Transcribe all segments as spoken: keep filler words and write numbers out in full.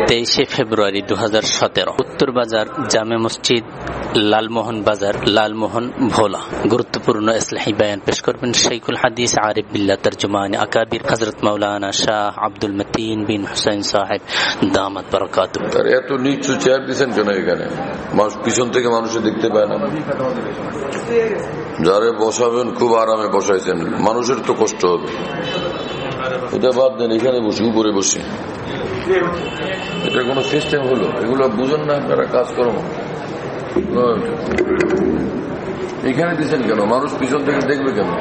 তেইশে ফেব্রুয়ারি দু হাজার সতেরো উত্তর বাজার জামে মসজিদ, লালমোহন বাজার, লালমোহন ভোলা। গুরুত্বপূর্ণ ইসলাহি বয়ান পেশ করবেন শাইখুল হাদিস আরিফ বিল্লাহ তরজমান আকাবির হযরত মাওলানা শাহ আব্দুল মতিন বিন হুসাইন সাহেব দামাত বারাকাতুহু। এত নিচু চেয়ার দিচ্ছেন কেন? এখানে মানুষ পিছন থেকে মানুষে দেখতে পায় না। যারে বসাবেন খুব আরামে বসাইছেন, মানুষের তো কষ্ট হবে। এটা বাদ দেন, এখানে বসে উপরে বসে। এটা কোন সিস্টেম হলো? এগুলো বুঝেন না আপনারা? কাজ করো এখানে দিচ্ছেন কেন? মানুষ পিছন থেকে দেখবে কেন?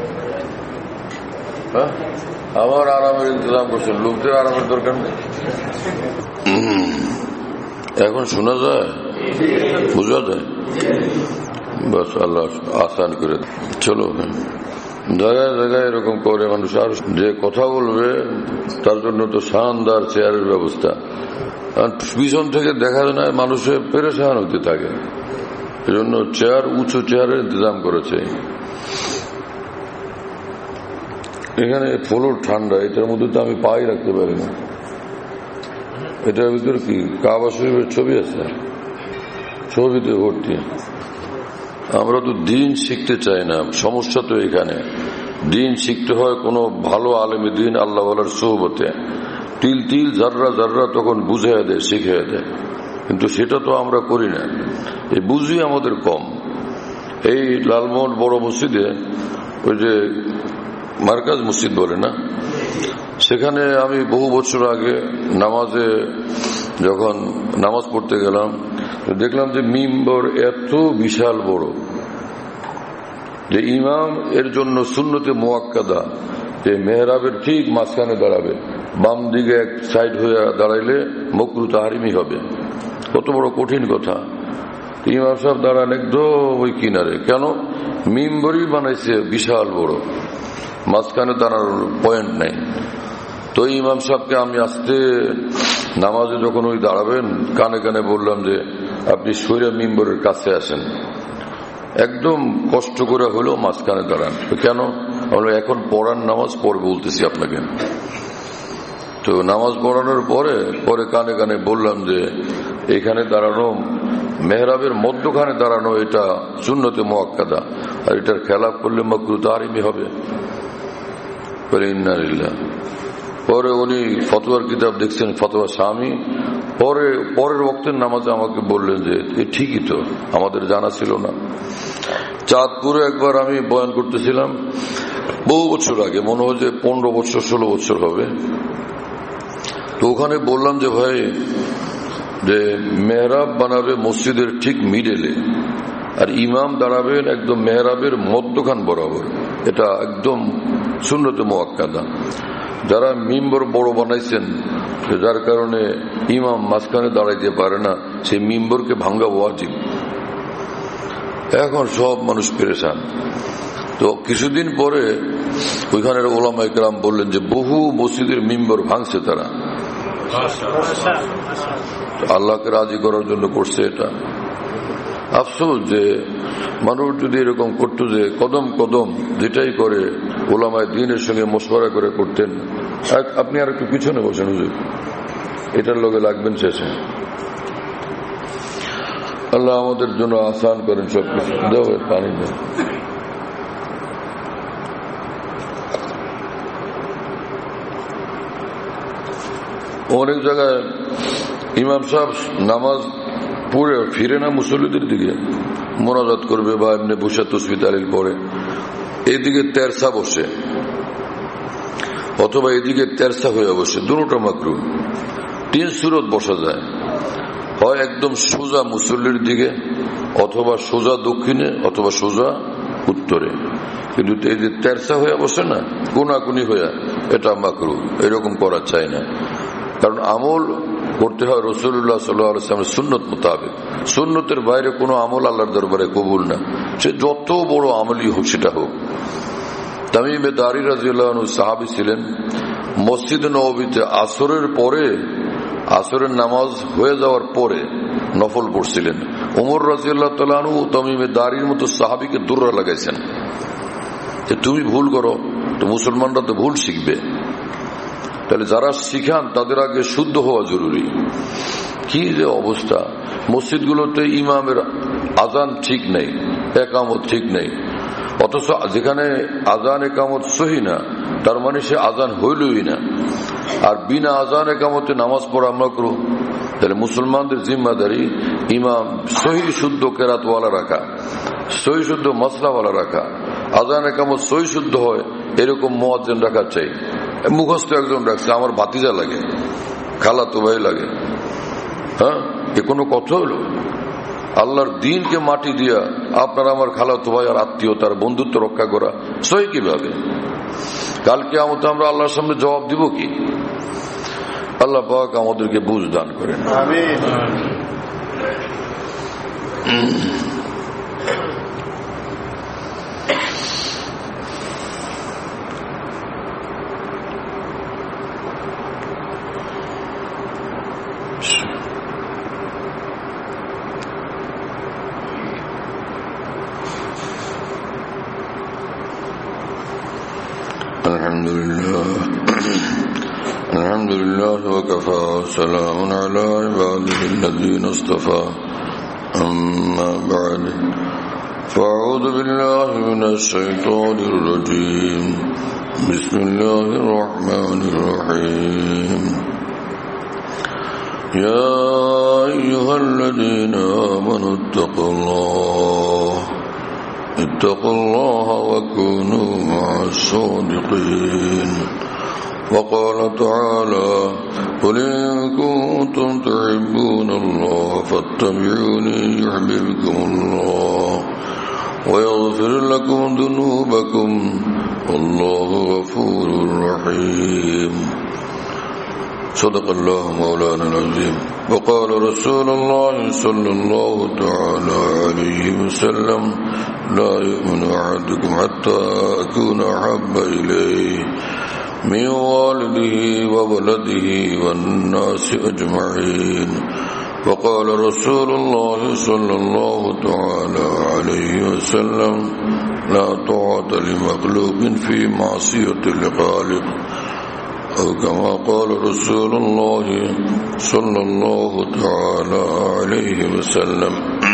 হ্যাঁ, আমার আরামের ইন্তজাম করছেন, লোকদের আরামের দরকার নেই। এখন শোনা যায়, বোঝা যায়। বাস আল্লাহ আসান করে চলো। জায়গায় জায়গায় এরকম করে মানুষ। আর যে কথা বলবে তার জন্য তো শানদার চেয়ারের ব্যবস্থা। পিছন থেকে দেখা যায় না, মানুষের পেরেশান হতে থাকে। এজন্য চেয়ার, উঁচু চেয়ারের ইন্তজাম করেছে। এখানে ফ্লোর ঠান্ডা, এটার মধ্যে তো আমি পাই রাখতে পারি না। এটার ভিতরে কি কাবা শরীফের ছবি আছে? ছবিতে ভর্তি। আমরা তো দিন শিখতে চাই না, সমস্যা তো এখানে। দিন শিখতে হয় কোনো ভালো আলেমে দিন আল্লাহ ওয়ালার সোহবতে। তিল তিল জাররা জাররা তখন বুঝাইয়া দেয়, শিখিয়ে দেয়, কিন্তু সেটা তো আমরা করি না। এই বুঝি আমাদের কম। এই লালমোহন বড় মসজিদে, ওই যে মার্কাজ মসজিদ বলে না, সেখানে আমি বহু বছর আগে নামাজে যখন নামাজ পড়তে গেলাম, দেখলাম যে মিম্বর এত বিশাল বড় যে ইমাম এর জন্য সুন্নতে মুআক্কাদা যে মেহরাবের ঠিক মাঝখানে দাঁড়াবে। বাম দিকে এক সাইড হয়ে দাঁড়াইলে মাকরুহ তাহরিমি হবে। কত বড় কঠিন কথা। ইমাম সাহেব দাঁড়ান একদম ওই কিনারে। কেন? মিম্বরই বানাইছে বিশাল বড়, মাঝখানে দাঁড়ানোর পয়েন্ট নেই। তো ইমাম সাহেবকে আমি আসতে নামাজে যখন ওই দাঁড়াবেন, কানে কানে বললাম যে আপনি সৈরা মিম্বরের কাছে আসেন। একদম কষ্ট করে হলেও মাঝখানে দাঁড়ান। কেন? এখন পড়ার নামাজ পড়ে বলতেছি আপনাকে। তো নামাজ পড়ানোর পরে পরে কানে কানে বললাম যে এখানে দাঁড়ানো, মেহরাবের মধ্যখানে দাঁড়ানো, এটা সুন্নতে মুআক্কাদা, আর এটার খেলাফ করলে মাকরুহ তাহরিমি হবে। পরে উনি ফতোয়ার কিতাব দেখছেন, ফতোয়া স্বামী। পরে পরের ওয়াক্তের নামাজে আমাকে বললেন যে ঠিকই তো, আমাদের জানা ছিল না। চাঁদপুরে একবার আমি বয়ান করতেছিলাম বহু বছর আগে, মনে হয় যে পনেরো বছর ষোলো বছর হবে। তো ওখানে বললাম যে ভাই, যে মেহরাব বানাবে মসজিদের ঠিক মিডেলে, আর ইমাম দাঁড়াবেন একদম মেহরাবের মধ্যখান বরাবর। এটা একদম সুন্নতে মুআক্কাদা। যারা মিম্বর বড় বানাইছেন, যার কারণে ইমাম মাঝখানে দাঁড়াইতে পারে না, সেই মিম্বরকে ভাঙ্গা ওয়াজিব। এখন সব মানুষ পেরেশান। তো কিছুদিন পরে ওইখানের ওলামায়ে কেরাম বললেন যে বহু মসজিদের মিম্বর ভাঙছে তারা। আল্লাহকে রাজি করার জন্য করছে এটা। আফসোস যে মানুষ যদি এরকম করতো যে কদম কদম যেটাই করে ওলামায়ে দ্বীনের সঙ্গে মশওয়ারা করে করতেন। আপনি আর একটু পিছনে বসেন হুজুর, এটার লগে লাগবেন শেষে। আল্লাহ আমাদের জন্য আসান করেন সবকিছু। দাও পানি দাও। অনেক জায়গায় ইমাম সাহেব নামাজ পড়ে ফিরে না মুসল্লিদের দিকে, মোনাজাত করবে বা এমনি বসে তাসবিহ তাহলিল পড়ে, এইদিকে তেরসা বসে অথবা এদিকে তেরসা হয়ে বসে। দুটোটা মাকরুহ। তিন সুরত বসা যায়, হয় একদম সোজা মুসল্লির দিকে, অথবা সোজা দক্ষিণে, অথবা সোজা উত্তরে। কিন্তু এই যে তেরসা হয়ে বসে না, কোনাকুনি হয়ে, এটা মাকরুহ। এরকম করা চাই না। কারণ আমল করতে হয় রাসূলুল্লাহ সাল্লাল্লাহু আলাইহি ওয়াসাল্লামের সুন্নত মোতাবেক। সুন্নতের বাইরে কোনো আমল আল্লাহর দরবারে কবুল না, সে যত বড় আমলই হোক সেটা হোক। তামিমে দারি রাদিয়াল্লাহু আনহু সাহাবী ছিলেন। মসজিদ নববীতে আসরের পরে, আসরের নামাজ হয়ে যাওয়ার পরে নফল পড়ছিলেন। ওমর রাদিয়াল্লাহু তাআলা আনহু তামিমে দারির মতো সাহাবীকে দূরে লাগাইছেন যে তুমি ভুল করো তো মুসলমানরা তো ভুল শিখবে। তাহলে যারা শিখান তাদের আগে শুদ্ধ হওয়া জরুরি। কি যে অবস্থা, মসজিদগুলোতে ইমামের আজান ঠিক নেই, একামত ঠিক নেই, অথচ যেখানে আজান একামত সহি না তার মানে সে আজান হইলই না, আর বিনা আজান একামতে নামাজ পড়া আমরা করব। তাহলে মুসলমানদের জিম্মাদারি ইমাম সহি শুদ্ধ কেরাতওয়ালা রাখা, সহি শুদ্ধ মাসলাওয়ালা রাখা, আজান একামত সহি শুদ্ধ হয় এরকম মুয়াজ্জিন রাখা চাই। মুখস্থ একজন রাখছে, আমার ভাতিজা লাগে, খালাতো ভাই লাগে, হ্যাঁ, এ কোনো কথা হলো? আল্লাহর দিনকে মাটি দিয়া আপনার আমার খালাতো ভাই আর আত্মীয়তার বন্ধুত্ব রক্ষা করা সহি কিভাবে? কালকে আমতে আমরা আল্লাহর সামনে জবাব দিব কি? আল্লাহ পাক আমাদেরকে বুঝ দান করেন। আমিন। আলহামদুলিল্লাহ আলহামদুলিল্লাহ ওয়া কাফা সালামুন আলা ইবাদিহিল্লাযীনা ইসতাফা আম্মা বা'দ ফাআউযু বিল্লাহি মিনাশ শাইতানির রাজীম বিসমিল্লাহির রহমানির রহিম ইয়া আইয়ুহাল্লাযীনা আমানু ইত্তাকুল্লাহ اتقوا الله وكونوا مع الصادقين وقال تعالى قل إن كنتم تحبون الله فاتبعوني يحببكم الله ويغفر لكم ذنوبكم والله غفور رحيم صدق الله مولانا العظيم وقال رسول الله صلى الله تعالى عليه وسلم لا يؤمن أحدكم حتى أكون أحب إليه من والده وولده والناس أجمعين وقال رسول الله صلى الله تعالى عليه وسلم لا طاعة لمخلوق في معصية الخالق أو كما قال رسول الله صلى الله تعالى عليه وسلم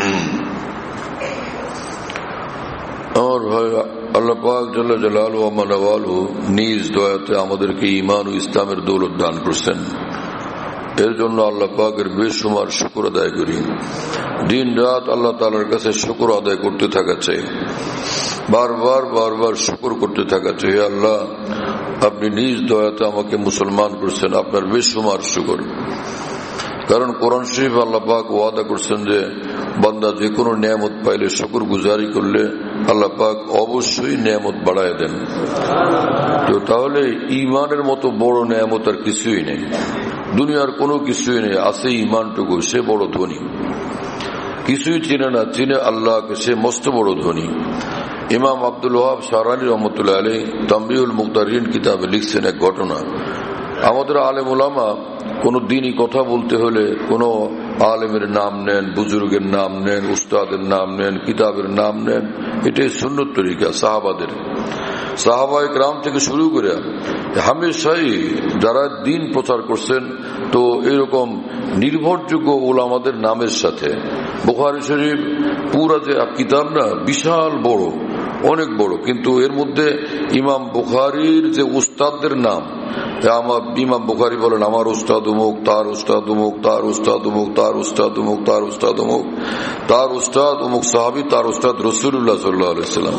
और भाई अल्लाह पाक जल्ला जलालु व मनवालु নিজ দয়াতে আমাদেরকে ঈমান ও ইসলামের দৌলত দান করেছেন। এর জন্য আল্লাহ পাকের বেশুমার শুকর আদায় করি। দিন রাত আল্লাহ তাআলার কাছে শুকর আদায় করতে থাকা চাই, বারবার বারবার শুকর করতে থাকা চাই। হে আল্লাহ, আপনি নিজ দয়াতে আমাকে মুসলমান করেছেন, আপনার বেশুমার শুকর। কারণ কোরআন শরীফ আল্লাহ পাক ওয়াদা করছেন যে বান্দা যে কোনো নিয়ামত পাইলে শুকর গুজারি করলে আল্লাহ পাক অবশ্যই নিয়ামত বাড়ায় দেন। তো তাহলে ঈমানের মতো বড় নিয়ামত আর কিছুই নেই, দুনিয়ার কোনো কিছুই নেই। আছে ঈমানটুকু, সে বড় ধনী। কিছুই চিনে না, চিনে আল্লাহকে, সে মস্ত বড় ধনী। ইমাম আব্দুল ওয়াহাব শাহরানী রহমতুল্লাহ আলাইহি তামবিহুল মুক্তারিন কিতাবে লিখছেন এক ঘটনা। আমাদের আলেম উলামা কোন দিনই কথা বলতে হলে কোন আলেমের নাম নেন, বুজুর্গের নাম নেন, উস্তাদের নাম নেন, কিতাবের নাম নেন। এটাই সুন্নত তরিকা সাহাবাদের। সাহাবায়ে কেরাম থেকে শুরু করে হামেশাই যারা দিন প্রচার করছেন, তো এরকম নির্ভরযোগ্য উলামাদের নামের সাথে। বুখারী শরীফ পুরা যে কিতাব না, বিশাল বড়, অনেক বড়, কিন্তু এর মধ্যে ইমাম বুখারীর যে উস্তাদদের নাম, আমার ইমাম বুখারী বলেন আমার উস্তাদ উমুক, তার উস্তাদ উমুক, তার উস্তাদ উমুক, তার উস্তাদ উমুক, তার উস্তাদ উমুক, তার উস্তাদ উমুক সাহাবী, তার উস্তাদ রাসূলুল্লাহ সাল্লাল্লাহু আলাইহি ওয়াসাল্লাম।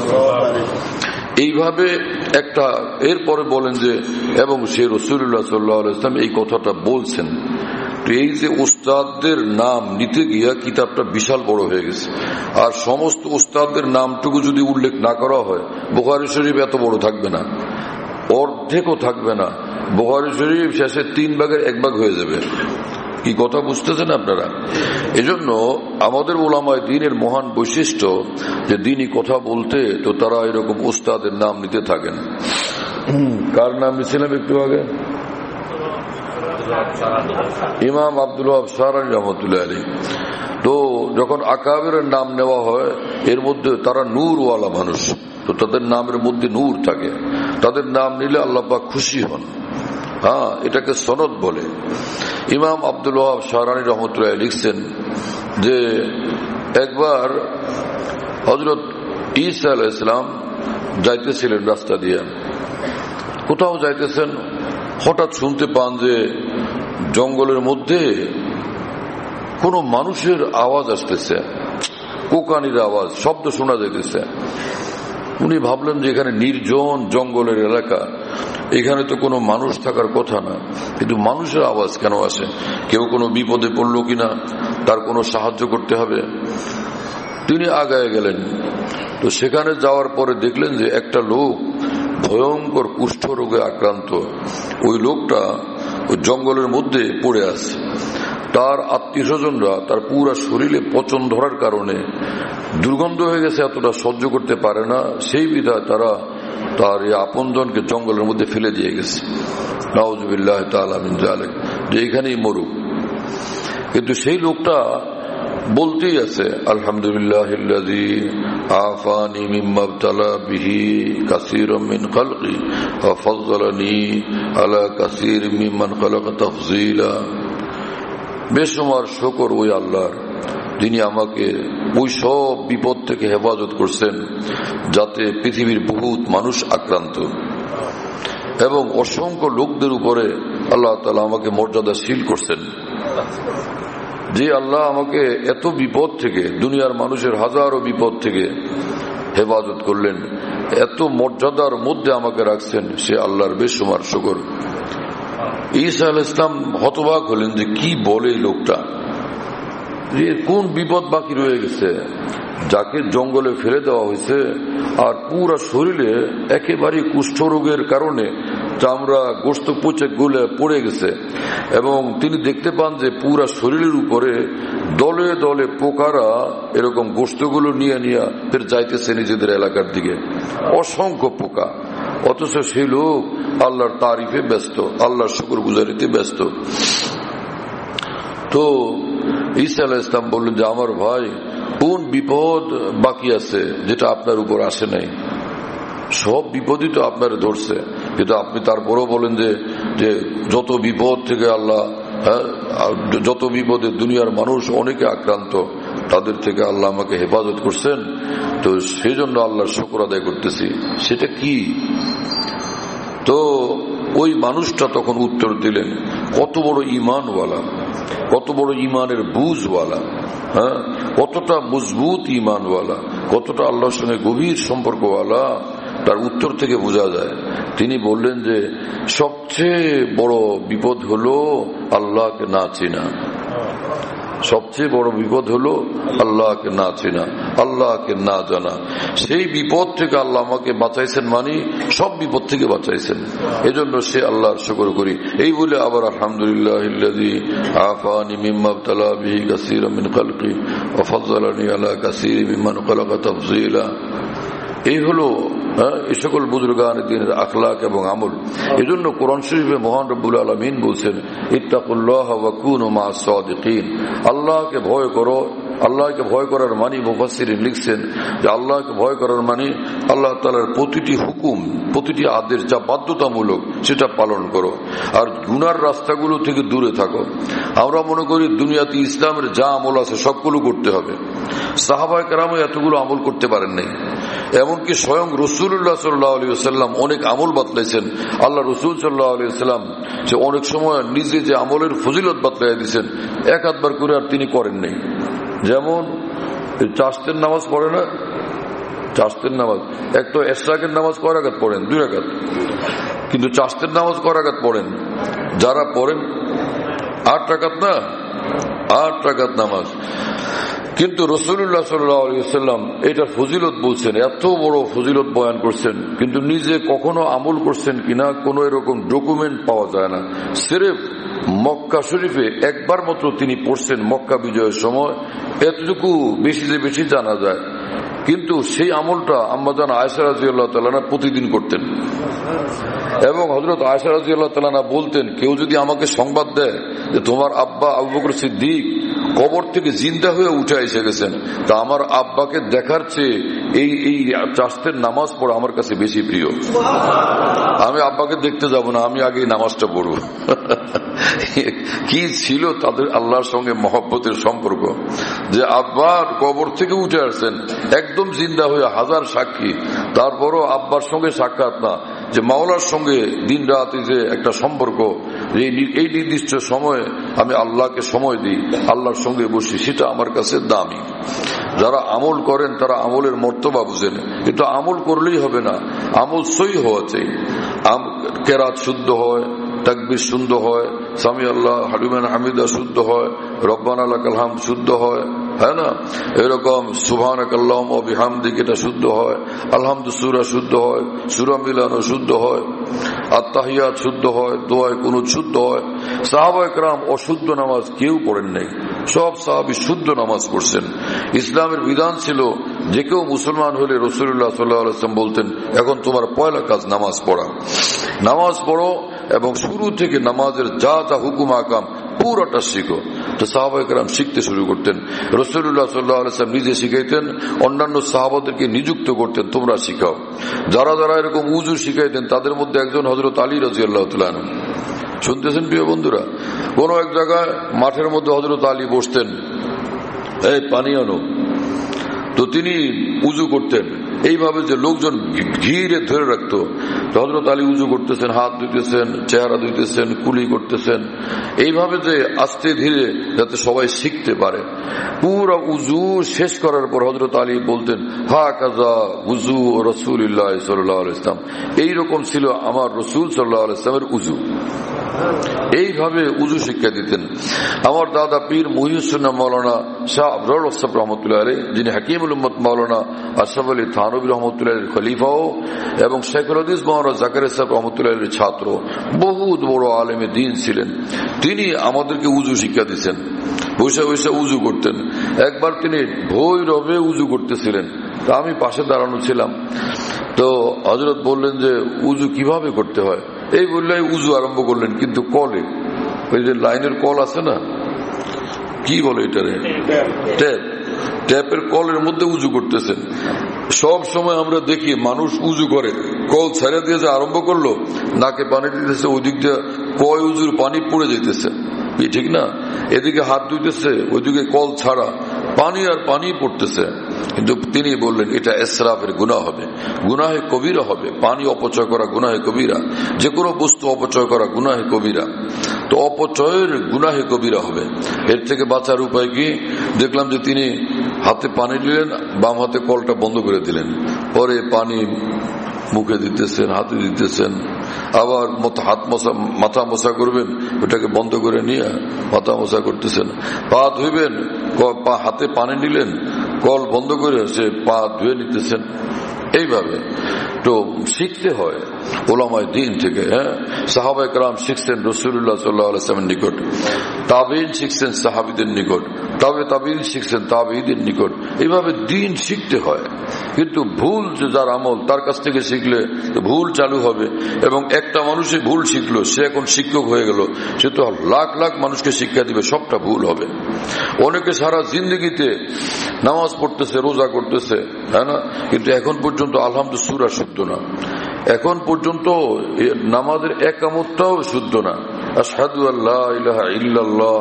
এইভাবে একটা, এরপরে বলেন যে এবং সে রাসূলুল্লাহ সাল্লাল্লাহু আলাইহি ওয়াসাল্লাম এই কথাটা বলছেন। এই যে উস্তাদদের নাম নিতে গিয়া কিতাবটা বিশাল বড় হয়ে গেছে। আর সমস্ত উস্তাদদের নামটুকু যদি উল্লেখ না করা হয়, বুখারী শরীফ এত বড় থাকবে না, অর্ধেকও থাকবে না। বুখারী শরীফ শেষে তিন ভাগের এক ভাগ হয়ে যাবে। কি কথা বুঝতেছেন আপনারা? এজন্য আমাদের উলামায়ে দ্বীনের মহান বৈশিষ্ট্য যে দিনই কথা বলতে তো তারা এরকম উস্তাদের নাম নিতে থাকেন। কার নাম নিছিলাম একটু আগে? ইমাম আব্দুল ওয়াহাব শাহরানী রহমতুল্লাহ আলাইহি। তো যখন আকাবিরের নাম নেওয়া হয়, এর মধ্যে তারা নূরওয়ালা মানুষ, তো তাদের নামের মধ্যে নূর থাকে। তাদের নাম নিলে আল্লাহ পাক খুশি হন। হ্যাঁ, এটাকে সনদ বলে। ইমাম আব্দুল ওয়াহাব শাহরানী রহমতুল্লাহ লিখছেন যে একবার হযরত ঈসা আলাইহিস সালাম যাইতেছিলেন রাস্তা দিয়ে, কোথাও যাইতেছেন, হঠাৎ শুনতে পান যে জঙ্গলের মধ্যে কোন মানুষের আওয়াজ আসতেছে, কোকানির আওয়াজ, শব্দ শোনা যাইতেছে। উনি ভাবলেন যে এখানে নির্জন জঙ্গলের এলাকা, এখানে তো কোনো মানুষ থাকার কথা না, কিন্তু মানুষের আওয়াজ কেন আসে? কেউ কোনো বিপদে পড়লো কিনা, তার কোনো সাহায্য করতে হবে। তিনি আগায় গেলেন। তো সেখানে যাওয়ার পরে দেখলেন যে একটা লোক ভয়ঙ্কর কুষ্ঠ রোগে আক্রান্ত। ওই লোকটা ওই জঙ্গলের মধ্যে পড়ে আছে। তার আত্মীয় স্বজনরা তার পুরা শরীরে পচন ধরার কারণে দুর্গন্ধ হয়ে গেছে, এতটা সহ্য করতে পারে না, সেই বিধায় তারা তার এই আপনজনকে জঙ্গলের মধ্যে ফেলে দিয়ে গেছে। নাউযুবিল্লাহ তাআলা মিন যালিক, যে এখানেই মরুক। কিন্তু সেই লোকটা বলতেই আছে, আলহামদুলিল্লাহিল্লাযী আফানি মিম্মা ইবতালা বিহি কাসীরাম মিন খালকি ওয়া ফাযযালানি আলা কাসীরিম মিম্মান খালাকা তাফযীলা। বেশুমার শুকর ওই আল্লাহর, যিনি আমাকে ওই সব বিপদ থেকে হেফাজত করছেন যাতে পৃথিবীর বহুত মানুষ আক্রান্ত, এবং অসংখ্য লোকদের উপরে আল্লাহ তাআলা আমাকে মর্যাদাশীল করছেন। যে আল্লাহ আমাকে এত বিপদ থেকে, দুনিয়ার মানুষের হাজারো বিপদ থেকে হেফাজত করলেন, এত মর্যাদার মধ্যে আমাকে রাখছেন, সে আল্লাহর বেশুমার শুকর। ঈসা আলাইহিস সালাম হতবাক হলেন যে কি বলে এই লোকটা, কোন বিপদ বাকি রয়ে গেছে? যাকে জঙ্গলে ফেলে দেওয়া হয়েছে আর পুরা শরীরে একেবারে কুষ্ঠ রোগের কারণে চামড়া গোস্ত পচে গলে পড়ে গেছে, এবং তিনি দেখতে পান যে পুরা শরীরের উপরে দলে দলে পোকারা এরকম গোস্তগুলো নিয়ে নিয়ে ফের যাইতেছে নিজেদের এলাকার দিকে, অসংখ্য পোকা। অথচ সেই লোক আল্লাহর তারিফে ব্যস্ত, আল্লাহর শুকরগুজারিতে ব্যস্ত। তো ঈসা আলাইহিস সালাম বললেন যে আমার ভাই, কোন বিপদ বাকি আছে যেটা আপনার উপর আসে নাই? সব বিপদই তো আপনার ধরছে, কিন্তু আপনি তারপরও বলেন যে যে যত বিপদ থেকে আল্লাহ, হ্যাঁ, যত বিপদে দুনিয়ার মানুষ অনেকে আক্রান্ত, তাদের থেকে আল্লাহ আমাকে হেফাজত করছেন। তো সেই জন্য আল্লাহর শুকর আদায় করতেছি। সেটা কি? তো ওই মানুষটা তখন উত্তর দিলেন, কত বড় ইমানওয়ালা, কত বড় ইমানের বুঝওয়ালা, হ্যাঁ, কতটা মজবুত ইমানওয়ালা, কতটা আল্লাহর সঙ্গে গভীর সম্পর্কওয়ালা, তার উত্তর থেকে বোঝা যায়। তিনি বললেন যে সবচেয়ে বড় বিপদ হলো আল্লাহকে না চেনা। সবচেয়ে বড় বিপদ হলো আল্লাহকে না চেনা, আল্লাহকে না জানা। সেই বিপদ থেকে আল্লাহ আমাকে বাঁচাইছেন, মানে সব বিপদ থেকে বাঁচাইছেন। এজন্য সে আল্লাহর শুকর করি। এই বলে আবার আলহামদুলিল্লাহিল্লাযী আফানি মিম্মা ইবতালা বিহি কাসীরাম মিন খালকি ওয়া ফাযযালানি আলা কাসীরিম মিম্মান খালাকা তাফযীলা। এই হলো এই সকল বুজুর্গান দ্বীনের আখলাক এবং আমল। এজন্য কোরআন শরীফে মহান রব্বুল আলামিন বলছেন, ইত্তাকুল্লাহ ওয়া কুনু মা'আস সাদিকিন। আল্লাহকে ভয় করো। আল্লাহকে ভয় করার মানে মুফাসসিরিন লিখছেন যে আল্লাহকে ভয় করার মানে আল্লাহ তাআলার প্রতিটি হুকুম, প্রতিটি আদেশ যা বাধ্যতামূলক সেটা পালন করো, আর গুনার রাস্তাগুলো থেকে দূরে থাকো। আমরা মনে করি দুনিয়াতে ইসলামের যা আমল আছে সবগুলো করতে হবে। সাহাবায়ে কেরামও এতগুলো আমল করতে পারেন নাই। এমনকি স্বয়ং রাসূলুল্লাহ সাল্লাল্লাহু আলাইহি ওয়াসাল্লাম অনেক আমল বাতলাইছেন। আল্লাহ রাসূল সাল্লাল্লাহু আলাইহি ওয়াসাল্লাম যে অনেক সময় নিজে যে আমলের ফজিলত বাতলাই দিয়েছেন, এক আধবার করে আর তিনি করেন নাই। যেমন চাশতের নামাজ পড়ে না, চাশতের নামাজ এক তো এশরাকের নামাজ কয় রাকাত পড়েন, দুই রাকাত, কিন্তু চাশতের নামাজ কয় রাকাত পড়েন? যারা পড়েন আট রাকাত, না আট রাকাত নামাজ। কিন্তু রাসূলুল্লাহ সাল্লাল্লাহু আলাইহি ওয়াসাল্লাম এটার ফজিলত বলছেন, এত বড় ফজিলত বয়ান করছেন, কিন্তু নিজে কখনো আমল করছেন কিনা কোনো এরকম ডকুমেন্ট পাওয়া যায় না। সিরেফ মক্কা শরীফে একবার মাত্র তিনি পড়ছেন মক্কা বিজয়ের সময়, এতটুকু বেশি যে বেশি জানা যায়। কিন্তু সেই আমলটা আম্মাজান আয়েশা রাদিয়াল্লাহু তাআলা প্রতিদিন করতেন, এবং হযরত আয়েশা রাদিয়াল্লাহু তাআলা বলতেন, কেউ যদি আমাকে সংবাদ দেয় যে তোমার আব্বা আবু বকর সিদ্দিক কবর থেকে জিন্দা হয়ে উঠে এসে গেছেন। তা আমার আব্বাকে দেখার চেয়ে এই এই চাষের নামাজ পড়া আমার কাছে বেশি প্রিয়। আমি আব্বাকে দেখতে যাব না, আমি আগে নামাজটা পড়ব। কি ছিল তাদের আল্লাহর সঙ্গে মহব্বতের সম্পর্ক, যে আব্বার কবর থেকে উঠে আসছেন একদম জিন্দা হয়ে, হাজার সাক্ষী, তারপরও আব্বার সঙ্গে সাক্ষাৎ না, যে মাওলার সঙ্গে দিন রাত যে একটা সম্পর্ক, এই নির্দিষ্ট সময়ে আমি আল্লাহকে সময় দিই, আল্লাহর সঙ্গে বসি, সেটা আমার কাছে দামি। যারা আমল করেন তারা আমলের মর্তবা বুঝেন, কিন্তু আমল করলেই হবে না, আমল সই হওয়া চাই। কেরাত শুদ্ধ হয়, তাকবীর শুদ্ধ হয়, সামি আল্লাহ হালিমান হামিদা শুদ্ধ হয়, রব্বানা লাকাল হামদ শুদ্ধ হয়, হ্যাঁ না, এরকম সুবহানাকাল্লাহুম্মা ওয়া বিহামদিকা এটা শুদ্ধ হয়, আলহামদু সূরা শুদ্ধ হয়, সূরা মিলানো শুদ্ধ হয়, আত-তাহিয়াত শুদ্ধ হয়, দোয়ায়ে কুনুত শুদ্ধ হয়। সাহাবায়ে কেরাম অশুদ্ধ নামাজ কেউ পড়েন নাই, সব সাহাবী শুদ্ধ নামাজ পড়ছেন। ইসলামের বিধান ছিল যে কেউ মুসলমান হলে রাসূলুল্লাহ সাল্লাল্লাহু আলাইহি ওয়াসাল্লাম বলতেন, এখন তোমার পয়লা কাজ নামাজ পড়া, নামাজ পড়ো এবং শুরু থেকে নামাজের যা যা হুকুম আকাম পুরোটা শিখো। তো সাহাবায়ে কেরাম শিখতে শুরু করতেন। রাসূলুল্লাহ সাল্লাল্লাহু আলাইহি ওয়াসাল্লাম নিজে শিখাইতেন, অন্যান্য সাহাবাদেরকে নিযুক্ত করতেন, তোমরা শিখাও। যারা যারা এরকম উযু শিখাইতেন তাদের মধ্যে একজন হযরত আলী রাদিয়াল্লাহু তাআলা আনহু। শুনতেছেন প্রিয় বন্ধুরা? কোন এক জায়গায় মাঠের মধ্যে হযরত আলী বসতেন, এই পানি আনো, তো তিনি উযু করতেন এইভাবে যে লোকজন ঘিরে ধরে রাখতো। হযরত আলী উযু করতেছেন, হাত ধুইতেছেন, চেহারা ধুইতেছেন, কুলি করতেছেন, এইভাবে যে আস্তে ধীরে যাতে সবাই শিখতে পারে। পুরো উযু শেষ করার পর হযরত আলী বলতেন, হা কাজা উযু রাসূলুল্লাহ সাল্লাল্লাহু আলাইহি ওয়াসাল্লাম, এইরকম ছিল আমার রাসূল সাল্লাল্লাহু আলাইহি ওয়াসাল্লামের উযু। এইভাবে উযু শিক্ষা দিতেন। আমার দাদা পীর মুহিউদ্দিন মাওলানা শাহ আবরার ওসব রহমতুল্লাহ আলাইহি, যিনি হাকিমুল উম্মত মাওলানা আশরাফ আলী থানভী রহমতুল্লাহ আলাইহির খলিফাও এবং শেখুল হাদিস মাওলানা জাকারিয়া সাহেব রহমতুল্লাহ আলাইহির ছাত্র, বহুত বড় আলেমে দ্বীন ছিলেন। তিনি আমাদেরকে উযু শিক্ষা দিচ্ছেন, বসে বসে উযু করতেন। একবার তিনি ভৈরবে উযু করতেছিলেন, তা আমি পাশে দাঁড়ানো ছিলাম। তো হযরত বললেন যে উযু কিভাবে করতে হয়, এই বললে উযু আরম্ভ করলেন, কিন্তু কলে, ওই যে লাইনের কল আছে না, কি বলে এটারে, ট্যাপ, ট্যাপের কলের মধ্যে উযু করতেছেন। সব সময় আমরা দেখি মানুষ উযু করে, কল ছেড়ে দিয়ে যে আরম্ভ করলো, নাকে পানি দিতেছে, ওই দিক দিয়ে কয় উযুর পানি পড়ে যেতেছে, ঠিক না? এদিকে হাত ধুইতেছে, ওইদিকে কল ছাড়া পানি আর পানি পড়তেছে। কিন্তু তিনি বললেন এটা ইসরাফের গুনাহ হবে, গুনাহে কবিরা হবে। পানি অপচয় করা গুনাহে কবিরা, যে কোনো বস্তু অপচয় করা গুনাহে কবিরা। তো অপচয়ের গুনাহে কবিরা হবে। এর থেকে বাঁচার উপায় কি? দেখলাম যে তিনি হাতে পানি দিলেন, বাম হাতে কলটা বন্ধ করে দিলেন, পরে পানি মুখে দিতেছেন, হাতে দিতেছেন, আবার হাত মশা মাথা মশা করবেন, ওটাকে বন্ধ করে নিয়ে মাথা মশা করতেছেন। পা ধুইবেন, পা হাতে পানি নিলেন, কল বন্ধ করে সে পা ধুয়ে নিতেছেন। এইভাবে তো শিখতে হয় ওলামায়ে দ্বীন থেকে। হ্যাঁ, সাহাবায়ে কেরাম শিখছেন রাসূলুল্লাহ সাল্লাল্লাহু আলাইহি ওয়াসাল্লামের নিকট, তাবেঈন শিখছেন সাহাবীদের নিকট, তবে তাবেঈন শিখছেন তাবেঈদের নিকট। এইভাবে দ্বীন শিখতে হয়। কিন্তু ভুল যে যার আমল, তার কাছ থেকে শিখলে ভুল চালু হবে। এবং একটা মানুষে ভুল শিখলো, সে এখন শিক্ষক হয়ে গেল, সে তো লাখ লাখ মানুষকে শিক্ষা দিবে, সবটা ভুল হবে। অনেকে সারা জিন্দগিতে নামাজ পড়তেছে, রোজা করতেছে, হ্যাঁ না, কিন্তু এখন পর্যন্ত আলহামদুলিল্লাহ সূরা শুদ্ধ না, এখন পর্যন্ত নামাজের একামতটাও শুদ্ধ না। আশহাদু আল্লা ইলাহা ইল্লাল্লাহ,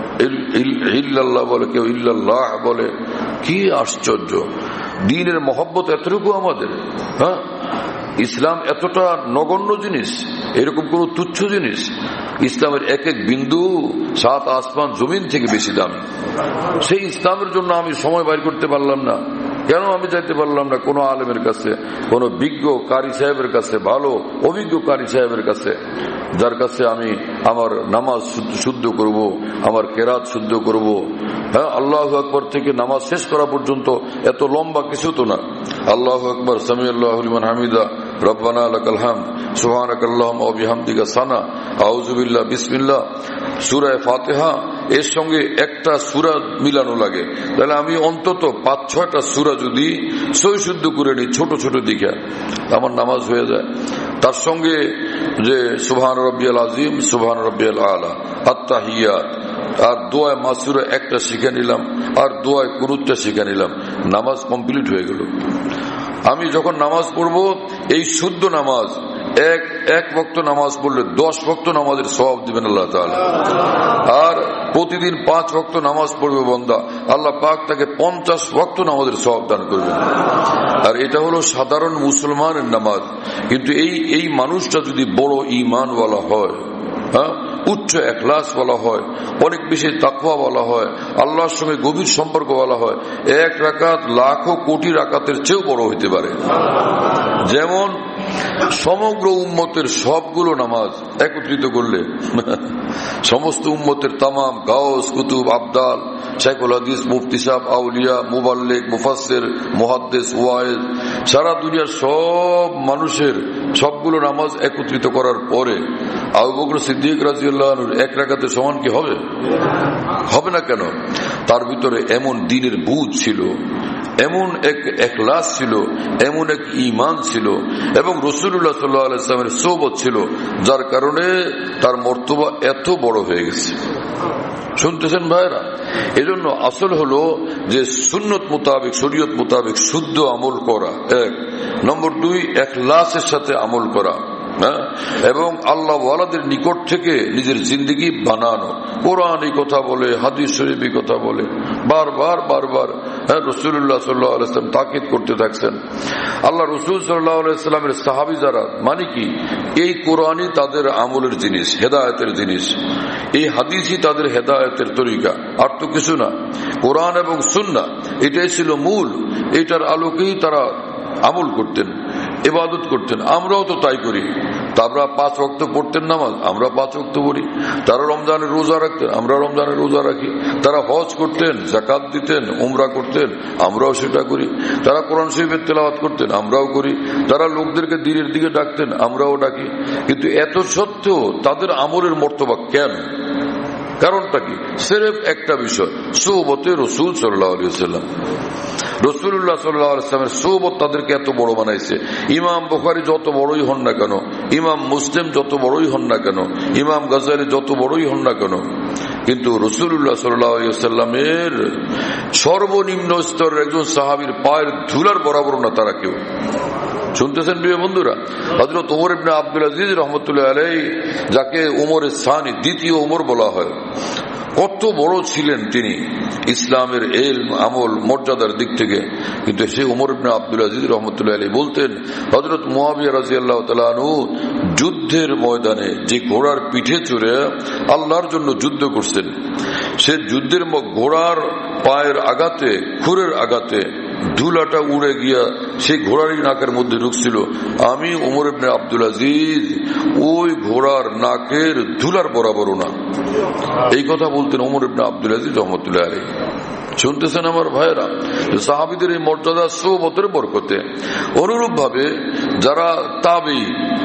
ইল্লাল্লাহ বলে, কেউ ইল্লাল্লাহ বলে। কি আশ্চর্য! দ্বীনের মহব্বত এতটুকু আমাদের। হ্যাঁ, ইসলাম এতটা নগণ্য জিনিস, এরকম কোন তুচ্ছ জিনিস। ইসলামের এক এক বিন্দু সাত আসমান জমিন থেকে বেশি দামি। সেই ইসলামের জন্য আমি সময় বাইর করতে পারলাম না। কেন আমি যাইতে পারলাম না কোন আলেমের কাছে, কোন বিজ্ঞ কারি সাহেবের কাছে, ভালো অভিজ্ঞ কারি সাহেবের কাছে, যার কাছে আমি আমার নামাজ শুদ্ধ করব, আমার কেরাত শুদ্ধ করব। হ্যাঁ, আল্লাহু আকবার থেকে নামাজ শেষ করা পর্যন্ত এত লম্বা কিছু তো না। আল্লাহু আকবার, সামিআল্লাহু লিমান হামিদা, রব্বানা লাকাল হামদ, সুবহানাকাল্লাহুম্মা ওয়া বিহামদিকা সানা, আউযু বিল্লাহ, বিসমিল্লাহ, সূরা ফাতিহা, এর সঙ্গে একটা সূরা মিলানো লাগে। তাহলে আমি অন্তত পাঁচ ছয়টা সূরা যদি সই শুদ্ধ করে নিই, ছোট ছোট দিকে, আমার নামাজ হয়ে যায়। তার সঙ্গে যে সুবহান রাব্বিয়াল আযীম, সুবহান রাব্বিয়াল আলা, আত-তাহিয়াত, আর দোয়ায় মাসুরা একটা শিখে নিলাম, আর দোয়ায় কুনুতটা শিখে নিলাম, নামাজ কমপ্লিট হয়ে গেল। আমি যখন নামাজ পড়বো, এই শুদ্ধ নামাজ এক এক ওয়াক্ত নামাজ পড়লে দশ ওয়াক্ত নামাজের সওয়াব দিবেন আল্লাহ তাআলা। আর প্রতিদিন পাঁচ ওয়াক্ত নামাজ পড়বে বান্দা, আল্লাহ পাক তাকে পঞ্চাশ ওয়াক্ত নামাজের সওয়াব দান করবেন। আর এটা হলো সাধারণ মুসলমানের নামাজ। কিন্তু এই এই মানুষটা যদি বড় ঈমানওয়ালা হয়, হ্যাঁ, উচ্চ ইখলাস বলা হয়, অনেক বেশি তাকওয়া বলা হয়, আল্লাহর সঙ্গে গভীর সম্পর্ক বলা হয়, এক রাকাত লাখো কোটি রাকাতের চেয়েও বড় হইতে পারে। যেমন সমগ্র উম্মতের সবগুলো নামাজ একত্রিত করলে সমস্ত উম্মতের তামাম গাউস, কুতুব, আবদাল, শাইখুল হাদিস, মুফতি সাহেব, আউলিয়া, মুবাল্লিগ, মুফাসসির, মুহাদ্দিস, ওয়াইজ, সারা দুনিয়ার সব মানুষের সবগুলো নামাজ একত্রিত করার পরে আবু বকর সিদ্দিক রাদিয়াল্লাহু আনহু এক রাকাতের সমান কি হবে? হবে না। কেন? তার ভিতরে এমন দ্বীনের বুঝ ছিল, এমন এক ইখলাস ছিল, এমন এক ঈমান ছিল, এবং রাসূলুল্লাহ সাল্লাল্লাহু আলাইহি ওয়াসাল্লামের সোহবত ছিল, যার কারণে তার মর্তবা এত বড় হয়ে গেছে। শুনতেছেন ভাইরা? এজন্য আসল হলো যে সুন্নত মোতাবেক, শরীয়ত মোতাবেক শুদ্ধ আমল করা, এক নম্বর। দুই, ইখলাসের সাথে আমল করা, হ্যাঁ, এবং আল্লাহ ওয়ালাদের নিকট থেকে নিজের জিন্দেগি বানানো। কোরআন এই কথা বলে, হাদিস শরীফ এই কথা বলে, বারবার বারবার হ্যাঁ রাসূলুল্লাহ সাল্লাল্লাহু আলাইহি ওয়াসাল্লাম তাকিদ করতে থাকছেন। আল্লাহ রাসূল সাল্লাল্লাহু আলাইহি ওয়াসাল্লামের সাহাবী যারা, মানে কি এই কোরআনই তাদের আমলের জিনিস, হেদায়েতের জিনিস, এই হাদিসই তাদের হেদায়েতের তরিকা, আর তো কিছু না। কোরআন এবং সুন্নাহ এটাই ছিল মূল, এটার আলোকেই তারা আমল করতেন, ইবাদত করতেন। আমরাও তো তাই করি। তারা পাঁচ ওয়াক্ত পড়তেন নামাজ, আমরা পাঁচ ওয়াক্ত পড়ি। তারা রমজানের রোজা রাখতেন, আমরা রমজানের রোজা রাখি। তারা হজ করতেন, যাকাত দিতেন, উমরা করতেন, আমরাও সেটা করি। তারা কোরআন শরীফের তেলাওয়াত করতেন, আমরাও করি। তারা লোকদেরকে দ্বীনের দিকে ডাকতেন, আমরাও ডাকি। কিন্তু এত সত্ত্বেও তাদের আমলের মর্তবা কেন? কারণটা কি? সির্ফ একটা বিষয়, সোহবতে রাসূল সাল্লাল্লাহু আলাইহি ওয়াসাল্লাম। রাসূলুল্লাহ সাল্লাল্লাহু আলাইহি ওয়াসাল্লামের সোহবত তাদেরকে এত বড় বানাইছে। ইমাম বুখারী যত বড়ই হন না কেন, ইমাম মুসলিম যত বড়ই হন না কেন, ইমাম গাজ্জালী যত বড়ই হন না কেন, কিন্তু রাসূলুল্লাহ সাল্লাল্লাহু আলাইহি ওয়াসাল্লামের সর্বনিম্ন স্তরের একজন সাহাবীর পায়ের ধুলার বরাবর না তারা কেউ। শুনতেছেন প্রিয় বন্ধুরা? হযরত ওমর ইবনে আব্দুল আজিজ রাহমাতুল্লাহ আলাইহি, যাকে ওমরের সানি, দ্বিতীয় ওমর বলা হয়, কত বড় ছিলেন তিনি ইসলামের ইলম, আমল, মর্যাদার দিক থেকে। কিন্তু সে ওমর ইবনে আব্দুল আজিজ রাহমাতুল্লাহ আলাইহি বলতেন, হযরত মুয়াবিয়া রাদিয়াল্লাহু তাআলা আনহু যুদ্ধের ময়দানে যে ঘোড়ার পিঠে চড়ে আল্লাহর জন্য যুদ্ধ করছেন, সে যুদ্ধের ঘোড়ার পায়ের আঘাতে, খুরের আঘাতে ধুলাটা উড়ে গিয়া সেই ঘোড়ারই নাকের মধ্যে ঢুকছিল। আমি ওমর ইবনে আব্দুল আজিজ ওই ঘোড়ার নাকের ধুলার বরাবরও না। এই কথা বলতেন ওমর ইবনে আব্দুল আজিজ রহমতুল্লাহ আলাইহি। শুনতেছেন আমার ভাইয়েরা? সাহাবীদের এই মর্যাদা সোহবতের বরকতে। অনুরূপ ভাবে যারা তাবী,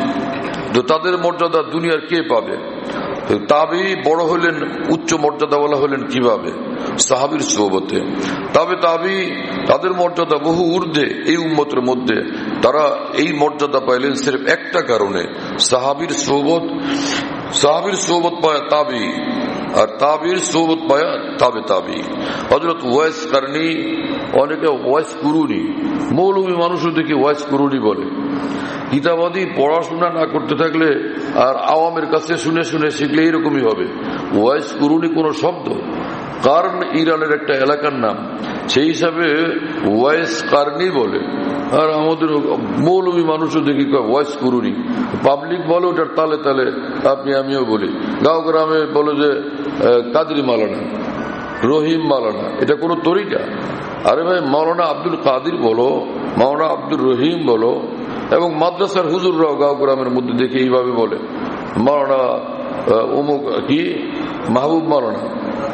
তাদের মর্যাদা দুনিয়ার কে পাবে? তাবী বড় হলেন, উচ্চ মর্যাদাওয়ালা হলেন কিভাবে? সাহাবীর সোহবতে। তবে তাবী তাদের মর্যাদা বহু ঊর্ধ্বে এই উম্মতের মধ্যে। তারা এই মর্যাদা পাইলেন সির্ফ একটা কারণে, সাহাবীর সোহবত। সাহাবীর সোহবত পায় তাবী, আর তাবীর সোহবত পায় তাবে তাবী। হযরত ওয়াইস কারনী, অনেকে ওয়াইস কুরুনি, মৌলবী মানুষও দেখি ওয়াইস কুরুনি বলে। কিতাবাদি পড়াশোনা না করতে থাকলে আর আওয়ামের কাছে শুনে শুনে শিখলে এরকমই হবে। ওয়াইস কুরুনি কোন শব্দ? কার্ন ইরানের একটা এলাকার নাম, সেই হিসাবে ওয়াইস কার্নি বলে। আর আমাদের মৌলবী মানুষও দেখি ওয়াইস কুরুনি, পাবলিক বলে ওটার তালে তালে, আপনি আমিও বলি। গাঁও গ্রামে বলে যে কাদরি মালানা, রহিম মালানা, এটা কোনো তরিকা? আরে ভাই, মাওলানা আব্দুল কাদির বলো, মাওলানা আব্দুল রহিম বলো, এবং মাদ্রাসার হুজুররাও গাঁও গ্রামের মধ্যে দেখে এইভাবে বলে, মাওলানা অমুক কি মাহবুব মাওলানা,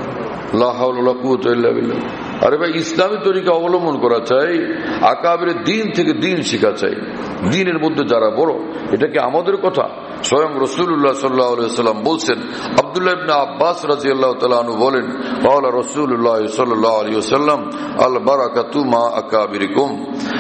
লা হাওলা ওয়ালা কুওয়াতা ইল্লা বিল্লাহ। আরে ভাই, ইসলামী তরিকা অবলম্বন করা চাই, আকাবিরের দিন থেকে দিন শিখা চাই, দিনের মধ্যে যারা বড়। এটা কি আমাদের কথা? স্বয়ং রাসূলুল্লাহ সাল্লাল্লাহু আলাইহি ওয়াসাল্লাম বলছেন। আব্দুল্লাহ ইবনে আব্বাস রাদিয়াল্লাহু তাআলা আনহু বলেন, ক্বালা রাসূলুল্লাহ সাল্লাল্লাহু আলাইহি ওয়াসাল্লাম, আল বারাকাতু মা আকাবিরিকুম।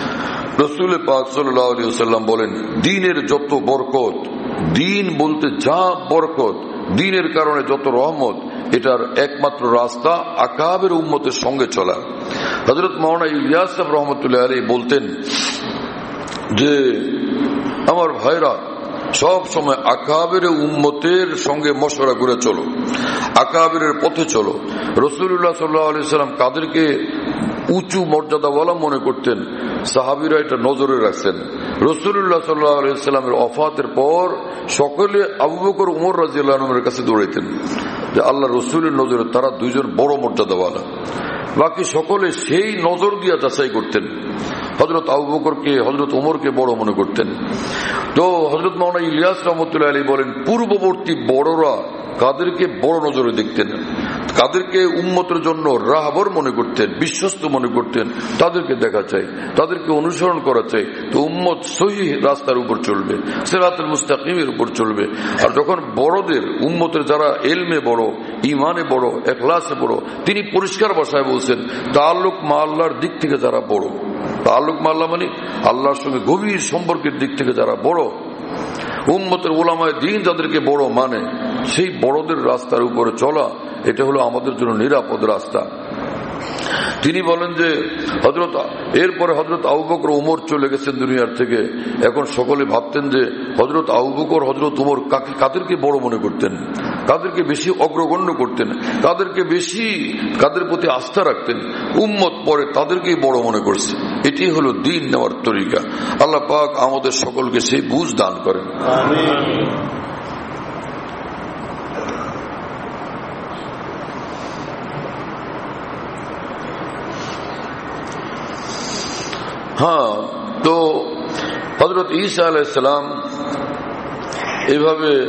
রাসূল পাক সাল্লাল্লাহু আলাইহি ওয়াসাল্লাম বলেন, দ্বীনের যত বরকত, দ্বীন বলতে যা বরকত, দ্বীনের কারণে যত রহমত, এটার একমাত্র রাস্তা আকাবের উম্মতের সঙ্গে চলা। হযরত মাওলানা ইলিয়াস সাহেব রহমতুল্লাহ আলাইহি বলতেন যে আমার ভাইরা সব সময় আকাবের উম্মতের সঙ্গে মশওয়ারা করে চলো, আকাবের পথে চলো। রাসূলুল্লাহ সাল্লাল্লাহু আলাইহি সাল্লাম কাদেরকে উঁচু মর্যাদাওয়ালা মনে করতেন, সাহাবীরা এটা নজরে রাখছেন। রাসূলুল্লাহ সাল্লাল্লাহু আলাইহি সাল্লামের ওফাতের পর সকলে আবু বকর ওমর রাদিয়াল্লাহু আনহুর কাছে দৌড়াইতেন যে আল্লাহ রসুলের নজরে তারা দুইজন বড় মর্যাদাওয়ালা। বাকি সকলে সেই নজর দিয়া যাচাই করতেন। হযরত আবু বকরকে, হযরত ওমরকে বড় মনে করতেন। তো হযরত মাওলানা ইলিয়াস রহমতুল্লাহ আলাইহি বলেন পূর্ববর্তী বড়রা কাদেরকে বড় নজরে দেখতেন, কাদেরকে উম্মতের জন্য রাহবর মনে করতেন, বিশ্বস্ত মনে করতেন, তাদেরকে দেখা চাই, তাদেরকে অনুসরণ করা চাই। তো উম্মত সহিহ রাস্তার উপর চলবে, সিরাতুল মুস্তাকিমের উপর চলবে। আর যখন বড়দের, উম্মতের যারা এলমে বড়, ইমানে বড়, ইখলাসে বড়, তিনি পরিষ্কার ভাষায় বলছেন তাআল্লুক মা আল্লাহর দিক থেকে যারা বড়, তাআল্লুক মা আল্লাহ মানে আল্লাহর সঙ্গে গভীর সম্পর্কের দিক থেকে যারা বড়, উম্মতের উলামায়ে দ্বীন যাদেরকে বড় মানে, সেই বড়দের রাস্তার উপরে চলা, এটা হলো আমাদের জন্য নিরাপদ রাস্তা। তিনি বলেন যে হযরত এরপরে হযরত আবু বকর ওমর চলে গেছেন দুনিয়ার থেকে। এখন সকলে ভাবতেন যে হযরত আবু বকর, হযরত ওমর কাদেরকে বড় মনে করতেন, কাদেরকে বেশি অগ্রগণ্য করতেন, কাদেরকে বেশি, কাদের প্রতি আস্থা রাখতেন। উম্মত পরে তাদেরকেই বড় মনে করছে। এটি হলো দ্বীন নেওয়ার তরিকা। আল্লাহ পাক আমাদের সকলকে সেই বুঝ দান করেন। আমিন। হ্যাঁ, তো হযরত ঈসা আলাইহিস সালাম এইভাবে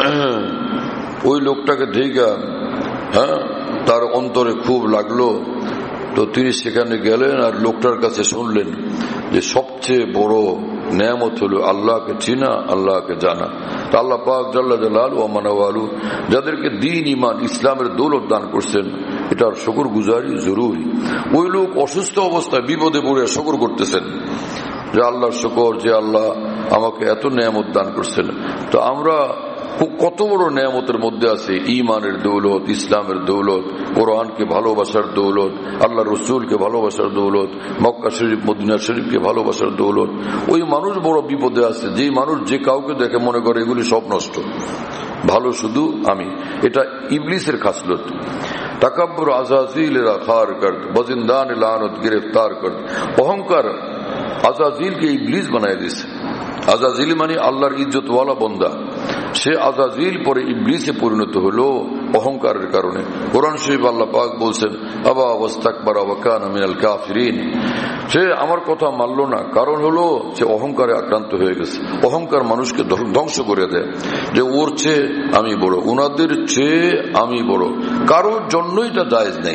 ওই লোকটাকে দেখা, হ্যাঁ, তার অন্তরে খুব লাগলো। তো তিনি সেখানে গেলেন আর লোকটার কাছে শুনলেন যে সবচেয়ে বড় নেয়ামত হলো আল্লাহকে চিনা, আল্লাহকে জানা। তা আল্লাহ পাক জাল্লা জালালু ওয়া মানাওয়ালু যাদেরকে দ্বীন, ঈমান, ইসলামের দৌলত দান করছেন, এটার শুকর গুজারি জরুরি। ওই লোক অসুস্থ অবস্থায় বিপদে পড়ে শুকর করতেছেন যে আল্লাহর শুকর, যে আল্লাহ আমাকে এত নেয়ামত দান করছেন। তো আমরা কত বড় নেয়ামতের মধ্যে আছে ঈমানের দৌলত, ইসলামের দৌলত, কোরআনকে ভালোবাসার দৌলত, আল্লাহ রসুলকে ভালোবাসার দৌলত, মক্কা শরীফ, মদিনা শরীফকে ভালোবাসার দৌলত। ওই মানুষ বড় বিপদে আছে যে মানুষ যে কাউকে দেখে মনে করে এগুলি সব নষ্ট, ভালো শুধু আমি। এটা ইবলিসের খাসলত। তাকাব্বুর আজাজিলেরা খার করত, বজিন্দান লানত গ্রেফতার করত। অহংকার আজাজিলকে ইবলিস বানায় দিয়েছে। আজাজিল মানে আল্লাহর ইজ্জতওয়ালা বন্দা, সে আজাজিল পরে ইবলিসে পরিণত হলো অহংকারের কারণে। কোরআন শরীফ আল্লাহ পাক বলছেন আবা ওয়াস্তাকবারা ওয়া কানা মিনাল কাফিরিন, সে আমার কথা মানল না, কারণ হলো সে অহংকারে আক্রান্ত হয়ে গেছে। অহংকার মানুষকে ধ্বংস করে দেয়, যে ওর চেয়ে আমি বড়, উনাদের চেয়ে আমি বড়। কারোর জন্যই এটা জায়েজ নেই।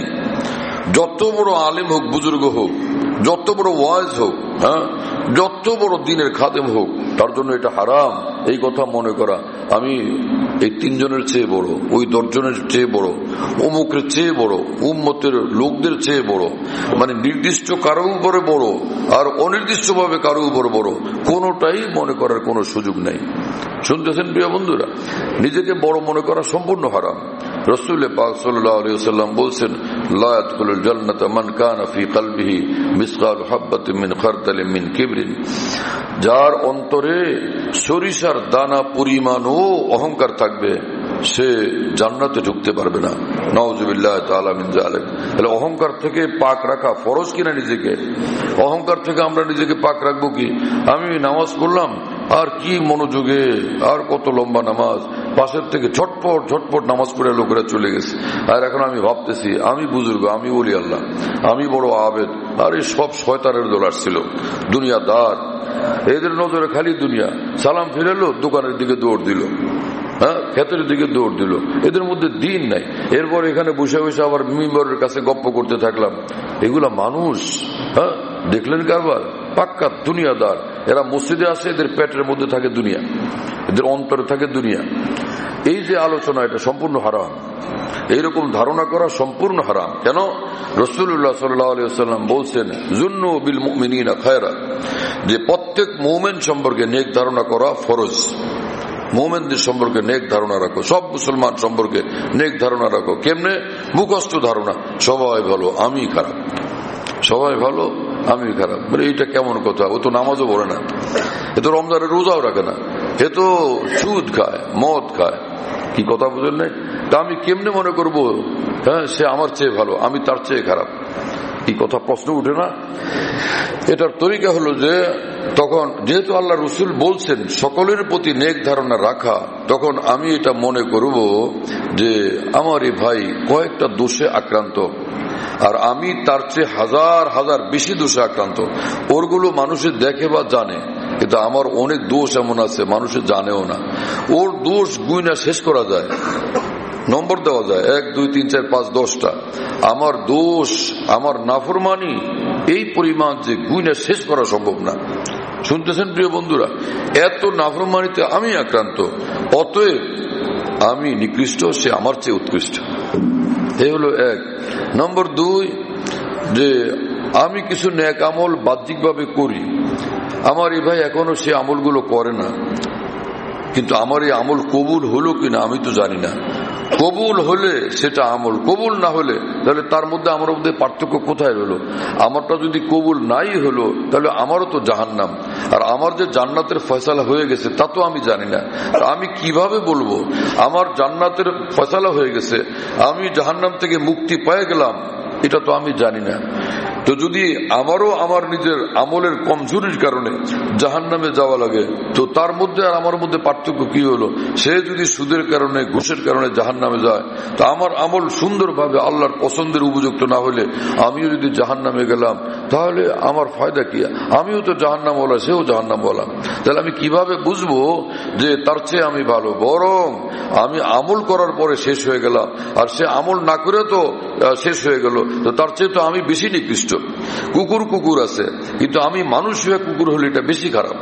যত বড় আলেম হোক, বুজুর্গ হোক, যত বড় ওয়াজ হোক, হ্যাঁ, যত বড় দ্বীনের খাদেম হোক, তার জন্য এটা হারাম এই কথা মনে করা আমি এই তিনজনের চেয়ে বড়, ওই দশজনের চেয়ে বড়, অমুকের চেয়ে বড়, উম্মতের লোকদের চেয়ে বড়, মানে নির্দিষ্ট কারো উপরে বড় আর অনির্দিষ্ট ভাবে কারো উপরে বড়, কোনোটাই মনে করার কোনো সুযোগ নাই। শুনতেছেন প্রিয় বন্ধুরা, নিজেকে বড় মনে করা সম্পূর্ণ হারাম। রাসূল পাক সাল্লাল্লাহু আলাইহি ওয়াসাল্লাম বলছেন লা ইয়াদখুলুল জান্নাতা মান কানা ফি কলবিহি মিসকাল হাববাতিন মিন খারদালিন মিন কিবরিন, যার অন্তরে সরিষার দানা পরিমাণও অহংকার থাকবে সে জান্নাতে ঢুকতে পারবে না। নাউযুবিল্লাহ তাআলা মিন যালিক। তাহলে অহংকার থেকে পাক রাখা ফরজ কিনা নিজেকে? অহংকার থেকে আমরা নিজেকে পাক রাখবো কি? আমি নামাজ পড়লাম আর কি মনোযোগে, আর কত লম্বা নামাজ, পাশের থেকে ঝটপট ঝটপট নামাজ পড়ে লোকেরা চলে গেছে, আর এখন আমি ভাবতেছি আমি বুজুর্গ, আমি বলি আল্লাহ, আমি বড় আবেদ। আর এই সব শয়তানের দল আসছিল, দুনিয়াদার, এদের নজরে খালি দুনিয়া। সালাম ফিরালো, দোকানের দিকে দৌড় দিল, হ্যাঁ, ক্ষেতের দিকে দৌড় দিল, এদের মধ্যে দিন নাই। এরপর এখানে বসে বসে আবার মিম্বরের কাছে গপ্প করতে থাকলাম। এগুলা মানুষ? হ্যাঁ, দেখলেন কারবার? পাক্কা দুনিয়াদার। এরা মসজিদে আসে, এদের পেটের মধ্যে থাকে দুনিয়া, এদের অন্তরে থাকে দুনিয়া। এই যে আলোচনা, এটা সম্পূর্ণ হারাম। এইরকম ধারণা করা সম্পূর্ণ হারাম। কেন? রাসূলুল্লাহ সাল্লাল্লাহু আলাইহি ওয়াসাল্লাম বলছেন যুন্নু বিল মুমিনিনা খায়রা, যে প্রত্যেক মুমিন সম্পর্কে নেক ধারণা করা ফরজ। মোমেনদের সম্পর্কে নেক ধারণা রাখো, সব মুসলমান সম্পর্কে নেক ধারণা রাখো। কেমনে? মুখস্থ ধারণা, সবাই ভালো আমি খারাপ, সবাই ভালো আমি খারাপ। মানে এইটা কেমন কথা? ও তো নামাজও পড়ে না, এ তো রমজানের রোজাও রাখে না, এ তো সুদ খায়, মদ খায়। কি কথা বুঝেন নাই? তা আমি কেমনে মনে করবো হ্যাঁ সে আমার চেয়ে ভালো, আমি তার চেয়ে খারাপ? এই কথা প্রশ্ন উঠে না। এটার তরিকা হলো যে তখন যেহেতু আল্লাহ রসুল বলছেন সকলের প্রতি নেক ধারণা রাখা, তখন আমি এটা মনে করব যে আমার এই ভাই কয়েকটা দোষে আক্রান্ত, আর আমি তার চেয়ে হাজার হাজার বেশি দোষে আক্রান্ত। ওরগুলো মানুষের দেখে বা জানে, কিন্তু আমার অনেক দোষ এমন আছে মানুষের জানেও না। ওর দোষ গুইনা শেষ করা যায়, নম্বর দেওয়া যায়, এক দুই তিন চার পাঁচ দশটা। আমার দোষ, আমার নাফরমানি এই পরিমাণ যে গুইনা শেষ করা সম্ভব না। শুনতেছেন প্রিয় বন্ধুরা? এত নাফরমানিতে আমি আক্রান্ত, অতএব আমি নিকৃষ্ট, সে আমার চেয়ে উৎকৃষ্ট। এই হলো এক। নম্বর দুই, যে আমি কিছু নেক আমল বাহ্যিকভাবে করি, আমার এই ভাই এখনো সে আমলগুলো করে না, কিন্তু আমার এই আমল কবুল হলো কিনা আমি তো জানি না। কবুল হলে সেটা আমল, কবুল না হলে তাহলে তার মধ্যে আমার মধ্যে পার্থক্য কোথায় হলো? আমারটা যদি কবুল নাই হলো তাহলে আমারও তো জাহান্নাম, আর আমার যে জান্নাতের ফয়সালা হয়ে গেছে তা তো আমি জানি না। আর আমি কিভাবে বলবো আমার জান্নাতের ফয়সালা হয়ে গেছে, আমি জাহান্নাম থেকে মুক্তি পেয়ে গেলাম? এটা তো আমি জানি না। তো যদি আমারও আমার নিজের আমলের কমজোরির কারণে জাহান্নামে যাওয়া লাগে, তো তার মধ্যে আর আমার মধ্যে পার্থক্য কি হলো? সে যদি সুদের কারণে, ঘুষের কারণে জাহান্নামে যায়, তো আমার আমল সুন্দরভাবে আল্লাহর পছন্দের উপযুক্ত না হলে আমিও যদি জাহান্নামে গেলাম, তাহলে আমার ফায়দা কি? আমিও তো জাহান্নাম বলা, সেও জাহান্নাম বলা। তাহলে আমি কিভাবে বুঝবো যে তার চেয়ে আমি ভালো? বরং আমি আমল করার পরে শেষ হয়ে গেলাম, আর সে আমল না করে তো শেষ হয়ে গেল, তো তার চেয়ে তো আমি বেশি নিকৃষ্ট। কুকুর কুকুর আছে, কিন্তু আমি মানুষ হয়ে কুকুর হলে এটা বেশি খারাপ।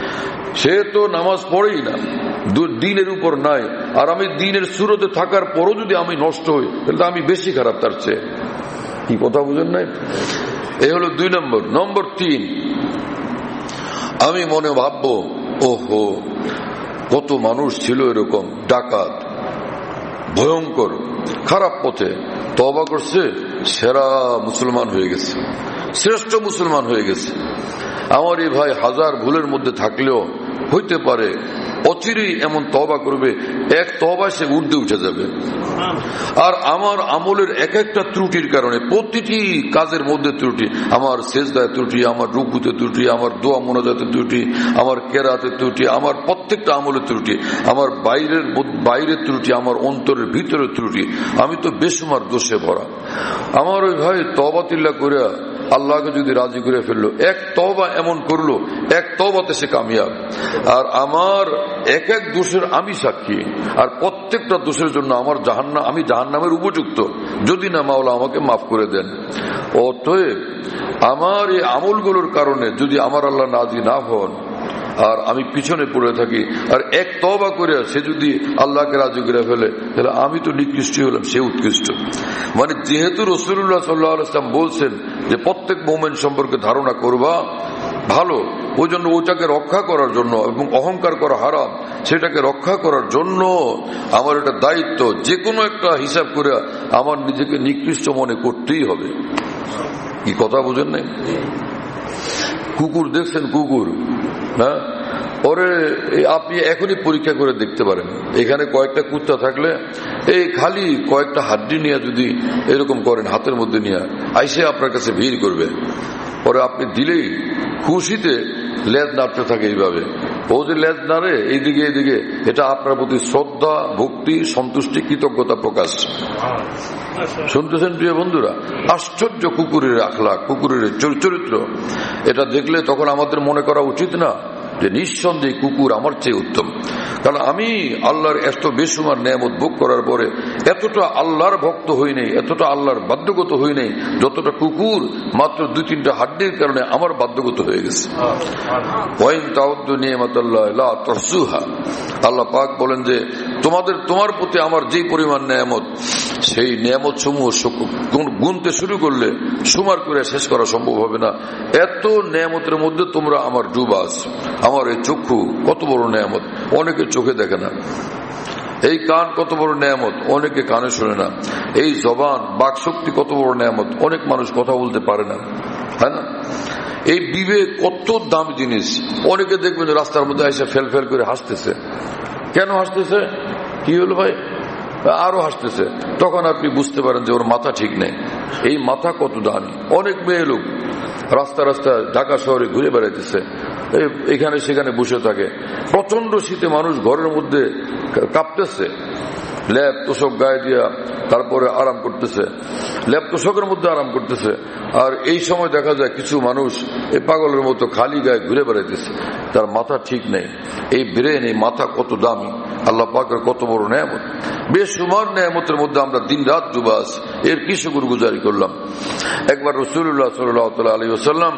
সে তো নামাজ পড়েই না, দিনের উপর নাই, আর আমি দিনের সুরতে থাকার পরও যদি আমি নষ্ট হই, তাহলে আমি বেশি খারাপ তার চেয়ে। কি কথা বুঝেন নাই? এই হলো দুই নম্বর। নম্বর তিন, আমি মনে ভাববো ওহো কত মানুষ ছিল এরকম ডাকাত, ভয়ঙ্কর খারাপ পথে, তওবা করছে, সেরা মুসলমান হয়ে গেছে, শ্রেষ্ঠ মুসলমান হয়ে গেছে। আমার এই ভাই হাজার ভুলের মধ্যে থাকলেও হইতে পারে অচিরেই এমন তওবা করবে, এক তওবায় সে ঊর্ধ্বে উঠে যাবে। আর আমার আমলের এক একটা ত্রুটির কারণে, প্রতিটি কাজের মধ্যে ত্রুটি, আমার সেজদায় ত্রুটি, আমার রুকুতে ত্রুটি, আমার দোয়া মোনাজাতে ত্রুটি, আমার কেরাতে ত্রুটি, আমার প্রত্যেকটা আমলের ত্রুটি, আমার বাইরের বাইরের ত্রুটি, আমার অন্তরের ভিতরের ত্রুটি, আমি তো বেসুমার দোষে ভরা। আমার ওই ভাই তওবা তিল্লা করে আল্লাহকে যদি রাজি করে ফেললো, এক তওবা এমন করলো, এক তওবাতে সে কামিয়াব। আর আমার এক এক দোষের আমি সাক্ষী, আর প্রত্যেকটা দোষের জন্য আমার জাহান্নাম, আমি জাহান্নামের উপযুক্ত, যদি না মাওলা আমাকে মাফ করে দেন। অতএব আমার এই আমলগুলোর কারণে যদি আমার আল্লাহ রাজি না হন, আর আমি পিছনে পড়ে থাকি, আর এক তওবা করে সে যদি আল্লাহকে রাজি করে ফেলে, তাহলে আমি তো নিকৃষ্ট হলাম, সে উৎকৃষ্ট। মানে যেহেতু রাসূলুল্লাহ সাল্লাল্লাহু আলাইহি ওয়াসাল্লাম বলছেন যে প্রত্যেক মুমিন সম্পর্কে ধারণা করবা ভালো, ওই জন্য ওটাকে রক্ষা করার জন্য, এবং অহংকার করা হারাম, সেটাকে রক্ষা করার জন্য আমার এটা দায়িত্ব, যে কোনো একটা হিসাব করে আমার নিজেকে নিকৃষ্ট মনে করতেই হবে। কি কথা বুঝেন নাই? কুকুর দেখছেন, কুকুর, হ্যাঁ, ওরে আপনি এখনই পরীক্ষা করে দেখতে পারেন। এখানে কয়েকটা কুত্তা থাকলে এই খালি কয়েকটা হাড্ডি নিয়ে যদি এরকম করেন, হাতের মধ্যে নিয়ে আইসে আপনার কাছে ভিড় করবে, পরে আপনি দিলেই খুশিতে লেজ নাড়তে থাকে এইভাবে। ও যে লেজ নাড়ে এইদিকে এইদিকে, এটা আপনার প্রতি শ্রদ্ধা, ভক্তি, সন্তুষ্টি, কৃতজ্ঞতা প্রকাশ। শুনতেছেন প্রিয় বন্ধুরা? আশ্চর্য কুকুরের আখলাক, কুকুরের চরিত্র। এটা দেখলে তখন আমাদের মনে করা উচিত না যে নিঃসন্দেহে কুকুর আমার চেয়ে উত্তম। কারণ আমি আল্লাহর এত বেসুমার নেয়ামত ভোগ করার পরে এতটা আল্লাহর ভক্ত হই নাই, এতটা আল্লাহর বাধ্যগত হই নাই, যতটা কুকুর মাত্র দুই তিনটা হাড্ডির কারণে আমার বাধ্যগত হয়ে গেছে। ওয়াইন তাউদ্দু নিয়ামাত নি'মাতাল্লাহি লা তুহসুহা। আল্লাহ পাক বলেন যে তোমাদের তোমার প্রতি আমার যে পরিমাণ নেয়ামত, সেই নেয়ামত সমূহ গুনতে শুরু করলে সুমার করে শেষ করা সম্ভব হবে না। এত নেয়ামতের মধ্যে তোমরা আমার ডুবা আছো। আমার এই চক্ষু কত বড় নেয়ামত, অনেকে চোখে দেখে না। এই কান কত বড় নেয়ামত, অনেকে কানে শোনে না। এই জবান বাকশক্তি কত বড় নেয়ামত, অনেক মানুষ কথা বলতে পারে না, হ্যাঁ না? এই বিবেক কত দামি জিনিস। অনেকে দেখবেন রাস্তার মধ্যে এসে ফেল ফেল করে হাসতেছে। কেন হাসতেছে? কি হলো ভাই? আরো হাসতেছে। তখন আপনি বুঝতে পারেন যে ওর মাথা ঠিক নেই। এই মাথা কত দামি। অনেক মেয়ে লোক রাস্তা রাস্তা ঢাকা শহরে ঘুরে বেড়াইতেছে, এখানে সেখানে বসে থাকে। প্রচন্ড শীতে মানুষ ঘরের মধ্যে কাঁপতেছে, ল্যাব তোষক গায়ে দিয়া তারপরে আরাম করতেছে, ল্যাব তোষকের মধ্যে আরাম করতেছে। আর এই সময় দেখা যায় কিছু মানুষ এই পাগলের মতো খালি গায়ে ঘুরে বেড়াইতেছে, তার মাথা ঠিক নেই। এই ব্রেন, এই মাথা কত দামি, আল্লাহ পাকের কত বড় নেয়ামত। বেশুমার নেয়ামতের মধ্যে আমরা দিন রাত ডুবা আছি, এর কি শুকরগুজারি করলাম। একবার রাসূলুল্লাহ সাল্লাল্লাহু আলাইহি ওয়াসাল্লাম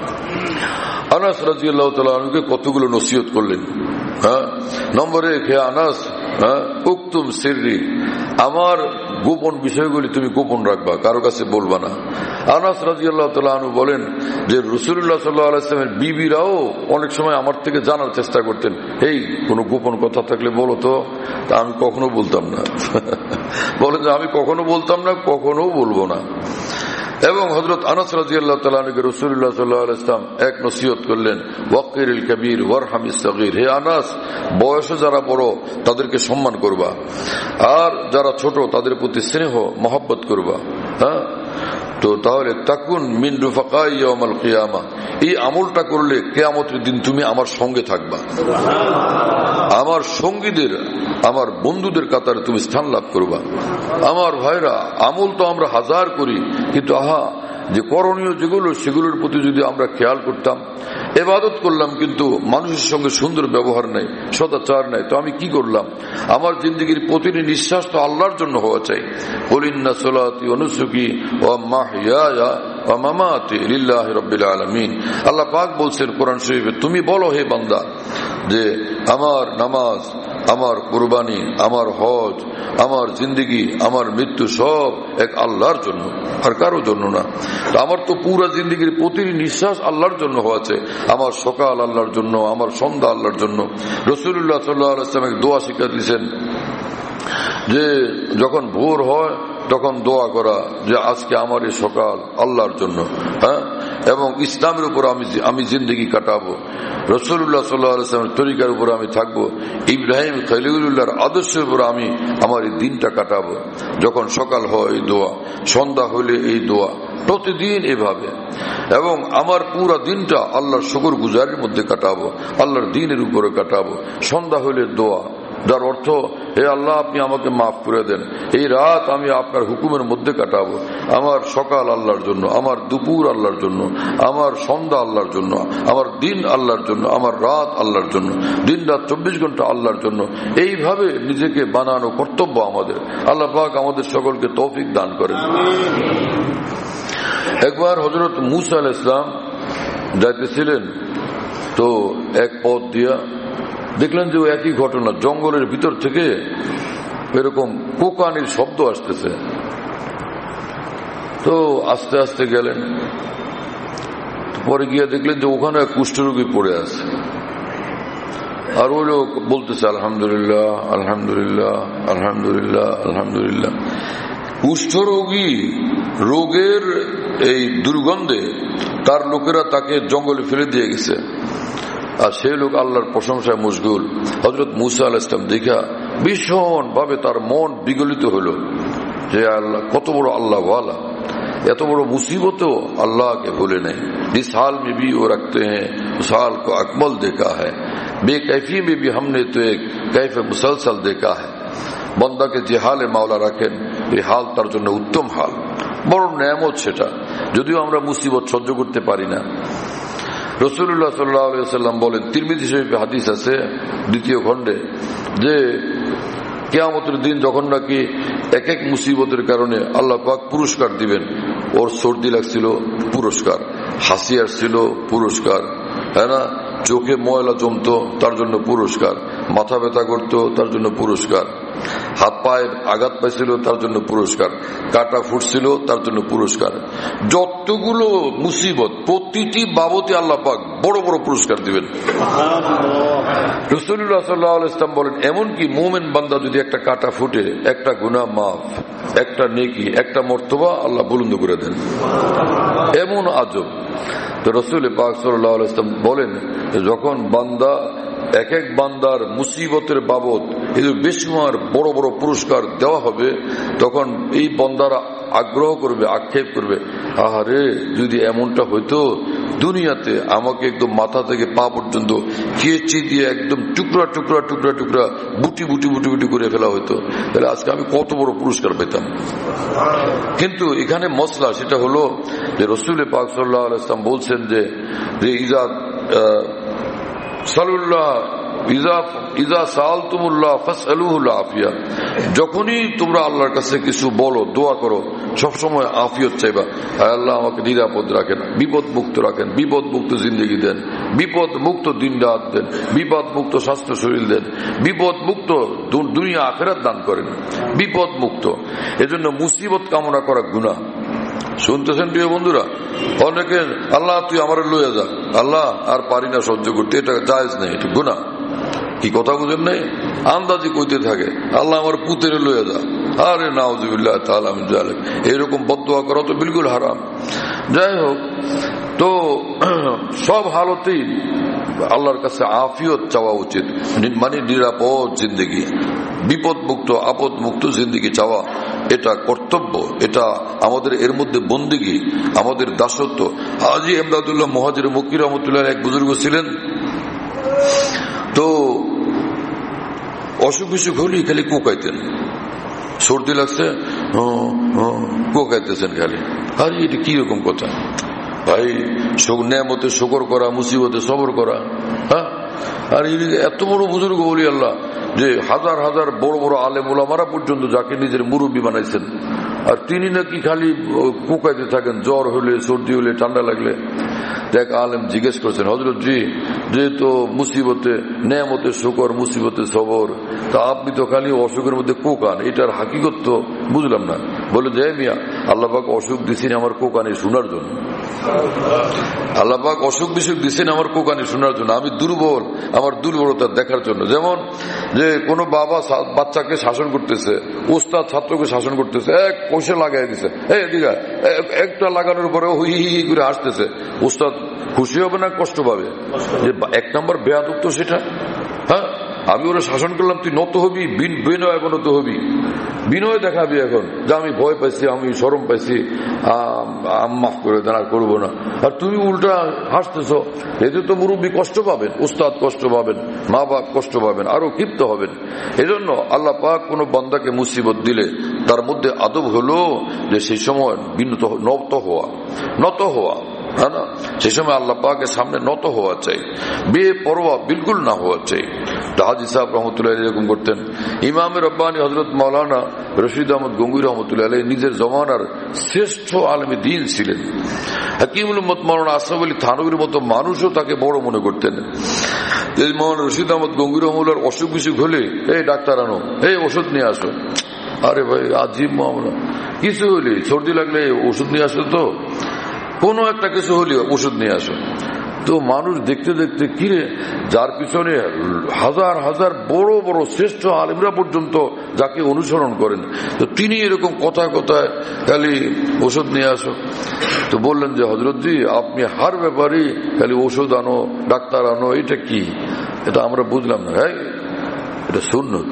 আনাস রাদিয়াল্লাহু তাআলা আনহুকে কতগুলো নসিহত করলেন। হ্যাঁ, নম্বর এক, হে আনাস, হ্যাঁ, উকতুম সিররি, আমার গোপন বিষয়গুলি তুমি গোপন রাখবা, কারো কাছে বলবা না। আনাস রাদিয়াল্লাহু তাআলা আনহু বলেন যে রাসূলুল্লাহ সাল্লাল্লাহু আলাইহি ওয়াসাল্লামের বিবিরাও অনেক সময় আমার থেকে জানার চেষ্টা করতেন, এই কোনো গোপন কথা থাকলে বলো তো। তা আমি কখনো বলতাম না। বলেন যে আমি কখনো বলতাম না, কখনো বলবো না। এবং হযরত আনাস রাদিয়াল্লাহু তাআলা আনহুকে রাসূলুল্লাহ সাল্লাল্লাহু আলাইহি ওয়াসাল্লাম এক নসিহত করলেন, ওয়াকিরিল কবীর ওয়ারহামিস সগীর, হে আনাস, বয়সে যারা বড় তাদেরকে সম্মান করবা, আর যারা ছোট তাদের প্রতি স্নেহ মহব্বত করবা। হ্যাঁ, তো তাহলে তাকুন মিন রুফাকাই ইয়াউমাল কিয়ামা, এই আমলটা করলে কিয়ামতের দিন তুমি আমার সঙ্গে থাকবা, আমার সঙ্গীদের, আমার বন্ধুদের কাতারে তুমি স্থান লাভ করবা। আমার ভাইরা, আমল তো আমরা হাজার করি, কিন্তু আহা, যে করণীয় যেগুলো সেগুলোর প্রতি যদি আমরা খেয়াল করতাম। ইবাদত করলাম কিন্তু মানুষের সঙ্গে সুন্দর ব্যবহার নাই, সদাচার নাই, তো আমি কি করলাম? আমার জিন্দগির প্রতিটি নিঃশ্বাস তো আল্লাহর জন্য হওয়া চাই। কুল ইন্না সলাতি ওয়া নুসুকি ওয়া মাহইয়ায়া ওয়া মামাতি লিল্লাহি রাব্বিল আলামিন। আল্লাহ পাক বলছেন কোরআন শরীফে, তুমি বলো হে বান্দা যে আমার নামাজ, আমার কুরবানি, আমার হজ, আমার জিন্দগি, আমার মৃত্যু সব এক আল্লাহর জন্য, আর কারো জন্য না। আমার তো পুরো জিন্দগির প্রতিটি নিঃশ্বাস আল্লাহর জন্য হয়েছে। আমার সকাল আল্লাহর জন্য, আমার সন্ধ্যা আল্লাহর জন্য। রাসূলুল্লাহ সাল্লাল্লাহু আলাইহি ওয়াসাল্লাম দোয়া শিক্ষা দিয়েছেন যে যখন ভোর হয় তখন দোয়া করা যে আজকে আমার এই সকাল আল্লাহর জন্য, হ্যাঁ, এবং ইসলামের উপর আমি আমি জিন্দগি কাটাবো, রাসূলুল্লাহ সাল্লাল্লাহু আলাইহি ওয়াসাল্লামের তরিকার উপর আমি থাকবো, ইব্রাহিম খলিলুল্লাহর আদর্শের উপর আমি আমার এই দিনটা কাটাবো। যখন সকাল হয় এই দোয়া, সন্ধ্যা হলে এই দোয়া, প্রতিদিন এভাবে। এবং আমার পুরো দিনটা আল্লাহর শুকর গুজারের মধ্যে কাটাবো, আল্লাহর দ্বীনের উপরে কাটাবো। সন্ধ্যা হলে দোয়া, যার অর্থ হে আল্লাহ আপনি আমাকে মাফ করে দেন, এই রাত আমি আপনার হুকুমের মধ্যে কাটাবো। আমার সকাল আল্লাহর জন্য, আমার দুপুর আল্লাহর জন্য, আমার সন্ধ্যা আল্লাহর জন্য, আমার দিন আল্লাহর জন্য, আমার রাত আল্লাহর জন্য, দিন রাত চব্বিশ ঘন্টা আল্লাহর জন্য। এইভাবে নিজেকে বানানো কর্তব্য আমাদের। আল্লাহ পাক আমাদের সকলকে তৌফিক দান করেন। একবার হযরত মূসা আলাইহিস সালাম যাইতেছিলেন, তো এক পথ দিয়া দেখলেন যে একই ঘটনা, জঙ্গলের ভিতর থেকে এরকম কোকানির শব্দ আসতেছে। তো আস্তে আস্তে গেলেন, পরে গিয়ে দেখলেন যে ওখানে এক কুষ্ঠরোগী পড়ে আছে, আর ওই লোক বলতেছে আলহামদুলিল্লাহ আলহামদুলিল্লাহ আলহামদুলিল্লাহ আলহামদুলিল্লাহ। কুষ্ঠরোগী রোগের এই দুর্গন্ধে তার লোকেরা তাকে জঙ্গলে ফেলে দিয়ে গেছে, আর সেই লোক আল্লাহর প্রশংসায় মশগুল। হযরত মূসা আলাইহিস সালাম দেখা ভীষণ ভাবে তার মন বিগলিত হলো যে আল্লাহ কত বড় আল্লাহ ওয়ালা, এত বড় মুসিবতও আল্লাহকে ভুলে নেই। जिस हाल में भी वो रखते हैं उस हाल को अकमल देखा है, बेकैफी में भी हमने तो एक कैफ मुसलसल देखा है। বন্দাকে যে হালে মাওলা রাখেন এই হাল তার জন্য উত্তম হাল, বড় নেয়ামত সেটা, যদিও আমরা মুসিবত সহ্য করতে পারি না। রাসূলুল্লাহ সাল্লাল্লাহু আলাইহি ওয়াসাল্লাম বলেন, তিরমিজি শরীফে হাদিস আছে দ্বিতীয় খণ্ডে, যে কিয়ামতের দিন যখন নাকি এক এক মুসিবতের কারণে আল্লাহ পাক পুরস্কার দিবেন, ওর সর্দি লাগছিল পুরস্কার, হাসি আসছিল পুরস্কার, হ্যাঁ না, চোখে ময়লা জমতো তার জন্য পুরস্কার, মাথা ব্যথা করতো তার জন্য পুরস্কার, হাত পায়ে আঘাত পাইছিল তার জন্য পুরস্কার, কাটা ফুটছিল তার জন্য পুরস্কার। যতগুলো মুসিবত প্রতিটি বাবতে আল্লাহ পাক বড় বড় পুরস্কার দিবেন। রাসূলুল্লাহ সাল্লাল্লাহু আলাইহি ওয়াসাল্লাম বলেন, এমনকি মুমিন বান্দা যদি একটা কাটা ফুটে, একটা গুনাহ মাফ, একটা নেকি, একটা মর্তবা আল্লাহ বুলন্দ করে দেন। এমন আজব। তো রাসূল পাক সাল্লাল্লাহু আলাইহি ওয়াসাল্লাম বলেন, যখন বান্দা এক এক বান্দার মুসিবতের বাবদ এই বেশুমার বড় বড় পুরস্কার দেওয়া হবে, তখন এই বান্দারা আগ্রহ করবে, আক্ষেপ করবে, আহারে যদি এমনটা হইতো দুনিয়াতে আমাকে একদম মাথা থেকে পা পর্যন্ত কেচি দিয়ে একদম টুকরা টুকরা টুকরা টুকরা বুটি বুটি বুটি বুটি করে ফেলা হইতো, তাহলে আজকে আমি কত বড় পুরস্কার পেতাম। কিন্তু এখানে মসলা সেটা হলো যে রাসূল পাক সাল্লাল্লাহু আলাইহি ওয়াসাল্লাম বলছেন যে ইজা সাল্লাল্লাহ ইজা সাআলতুমুল্লাহ ফাসআলুহুল আফিয়া, যখনই তোমরা আল্লাহর কাছে কিছু বলো, দোয়া করো, সবসময় আফিয়ত চাইবা। আল্লাহ আমাকে নিরাপদ রাখেন, বিপদ মুক্ত রাখেন, বিপদ মুক্ত জিন্দগি দেন, বিপদ মুক্ত দিন রাত দেন, বিপদ মুক্ত স্বাস্থ্য শরীর দেন, বিপদ মুক্ত দুনিয়া আখিরাত দান করেন, বিপদ মুক্ত। এজন্য মুসিবত কামনা করা গুনাহ। শুনতেছেন প্রিয় বন্ধুরা? অনেকে আল্লাহ তুই আমার লইয়া যা, আল্লাহ আর পারি না সহ্য করতে, এটা জায়েজ নেই, এটা গুনাহ। কি কথা বুঝেন নাই? আন্দাজি কইতে থাকে আল্লাহ আমার পুতের লইয়া যা, আরে নাউযুবিল্লাহ তাআলা মিন যালিক, এরকম বদদোয়া করা তো বিলকুল হারাম। যাই হোক, তো সব হালতেই আল্লাহর কাছে আফিয়ত চাওয়া উচিত, মানে নিরাপদ জিন্দগি, বিপদ মুক্ত আপদ মুক্ত জিন্দগি চাওয়া, এটা কর্তব্য, এটা আমাদের এর মধ্যে বন্দেগী, আমাদের দাসত্ব। হাজী ইমদাদুল্লাহ মুহাজির মক্কি রহমতুল্লাহ এক বুজুর্গ ছিলেন, তো অসুখ বিসুখ হলেই খালি কোকাইতেন, সর্দি লাগছে কোকাইতেছেন খালি। আরে এটা কিরকম কথা ভাই? নেয়ামতে শুকর করা, মুসিবতে সবর করা। হ্যাঁ, আর এত বড় বুজুর্গ বলি আল্লাহ যে হাজার হাজার বড় বড় আলেম ওলামারা পর্যন্ত যাকে নিজের মুরব্বী বানাইছেন, আর তিনি নাকি খালি কোকাইতে থাকেন, জ্বর হলে, সর্দি হলে, ঠান্ডা লাগলে। দেখ আলেম জিজ্ঞেস করছেন, হযরত জি যেহেতু মুসিবতে নেয়ামতে শুকর, মুসিবতে সবর, তা আপনি তো খালি অসুখের মধ্যে কোকান, এটার হাকিকত তো বুঝলাম না। বলে যে মিয়া, আল্লাহ পাক অসুখ দিছেন আমার কোকানি শোনার জন্য, আল্লাহ পাক অসুখ বিসুখ দিছেন আমার কোকানি শোনার জন্য, আমি দুর্বল, আমার দুর্বলতা দেখার জন্য। যেমন যে কোনো বাবা বাচ্চাকে শাসন করতেছে, উস্তাদ ছাত্রকে শাসন করতেছে, এক কষে লাগাই দিছে, এই দিঘা একটা লাগানোর পরে হুই হি করে আসতেছে, উস্তাদ খুশি হবে না কষ্ট পাবে? যে এক নম্বর বেয়াদব তো সেটা। হ্যাঁ, আমি ওরা শাসন করলাম, তুই নত হবি, বিনয় এখন নত হবি, বিনয় দেখাবি এখন যে আমি ভয় পাইছি, আমি শরম পাইছি, মাফ করে দেন, আর করবো না। আর তুমি উল্টা হাসতেছ, এতে তো মুরব্বী কষ্ট পাবেন, উস্তাদ কষ্ট পাবেন, মা বাপ কষ্ট পাবেন, আরো ক্ষিপ্ত হবেন। এজন্য আল্লাহ পাক কোন বান্দাকে মুসিবত দিলে তার মধ্যে আদব হলো যে সেই সময় বিনত নত হওয়া, নত হওয়া, হ্যাঁ না, সেই সময় আল্লাহ পাকের সামনে নত হওয়া চাই, বেপরোয়া বিলকুল না হওয়া চাই। হাজী সাহেব রহমতুল্লাহ এরকম করতেন। ইমামে রব্বানী হযরত মাওলানা রশিদ আহমদ গঙ্গুই রহমতুল্লাহ নিজের জমানার শ্রেষ্ঠ আলেমে দ্বীন ছিলেন। হাকিমুল উম্মত মাওলানা আশরাফ আলী থানভীর মতো মানুষও তাকে বড় মনে করতেন। মাওলানা রশিদ আহমদ গঙ্গুই রহমতুল্লাহর অসুখ বিসুখ হলে, এই ডাক্তার আনো, এই ওষুধ নিয়ে আসো। আরে ভাই আজীব মামলা, কিছু হলে সর্দি লাগলে ওষুধ নিয়ে আসো, তো কোনো একটা কিছু হলে ওষুধ নিয়ে আসো। তো মানুষ দেখতে দেখতে কিরে, যার পিছনে হাজার হাজার বড় বড় শ্রেষ্ঠ আলেমরা পর্যন্ত যাকে অনুসরণ করেন, তো তিনি এরকম কথায় কথায় খালি ওষুধ নিয়ে আসো। তো বললেন যে হযরতজি আপনি হার ব্যাপারে খালি ওষুধ আনো, ডাক্তার আনো, এটা কি? এটা আমরা বুঝলাম না। হ্যাঁ, এটা সুন্নত,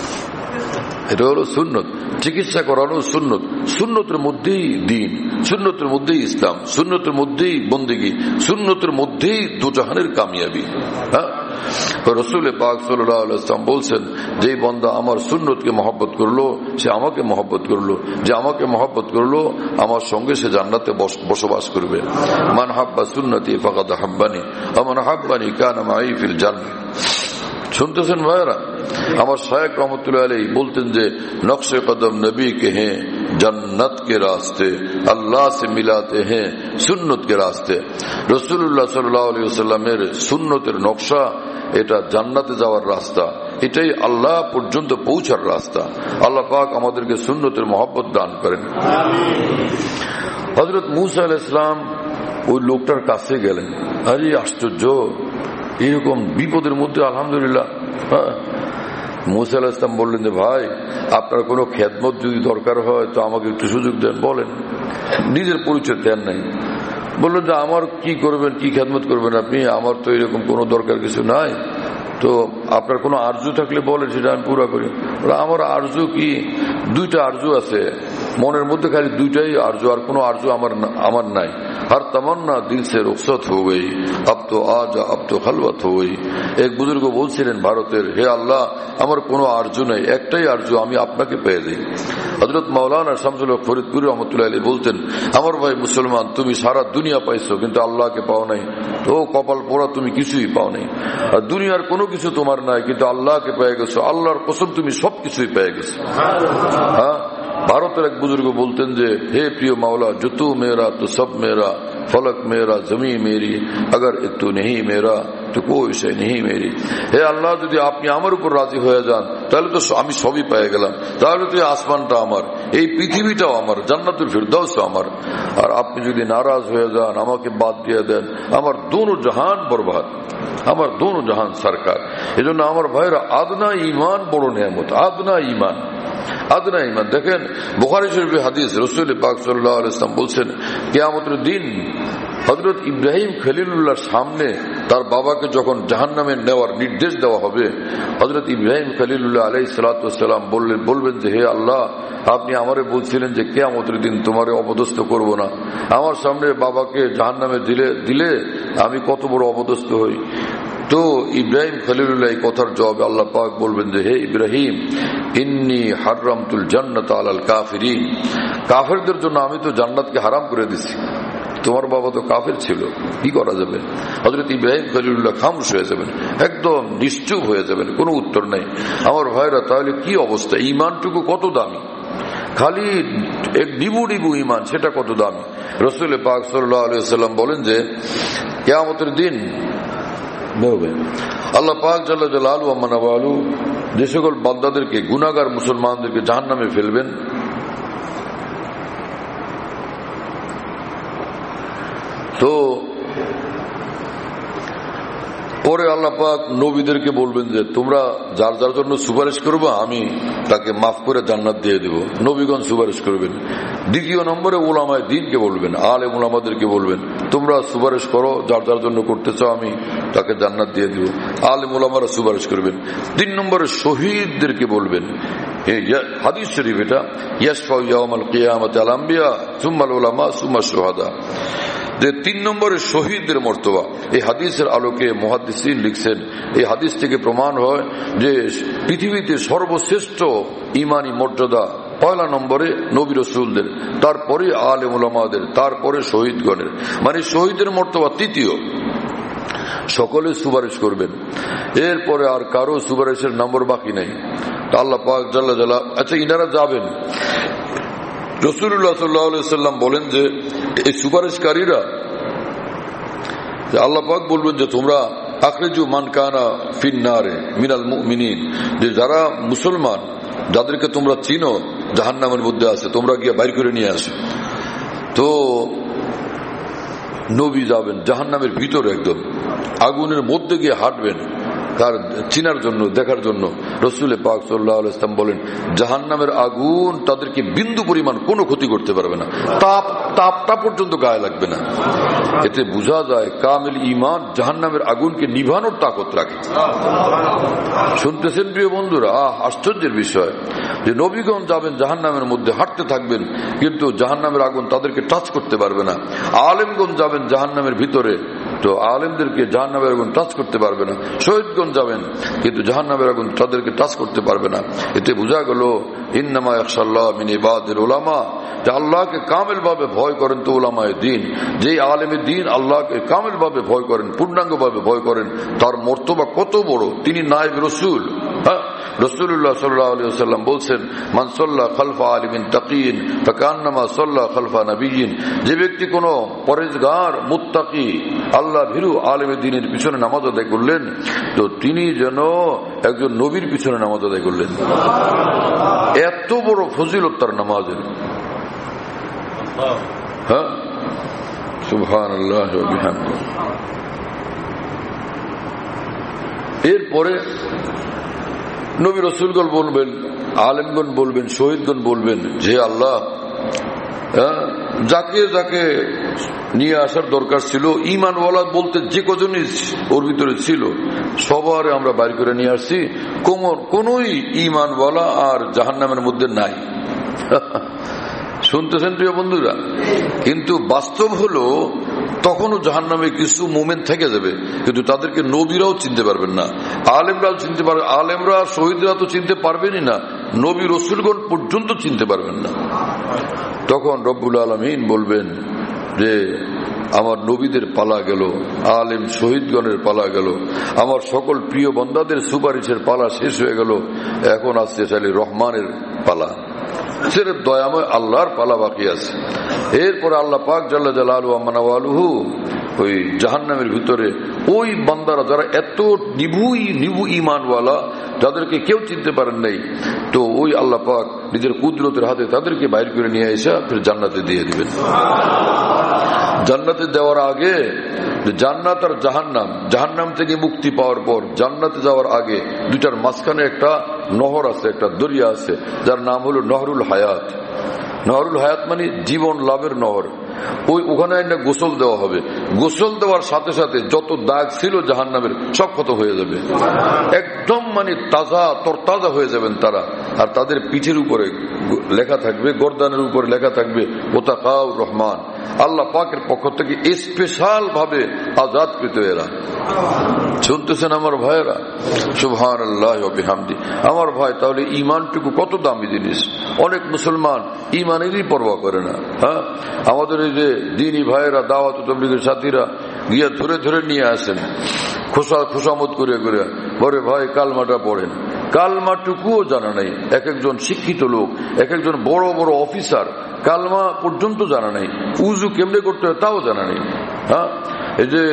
এটা হলো সুন্নত, চিকিৎসা করানো সুন্নত, সুন্নতের মধ্যেই দ্বীন, সুন্নতের মধ্যেই ইসলাম, সুন্নতের মধ্যেই বন্দেগী, সুন্নতের মধ্যেই দুজাহানের কামিয়াবি। হ্যাঁ, রাসূল পাক সাল্লাল্লাহু আলাইহি ওয়াসাল্লাম বলছেন, যে বান্দা আমার সুন্নতকে মহব্বত করলো সে আমাকে মহব্বত করলো, যে আমাকে মহব্বত করলো আমার সঙ্গে সে জান্নাতে বসবাস করবে। মান হাব্বা সুন্নতি ফাকাদ হাব্বানি ওয়া মান হাব্বানি কানা মাই ফিল জান্নাহ। শুনতেছেন ভাইরা? আমার শায়েখ রহমতুল্লাহ আলাইহি বলতেন যে নকশে কদম নবী কে হ্যাঁ जन्नत के रास्ते, अल्लाह से मिलाते हैं सुन्नत के रास्ते। रसूलुल्लाह सल्लल्लाहु अलैहि वसल्लमेर सुन्नतेर नक्शा এটা জান্নাতে যাওয়ার রাস্তা, এটাই আল্লাহ পর্যন্ত পৌঁছার রাস্তা। আল্লাহ পাক আমাদেরকে সুন্নতের মহব্বত দান করেন। হযরত মূসা আলাইহিস সালাম ওই লোকটার কাছে গেলেন। আরে আশ্চর্য, এরকম বিপদের মধ্যে আলহামদুলিল্লাহ। মূসা আলাইহিস সালাম বললেন যে ভাই, আপনার কোনো খেদমত যদি দরকার হয় তো আমাকে একটু সুযোগ দেন, বলেন। নিজের পরিচয় দেন নাই, বললেন যে আমার কি করবেন, কি খেদমত করবেন আপনি, আমার তো এরকম কোনো দরকার কিছু নাই, তো আপনার কোনো আরজু থাকলে বলেন, সেটা আমি পুরা করি। আমার আরজু কি, দুইটা আরজু আছে মনের মধ্যে, খালি দুইটাই আরজু, আর কোনো আরজু আমার আমার নাই। हर तमन्ना दिल से रुखसत हो गई, अब तो आज अब तो खलवत हो गई। एक बुजुर्ग বলছিলেন ভারতের, হে আল্লাহ আমার কোনো আরজু নেই, একটাই আরজু, আমি আপনাকে পেয়ে যাই। হযরত মাওলানা শামসুল হক ফরিদপুরি রহমতুল্লাহ আলাইহি বলতেন, আমার ভাই মুসলমান, তুমি সারা দুনিয়া পাইছো কিন্তু আল্লাহকে পাও নাই, তো কপাল পোড়া, তুমি কিছুই পাও নাই। আর দুনিয়ার কোনো কিছু তোমার নাই, কিন্তু আল্লাহকে পেয়ে গেছো, আল্লাহর কসম তুমি সবকিছুই পেয়ে গেছো। হ্যাঁ, ভারতের এক বুজুর্গ বলতেন যে, হে প্রিয় মাওলা, जो तू मेरा तो सब मेरा, फलक मेरा जमी मेरी, अगर तू नहीं मेरा तो कोई शय नहीं मेरी। হে আল্লাহ, যদি আপনি আমার উপর রাজি হয়ে যান তাহলে তো আমি সবই পেয়ে গেলাম, তাহলে তো এই আসমানটা আমার, এই পৃথিবীটাও আমার, জান্নাতুল ফিরদাউসও আমার। আর আপনি যদি নারাজ হয়ে যান, আমাকে বাদ দিয়ে দেন, আমার দোনো জাহান বরবাদ, আমার দোনো জাহান সরকার। এজন্য আমার ভাইরা, আদনা ঈমান বড় নিয়ামত, আদনা ঈমান, আদনা ঈমান। দেখেন বুখারী শরীফে হাদিস, রাসূল পাক সাল্লাল্লাহু আলাইহি ওয়াসাল্লাম বলছেন, কিয়ামতের দিন হযরত ইব্রাহিম খলিলুল্লাহর সামনে তার বাবাকে যখন জাহান্নামে নেওয়ার নির্দেশ দেওয়া হবে, হযরত ইব্রাহিম খলিলুল্লাহ আলাইহিস সালাতু ওয়াস সালাম বললেন বলবেন যে, হে আল্লাহ, আপনি আমারে বলছিলেন যে কিয়ামতের দিন তোমারে অপদস্থ করব না, আমার সামনে বাবাকে জাহান্নামে দিলে দিলে আমি কত বড় অপদস্থ হই। তো ইব্রাহিম খলিলুল্লাহ এই কথার জবাবে আল্লাহ পাক বলবেন যে, হে ইব্রাহিম, ইন্নী হারামতুল জান্নাত আলাল কাফিরিন, কাফেরদের জন্য আমি তো জান্নাতকে হারাম করে দিছি, তোমার বাবা তো কাফের ছিল, কি করা যাবে? হযরত ইব্রাহিম খলিলুল্লাহ খামোশ হয়ে যাবেন, একদম নিশ্চুপ হয়ে যাবেন, কোনো উত্তর নেই। আমার ভাইরা, তাহলে কি অবস্থা, ইমানটুকু কত দামি, খালি এক ডিবু ডিবু ইমান, সেটা কত দামি। রাসূল পাক সাল্লাল্লাহু আলাইহি ওয়াসাল্লাম বলেন যে কিয়ামতের দিন আল্লাহ পাক জাল্লা জালালু ওয়া মানাওয়ালু যে সকল বান্দাদেরকে, গুনাহগার মুসলমানদেরকে জাহান্নামে ফেলবেন, তো পরে আল্লাহ পাক নবীদেরকে বলবেন যে তোমরা যার যার জন্য সুপারিশ করবা আমি তাকে মাফ করে জান্নাত দিয়ে দেব। নবীগণ সুপারিশ করবেন। দ্বিতীয় নম্বরে উলামায়ে দ্বীনকে বলবেন, আলেম উলামাদেরকে বলবেন, তোমরা সুপারিশ করো, যার যার জন্য করতে চাও আমি তাকে জান্নাত দিয়ে দেব। আলেম উলামারা সুপারিশ করবেন। তিন নম্বরে শহীদদেরকে বলবেন, হাদিস শরীফ এটা, ইয়াশফাউ ইয়াউমাল কিয়ামাতি আল আম্বিয়া সুম্মাল উলামা সুম্মা শুহাদা, যে তিন নম্বরে শহীদদের মর্তবা। এই হাদিসের আলোকে মুহাদ্দিসিন লিখছেন, এই হাদিস থেকে প্রমাণ হয় যে পৃথিবীতে সর্বশ্রেষ্ঠ ইমানি মর্যাদা পয়লা নম্বরে নবী রাসূলদের, তারপরে আলেম উলামাদের, তারপরে শহীদগণের, মানে শহীদের মর্তবা তৃতীয়। সকলে সুপারিশ করবেন, এরপরে আর কারো সুপারিশের নম্বর বাকি নেই। আল্লাহ পাক জাল্লা জালাল, আচ্ছা ইনারা যাবেন, রাসূলুল্লাহ সাল্লাল্লাহু আলাইহি ওয়াসাল্লাম বলেন যে এই সুপারিশকারীরা, আল্লাহ পাক বলবেন যে তোমরা আখরিজু মান কানা ফিন নারে মিনাল মুমিনিন, যে যারা মুসলমান, যাদেরকে তোমরা চিনো জাহান্নামের মধ্যে আছে, তোমরা গিয়ে বাইর করে নিয়ে আসো। তো নবী যাবেন জাহান্নামের ভিতরে, একদম আগুনের মধ্যে গিয়ে হাঁটবেন, কার চিনার জন্য, দেখার জন্য। রাসূল পাক সাল্লাল্লাহু আলাইহি ওয়াসাল্লাম বলেন জাহান্নামের আগুন তাদেরকে বিন্দু পরিমাণ কোনো ক্ষতি করতে পারবে না, তাপ তাপটা পর্যন্ত গায়ে লাগবে না। এতে বোঝা যায় কামিল ঈমান জাহান্নামের আগুনকে নিভানোর তাকত রাখে। শুনতেছেন প্রিয় বন্ধুরা, আহ আশ্চর্যের বিষয় যে নবীগণ যাবেন জাহান্নামের মধ্যে, হাঁটতে থাকবেন, কিন্তু জাহান্নামের আগুন তাদেরকে টাচ করতে পারবে না। আলেমগণ যাবেন জাহান্নামের ভিতরে, তো আলেমদেরকে জাহান্নামের আগুন টাচ করতে পারবে না। শহীদগণ যাবেন, কিন্তু জাহান্নামের আগুন তাদেরকে টাচ করতে পারবে না। এতে বোঝা গেল ইন্নামা ইয়াখশাল্লাহ মিন ইবাদিল উলামা, যে আল্লাহকে কামিল ভাবে ভয় করেন তো উলামায়ে দ্বীন। যে আলেমে দ্বীন আল্লাহকে কামিল ভাবে ভয় করেন, পূর্ণাঙ্গ ভাবে ভয় করেন, তার মর্তবা কত বড়। তিনি নায়েব রাসূল, হ্যাঁ, রাসূলুল্লাহ সাল্লাল্লাহু আলাইহি ওয়াসাল্লাম বলছেন, মান সাল্লা খালফা আলিমিন তাকিন ফাকান্নামা সাল্লা খালফা নবিয়্যিন, যে ব্যক্তি কোনো পরেজগার মুত্তাকি আল্লাহ ভীরু আলেমে দ্বীনের পিছনে নামাজ আদায় করলেন, তো তিনি যেন একজন নবীর পিছনে নামাজ আদায় করলেন। এত বড় ফজিলত তার নামাজের। হ্যাঁ, সুবহানাল্লাহ ওয়া বিহামদিহি। এরপরে নবী রাসূলগণ বলবেন, আলেমগণ বলবেন, শহীদগণ বলবেন, যে আল্লাহ, যাকে যাকে নিয়ে আসার দরকার ছিল, ঈমানওয়ালা বলতে যে কজনই ওর ভিতরে ছিল সবার আমরা বাইর করে নিয়ে আসছি, কোনই ঈমানওয়ালা আর জাহান্নামের মধ্যে নাই। শুনতেছেন প্রিয় বন্ধুরা? কিন্তু বাস্তব হলো তখনও জাহান্নামে কিছু মোমেন্ট থেকে যাবে, কিন্তু তাদেরকে নবীরাও চিনতে পারবেন না, আলেমরাও চিনতে পারবে, আলেমরা শহীদরা তো চিনতে পারবেনই না, নবী রাসূলগণ পর্যন্ত চিনতে পারবেন না। তখন রব্বুল আলামিন বলবেন যে আমার নবীদের পালা গেল, আলেম শহীদগণের পালা গেল, আমার সকল প্রিয় বান্দাদের সুপারিশের পালা শেষ হয়ে গেল, এখন আসছে চাইলে রহমানের পালা, সির্ফ দয়াময় আল্লাহর পালা বাকি আছে। এরপরে আল্লাহ পাক জাল্লা জালালুহু ওয়া মানাওয়ালুহু ওই জাহান্নামের ভিতরে ওই বান্দারা যারা এত নিভুই নিভু ঈমানওয়ালা, যাদেরকে কেউ চিনতে পারেন নাই, তো ওই আল্লাহ পাক নিজের কুদরতের হাতে তাদেরকে বাইর করে নিয়ে এসে ফির জান্নাতে দিয়ে দিবেন। জান্নাতে দেওয়ার আগে জান্নাত আর জাহান্নাম, জাহান্নাম থেকে মুক্তি পাওয়ার পর জান্নাতে যাওয়ার আগে দুইটার মাঝখানে একটা নহর আছে, একটা দরিয়া আছে, যার নাম হলো নহরুল হায়াত। নহরুল হায়াত মানে জীবন লাভের নহর। ওই ওখানে একটা গোসল দেওয়া হবে, গোসল দেওয়ার সাথে সাথে যত দাগ ছিল জাহান্নামের সব ক্ষত হয়ে যাবে, একদম মানে তাজা তরতাজা হয়ে যাবেন তারা। আর তাদের পিঠের উপরে লেখা থাকবে, গর্দানের উপরে লেখা থাকবে ওতাকাউ রহমান, আল্লাহ পাকের পক্ষ থেকে স্পেশাল ভাবে আজাদকৃত এরা। শুনতেছেন আমার ভাইয়েরা? সুবহানাল্লাহ ওয়া বিহামদিহি। আমার ভাই, তাহলে ঈমানটুকু কত দামি জিনিস। অনেক মুসলমান ঈমানেরই পরোয়া করে না। হ্যাঁ, আমাদের এই যে দ্বীনি ভাইয়েরা, দাওয়াত ও তাবলীগের সাথীরা গিয়া ধরে ধরে নিয়ে আসেন, খোসা খোসামত করে করে, বলে ভাই কালমাটা পড়েন, কালমাটুকুও জানা নাই। এক একজন শিক্ষিত লোক, এক একজন বড় বড় অফিসার কালমা পর্যন্ত জানা নাই, উজু কেমনে করতে হয় তাও জানা নেই। হ্যাঁ, এই যে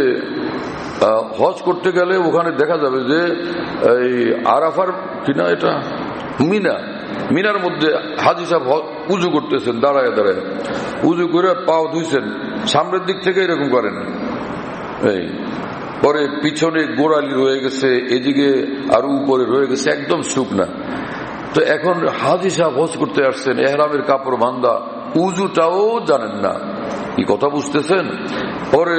হজ করতে গেলে ওখানে দেখা যাবে যে এই আরাফার কিনা এটা মিনা, মিনার মধ্যে হাজী সাহেব উজু করতেছেন দাঁড়ায় দাঁড়ায়, উজু করে পাও ধুইছেন, সামনের দিক থেকে এরকম করেন, এই পরে পিছনে গোড়ালি রয়ে গেছে, এদিকে আরো উপরে রয়ে গেছে, একদম শুকনা। তো এখন হাজী সাহেব হজ করতে আসছেন, এহরামের কাপড় বান্ধা, উজুটাও জানেন না। কি কথা বুঝতেছেন? পরে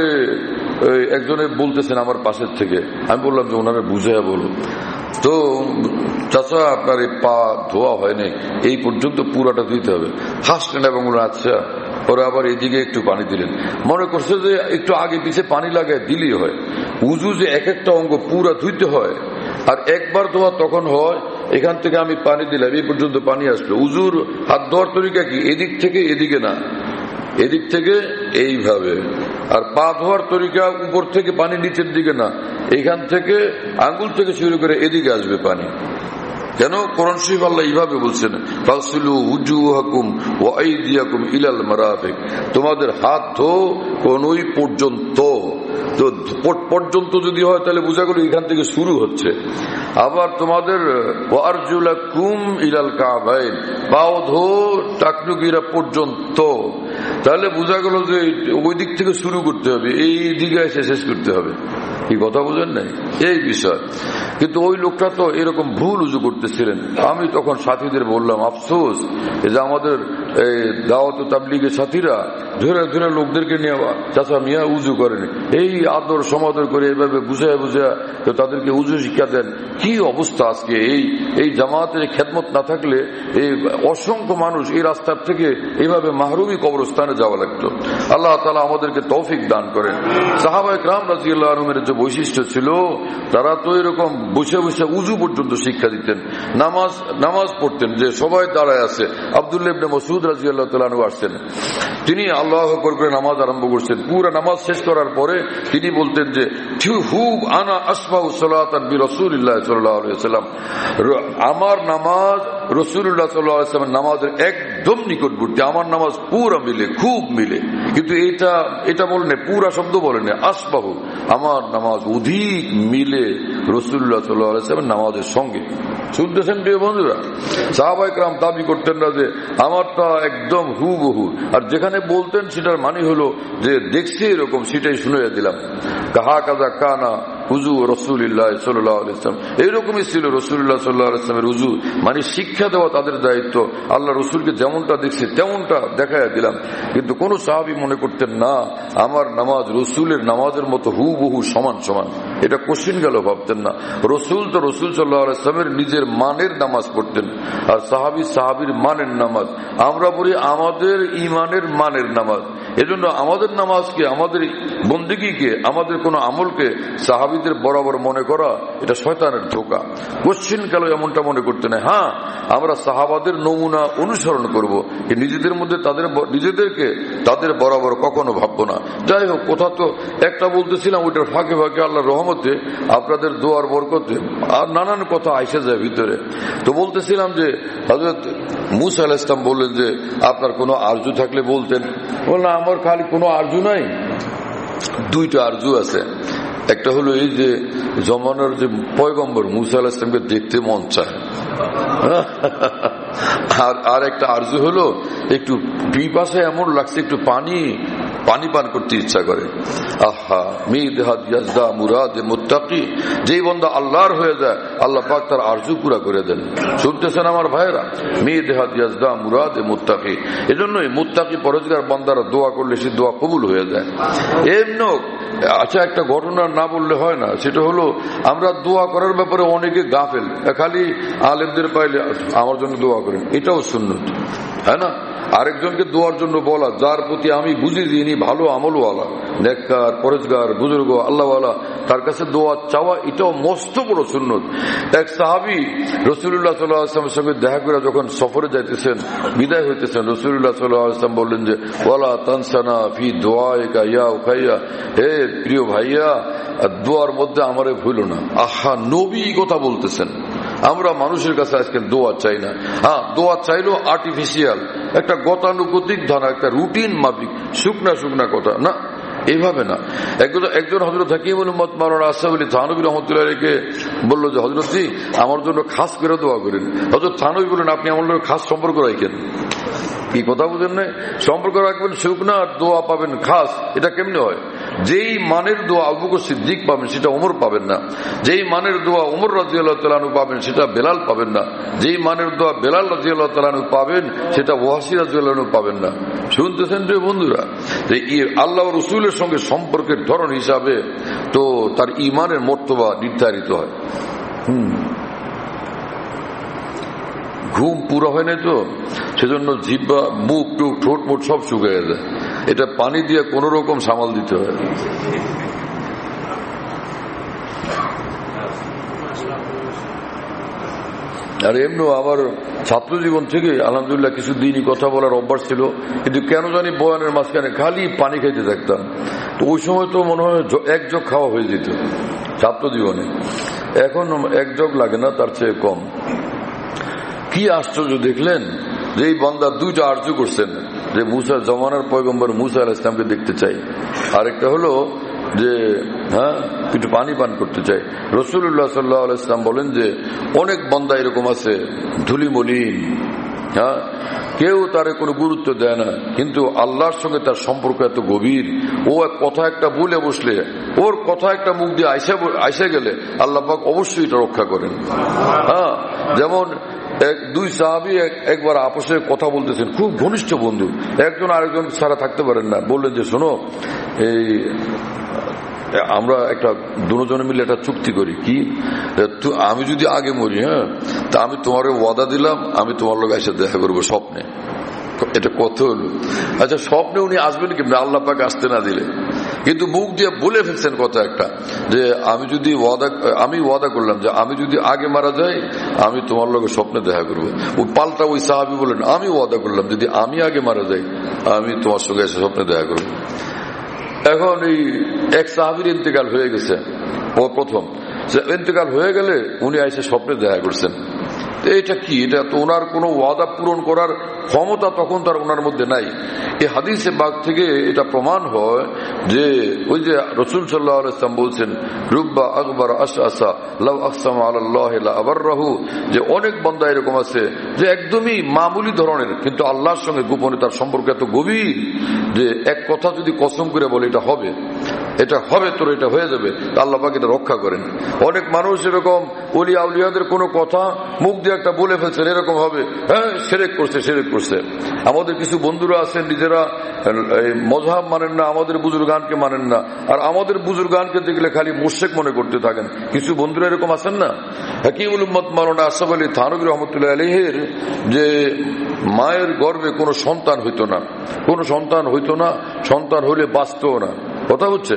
একজনে বলতেছেন আমার পাশের থেকে, আমি বললাম যে ওনারা বুঝাইয়া বলো তো, চাচা আপনার এই পা ধোয়া হয়নি, এই পর্যন্ত পুরাটা দিতে হবে। হাসলেন এবং আচ্ছা। পরে আবার এদিকে একটু পানি দিলেন, মনে করছে যে একটু আগে পিছিয়ে পানি লাগায় দিলেই হয়। উজু যে এক একটা অঙ্গ পুরা ধুইতে হয়, আর একবার ধোয়া তখন হয় এখান থেকে আমি পানি দিলাম, এই পর্যন্ত পানি আসলো। উজুর হাত ধোয়ার তরিকা কি? এদিক থেকে এদিকে না, এদিক থেকে এইভাবে। আর পা ধোয়ার তরিকা উপর থেকে পানি নিচের দিকে না, এখান থেকে আঙ্গুল থেকে শুরু করে এদিকে আসবে পানি। কেন? কোরআন শরীফ আল্লাহ এইভাবে বলছেন, ফাগসিলু উজুহাকুম ওয়া আইদিয়াকুম ইলাল মারাফিক, তোমাদের হাত ধো কোনই পর্যন্ত। তো পর্যন্ত যদি হয় তাহলে বোঝা গেল এখান থেকে শুরু হচ্ছে। আবার তোমাদের ওয়া আরজুলাকুম ইলাল কাবাইন, পাও ধো টাকনুকিরা পর্যন্ত, তাহলে বোঝা গেল যে ওই দিক থেকে শুরু করতে হবে, এই দিকে এসে শেষ করতে হবে। কি কথা বুঝেন নাই? এই বিষয়। কিন্তু ওই লোকটা তো এরকম ভুল উজু করতেছিলেন। আমি তখন সাথীদের বললাম, আফসোস যে আমাদের এই দাওয়াত ও তাবলীগের সাথীরা ধরে ধরে লোকদেরকে নিয়ে চাচা মিয়া উজু করেন, এই আদর সমাদর করে এইভাবে বুঝায় বুঝায় তো তাদেরকে উজু শিক্ষা দেন। কি অবস্থা আজকে! এই এই জামাতের খেদমত না থাকলে এই অসংখ্য মানুষ এই রাস্তার থেকে এইভাবে মাহরুমি কবরস্থানে যাওয়া লাগতো। আল্লাহ তাআলা আমাদেরকে তৌফিক দান করেন। সাহাবায়ে কেরাম রাদিয়াল্লাহু আনহুমের যে বৈশিষ্ট্য ছিল, তারা তো এরকম বসে বসে উজু পর্যন্ত শিক্ষা দিতেন, নামাজ নামাজ পড়তেন যে সবাই দাঁড়ায় আছে। আব্দুল্লাহ ইবনে মাসউদ মাসউদ রাদিয়াল্লাহু তাআলা আনহু আসছেন, তিনি আল্লাহু আকবার করে নামাজ আরম্ভ করছেন। পুরো নামাজ শেষ করার পরে তিনি বলতেন যে হুব আনা আসমাউ সালাতান বি রাসূলিল্লাহ সাল্লাল্লাহু আলাইহি ওয়াসাল্লাম, আমার নামাজ রাসূলুল্লাহ সাল্লাল্লাহু আলাইহি ওয়াসাল্লামের নামাজের একদম নিকটবর্তী, আমার নামাজ পুরো মিলে, খুব মিলে। কিন্তু এটা এটা বলেন পুরা শব্দ বলেন, আসবাহু, আমার নামাজ অধিক মিলে রাসূলুল্লাহ সাল্লাল্লাহু আলাইহি ওয়াসাল্লামের নামাজের সঙ্গে। শুনতেছেন প্রিয় বন্ধুরা, সাহাবায়ে কেরাম দাবি করতেন না যে আমারটা একদম হুবহু, আর যেখানে বলতেন সেটার মানে হলো যে দেখছি এরকম, সেটাই শুনে দিলাম। কাহা কাজা কানা হুজু রাসূলুল্লাহ সাল্লাল্লাহু আলাইহি ওয়াসাল্লাম, এইরকমই ছিল রাসূলুল্লাহ সাল্লাল্লাহু আলাইহি ওয়াসাল্লামের হুজু, মানে শিক্ষা দেওয়া তাদের দায়িত্ব। আল্লাহ রসুলকে যেমনটা দেখছি তেমনটা দেখাইয়া দিলাম। কিন্তু কোন সাহাবী মনে করতেন না আমার নামাজ রসুলের নামাজের মতো হুবহু সমান সমান, এটা কোশ্চিন গেল ভাবতেন না। রসুল তো রসুল সাল্লাল্লাহু আলাইহি ওয়াসাল্লামের নিজের মানের নামাজ পড়তেন, আর সাহাবী সাহাবীর মানের নামাজ। আমরা পড়ি আমাদের ইমানের মানের নামাজ। এজন্য আমাদের নামাজকে, আমাদের বন্দেগীকে, আমাদের কোন আমলকে সাহাবীদের বরাবর মনে করা এটা শয়তানের ধোঁকা। কোশ্চিন গেল এমনটা মনে করতে নেই। হ্যাঁ, আমরা সাহাবাদের নমুনা অনুসরণ করব, নিজেদের মধ্যে তাদের নিজেদেরকে তাদের বরাবর কখনো ভাববো না। যাই হোক, কথা তো একটা বলতেছিলাম, ওইটার ফাঁকে ফাঁকে আল্লাহর রহমতে আপনাদের দোয়ার বরকতে আর নানান কথা আইসে যায় ভিতরে। তো বলতেছিলাম যে হযরত মূসা আলাইহিস সালাম বললেন যে আপনার কোনো আরজু থাকলে বলতেন। বললাম আমার খালি কোনো আরজু নাই, দুইটা আরজু আছে। একটা হলো এই যে জমানার যে পয়গম্বর মূসা আলাইহিস সালামকে দেখতে মন চায়, আর আর একটা আরজু হলো একটু পিপাসা এমন লাগছে, একটু পানি পানি পান করতে ইচ্ছা করে। আহা মিদহাদ ইয়াজদা মুরাদে মুত্তাকি, যেই বান্দা আল্লাহর হয়ে যায় আল্লাহ পাক তার আরজু পুরা করে দেন। শুনতেছেন আমার ভাইরা, মিদহাদ ইয়াজদা মুরাদে মুত্তাকি। এজন্যই মুত্তাকি পরহেজগার বান্দারা দোয়া করলে সে দোয়া কবুল হয়ে যায়। এমনি আচ্ছা, একটা ঘটনা না বললে হয় না, সেটা হলো আমরা দোয়া করার ব্যাপারে অনেকে গাফেল, খালি আলেমদের পাইলে আমার জন্য দোয়া করেন, এটাও সুন্নত, হ্যাঁ না? আরেকজনকে দোয়ার জন্য বলা যার প্রতি আমি বুঝি দিইনি ভালো আমলওয়ালা, নেককার, পরেজগার, বুজুর্গ, আল্লাহওয়ালা, তার কাছে দোয়া চাওয়া এটাও মস্ত বড় সুন্নত। এক সাহাবী রাসূলুল্লাহ সাল্লাল্লাহু আলাইহি ওয়াসাল্লামের সঙ্গে দেখা করে যখন সফরে যাইতেছেন, বিদায় হইতেছেন, রাসূলুল্লাহ সাল্লাল্লাহু আলাইহি ওয়াসাল্লাম বললেন যে ওয়ালা তানসানা ফি দুআইকা ইয়া উখাইয়া, হে প্রিয় ভাইয়া দোয়ার মধ্যে আমারে ভুলো না। আহা, নবী কথা বলতেছেন। আমরা মানুষের কাছে আজকে দোয়া চাই না। হ্যাঁ, দোয়া চাইলেও আর্টিফিশিয়াল, একটা গতানুগতিক ধারা, একটা রুটিন মাফিক, শুকনা শুকনা কথা না, এইভাবে না। একজন একজন হযরত হাকিমুল উম্মত মাওলানা আশরাফ আলী থানভী রাহমাতুল্লাহকে বললো যে হযরত জি আমার জন্য খাস করে দোয়া করেন। হযরত থানভী বলেন আপনি আমার লোক খাস সম্পর্ক রাখেন। কি কথা বুঝেন না? সম্পর্ক রাখবেন শুকনা, দোয়া পাবেন খাস, এটা কেমনে হয়? যেই মানের দোয়া আবু বকর সিদ্দিক পাবেন সেটা ওমর পাবেন না, যেই মানের দোয়া ওমর রাদিয়াল্লাহু তাআলা আনহু পাবেন সেটা বেলাল পাবেন না, যেই মানের দোয়া বেলাল রাদিয়াল্লাহু তাআলা আনহু পাবেন সেটা ওয়াসি রাদিয়াল্লাহু আনহু পাবেন না। শুনতেছেন যে বন্ধুরা, যে আল্লাহ ও রাসূলের সঙ্গে সম্পর্কের ধরন হিসাবে তো তার ঈমানের মর্তবা নির্ধারিত হয়। হুম ঘুম পুরো হয় নাই তো, সেজন্য জিহ্বা, মুখ টুক, ঠোঁট মোট সব শুকিয়ে যায়। এটা পানি দিয়ে কোন রকম সামাল দিতে হয়। আর এমনি আমার ছাত্র জীবন থেকে আলহামদুলিল্লাহ কিছু দিনই কথা বলার অভ্যাস ছিল, কিন্তু কেন জানি বয়ানের মাঝখানে খালি পানি খাইতে থাকতাম। তো ওই সময় তো মনে হয় এক জগ খাওয়া হয়ে যেত ছাত্র জীবনে, এখন এক জগ লাগে না, তার চেয়ে কম। কি আশ্চর্য দেখলেন যে এই বান্দা দুইটা আরজু করছেন, যে মুসা জমানার পয়গম্বর মুসা আলাইহিস সালামকে দেখতে চাই, আরেকটা হলো যে হ্যাঁ একটু পানি পান করতে চাই। রাসূলুল্লাহ সাল্লাল্লাহু আলাইহি ওয়াসাল্লাম বলেন যে অনেক বান্দা এরকম আছে ধুলিমলিন, হ্যাঁ কেউ তার কোনো গুরুত্ব দেয় না, কিন্তু আল্লাহর সঙ্গে তার সম্পর্ক এত গভীর, ও এক কথা একটা বলে বসলে, ওর কথা একটা মুখ দিয়ে আইসা আইসা গেলে আল্লাহ পাক অবশ্যই এটা রক্ষা করেন। হ্যাঁ, যেমন এক দুই সাহাবী একবার আপসে কথা বলতেছেন, খুব ঘনিষ্ঠ বন্ধু, একজন আরেকজন ছাড়া থাকতে পারেন না। বললেন যে শোনো, এই আমরা একটা দুজনে মিলে একটা চুক্তি করি, কি আমি যদি আগে মরি, হ্যাঁ তা আমি তোমার ওয়াদা দিলাম আমি তোমার লোক এসে দেখা করবো স্বপ্নে। এটা কত হলো? আচ্ছা স্বপ্নে উনি আসবেন কেমন? আল্লাহ পাক আসতে না দিলে কিন্তু মুখ দিয়ে বলে ফেলছেন কথা একটা, যে আমি যদি ওয়াদা আমি ওয়াদা করলাম যে আমি যদি আগে মারা যাই আমি তোমার লগে স্বপ্নে দেখা করবো। ও পাল্টা ওই সাহাবী বলেন আমি ওয়াদা করলাম যদি আমি আগে মারা যাই আমি তোমার সঙ্গে এসে স্বপ্নে দেখা করবো। এখন এই এক সাহাবীর ইন্তেকাল হয়ে গেছে, ও প্রথম ইন্তেকাল হয়ে গেলে উনি এসে স্বপ্নে দেখা করছেন। এটা কি? এটা তো ওনার কোন ওয়াদা পূরণ করার ক্ষমতা তখন তার ওনার মধ্যে নাই। এই হাদিসে বাগ থেকে এটা প্রমাণ হয় যে ওই যে রাসূল সাল্লাল্লাহু আলাইহি ওয়াসাল্লাম বলছেন রুব্বা আকবার আশআসা লাউ আকসামা আলাল্লাহি লা আবাররাহু, যে অনেক বান্দা এরকম আছে যে একদমই মামুলি ধরনের কিন্তু আল্লাহর সঙ্গে গোপনে তার সম্পর্ক এত গভীর যে এক কথা যদি কসম করে বলে এটা হবে এটা হবে তোর এটা হয়ে যাবে, আল্লাহ পাক এটা রক্ষা করেন। অনেক মানুষ এরকম ওলি আউলিয়াদের কোনো কথা মুখ দিয়ে একটা বলে ফেলছেন এরকম হবে, হ্যাঁ শিরক করছে শিরক করছে। আমাদের কিছু বন্ধুরা আছেন নিজেরা মযহাব মানেন না, আমাদের বুজুর্গানকে মানেন না, আর আমাদের বুজুর্গানকে দেখলে খালি মুশরিক মনে করতে থাকেন। কিছু বন্ধুরা এরকম আছেন না। হাকিমুল উম্মত মাওলানা আশরাফ আলী থানভী রহমতুল্লাহ আলাইহির যে মায়ের গর্ভে কোনো সন্তান হইতো না, কোনো সন্তান হইতো না, সন্তান হলে বাঁচতও না, কথা হচ্ছে।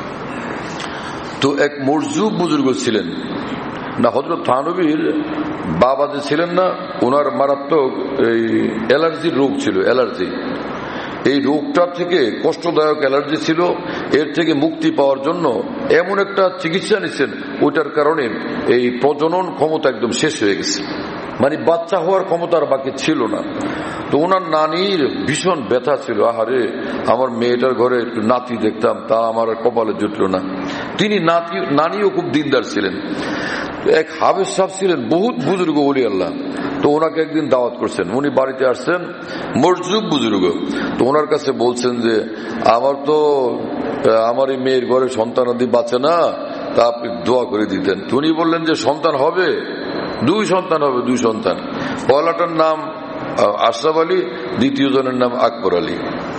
তো এক মরজুব বুজুর্গ ছিলেন না, হযরত থানভীর বাবা যে ছিলেন না, ওনার মারাত্মক এই অ্যালার্জির রোগ ছিল, অ্যালার্জি। এই রোগটা থেকে কষ্টদায়ক অ্যালার্জি ছিল, এর থেকে মুক্তি পাওয়ার জন্য এমন একটা চিকিৎসা নিচ্ছেন ওইটার কারণে এই প্রজনন ক্ষমতা একদম শেষ হয়ে গেছে, মানে বাচ্চা হওয়ার ক্ষমতা আর বাকি ছিল না। তো ওনার নানির ভীষণ ব্যথা ছিল, আহারে আমার মেয়েটার ঘরে একটু নাতি দেখতাম তা আমার কপালে জুটল না। তিনি নাতি নানিও খুব দিনদার ছিলেন। এক হাফেজ সাহেব ছিলেন, বহুত বুজুর্গ ওলি আল্লাহ। তো ওনাকে একদিন দাওয়াত করছেন, উনি বাড়িতে আসছেন, মরজুব বুজুর্গ। তো ওনার কাছে বলছেন যে আমার তো আমার এই মেয়ের ঘরে সন্তানাদি বাঁচে না, তা আপনি দোয়া করে দিতেন। উনি বললেন যে সন্তান হবে, দুই সন্তান হবে, দুই সন্তান। পয়লাটার নাম আশরাফ আলী, দ্বিতীয় জনের নাম আকবর আলী।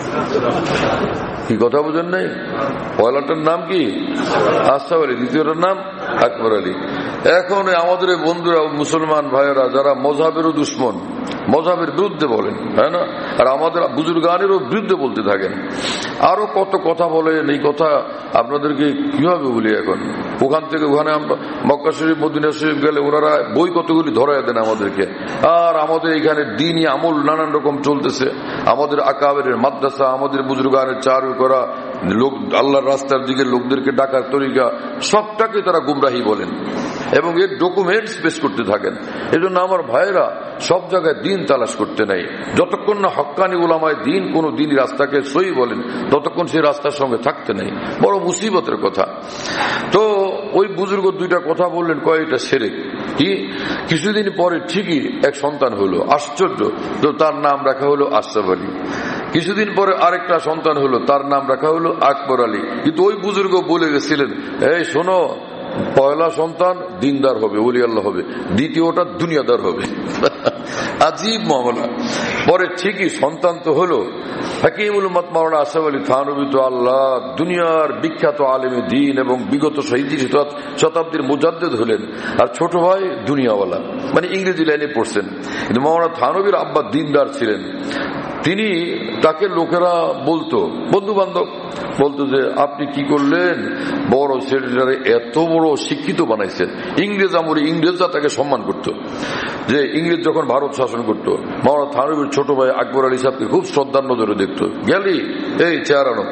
কি কথা বুঝেন নাই? পয়লাটার নাম কি আশরাফ আলী, দ্বিতীয়টার নাম আকবর আলী। এখন আমাদের বন্ধুরা মুসলমান ভাইয়েরা যারা মযহাবেরও দুশ্মন, মযহাবের বিরুদ্ধে বলেন, হ্যাঁ না, আর আমাদের বুজুর্গানেরও বিরুদ্ধে বলতে থাকেন, আরো কত কথা বলেন। এই কথা আপনাদেরকে কিভাবে বলি এখন? ওখান থেকে ওখানে মক্কা শরীফ মদিনা শরীফ গেলে ওনারা বই কতগুলি ধরাই দেন আমাদেরকে, আর আমাদের এখানে দিনই আমল নানান রকম চলতেছে। আমাদের আকাবেরের মাদ্রাসা, আমাদের বুজুর্গানের চারু করা, লোক আল্লাহর রাস্তার দিকে লোকদেরকে ডাকার তরিকা, সবটাকে তারা গুমরাহি বলেন এবং এর ডকুমেন্টস পেশ করতে থাকেন। এই জন্য আমার ভাইয়েরা সব জায়গায় দিন তালাশ করতে নাই। যতক্ষণ না হক্কানি উলামায়ে দিন কোন দিনই রাস্তাকে সহি বলেন ততক্ষণ সেই রাস্তার সঙ্গে থাকতে নেই, বড় মুসিবতের কথা। তো ওই বুজুর্গ দুইটা কথা বললেন, কয় এটা শিরক। কি কিছুদিন পরে ঠিকই এক সন্তান হলো, আশ্চর্য। তো তার নাম রাখা হলো আশরাফ আলী। কিছুদিন পরে আরেকটা সন্তান হলো, তার নাম রাখা হলো আকবর আলী। কিন্তু ওই বুজুর্গ বলে গেছিলেন, এই শোনো, পয়লা সন্তান দিনদার হবে, ওলি আল্লাহ হবে, দ্বিতীয়টা দুনিয়াদার হবে। আজীব মামলা। পরে ঠিকই সন্তান তো হলো। হাকিমুল উম্মত মাওলানা আশরাফ আলী থানভী তো আল্লাহ দুনিয়ার বিখ্যাত আলেমে দ্বীন এবং বিগত শতাব্দীর মুজাদ্দিদ হলেন, আর ছোট ভাই দুনিয়াওয়ালা, মানে ইংরেজি লাইনে পড়ছেন। কিন্তু মাওলানা থানভীর আব্বা দিনদার ছিলেন। তিনি তাকে লোকেরা বলতো, বন্ধু বান্ধব বলতো যে আপনি কি করলেন, বড় ছেলেটারে এত বড় শিক্ষিত বানাইছেন। ইংরেজ আমলে ইংরেজরা তাকে সম্মান করত, যে ইংরেজ যখন ভারত শাসন করত মাওলানা থানভীর ছোট ভাই আকবর আলী সাহেবকে খুব শ্রদ্ধার নজরে দেখতো, গেলি এই চেহারানো।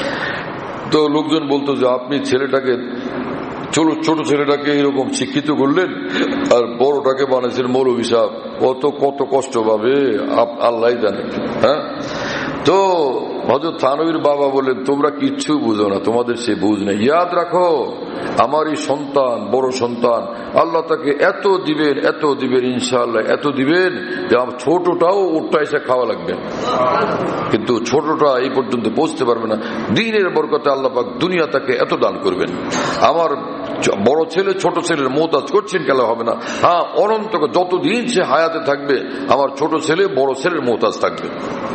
তো লোকজন বলতো যে আপনি ছেলেটাকে ছোট ছোট ছেলেটাকে এরকম শিক্ষিত করলেন আর বড়টাকে বানাইছেন মৌলভী সাহেব, কত কত কষ্ট পাবে আল্লাহ জানে। হ্যাঁ, তো হযরত থানভীর বাবা বললেন, তোমরা কিচ্ছু বুঝো না, তোমাদের সে বুঝ নেই। ইয়াদ রাখো, আমারই সন্তান, বড় সন্তান, আল্লাহ তাকে এত দিবেন, এত দিবেন, ইনশাআল্লাহ এত দিবেন যে ছোটটাও ওরটা এসে খাওয়া লাগবে, কিন্তু ছোটটা এই পর্যন্ত পৌঁছতে পারবে না। দ্বীনের বরকতে আল্লাহ পাক দুনিয়া তাকে এত দান করবেন। আমার বড় ছেলে ছোট ছেলের মোহতাজ করছেন কেন হবে না? হ্যাঁ, অনন্ত যতদিন সে হায়াতে থাকবে আমার ছোট ছেলে বড় ছেলের মোহতাজ থাকবে।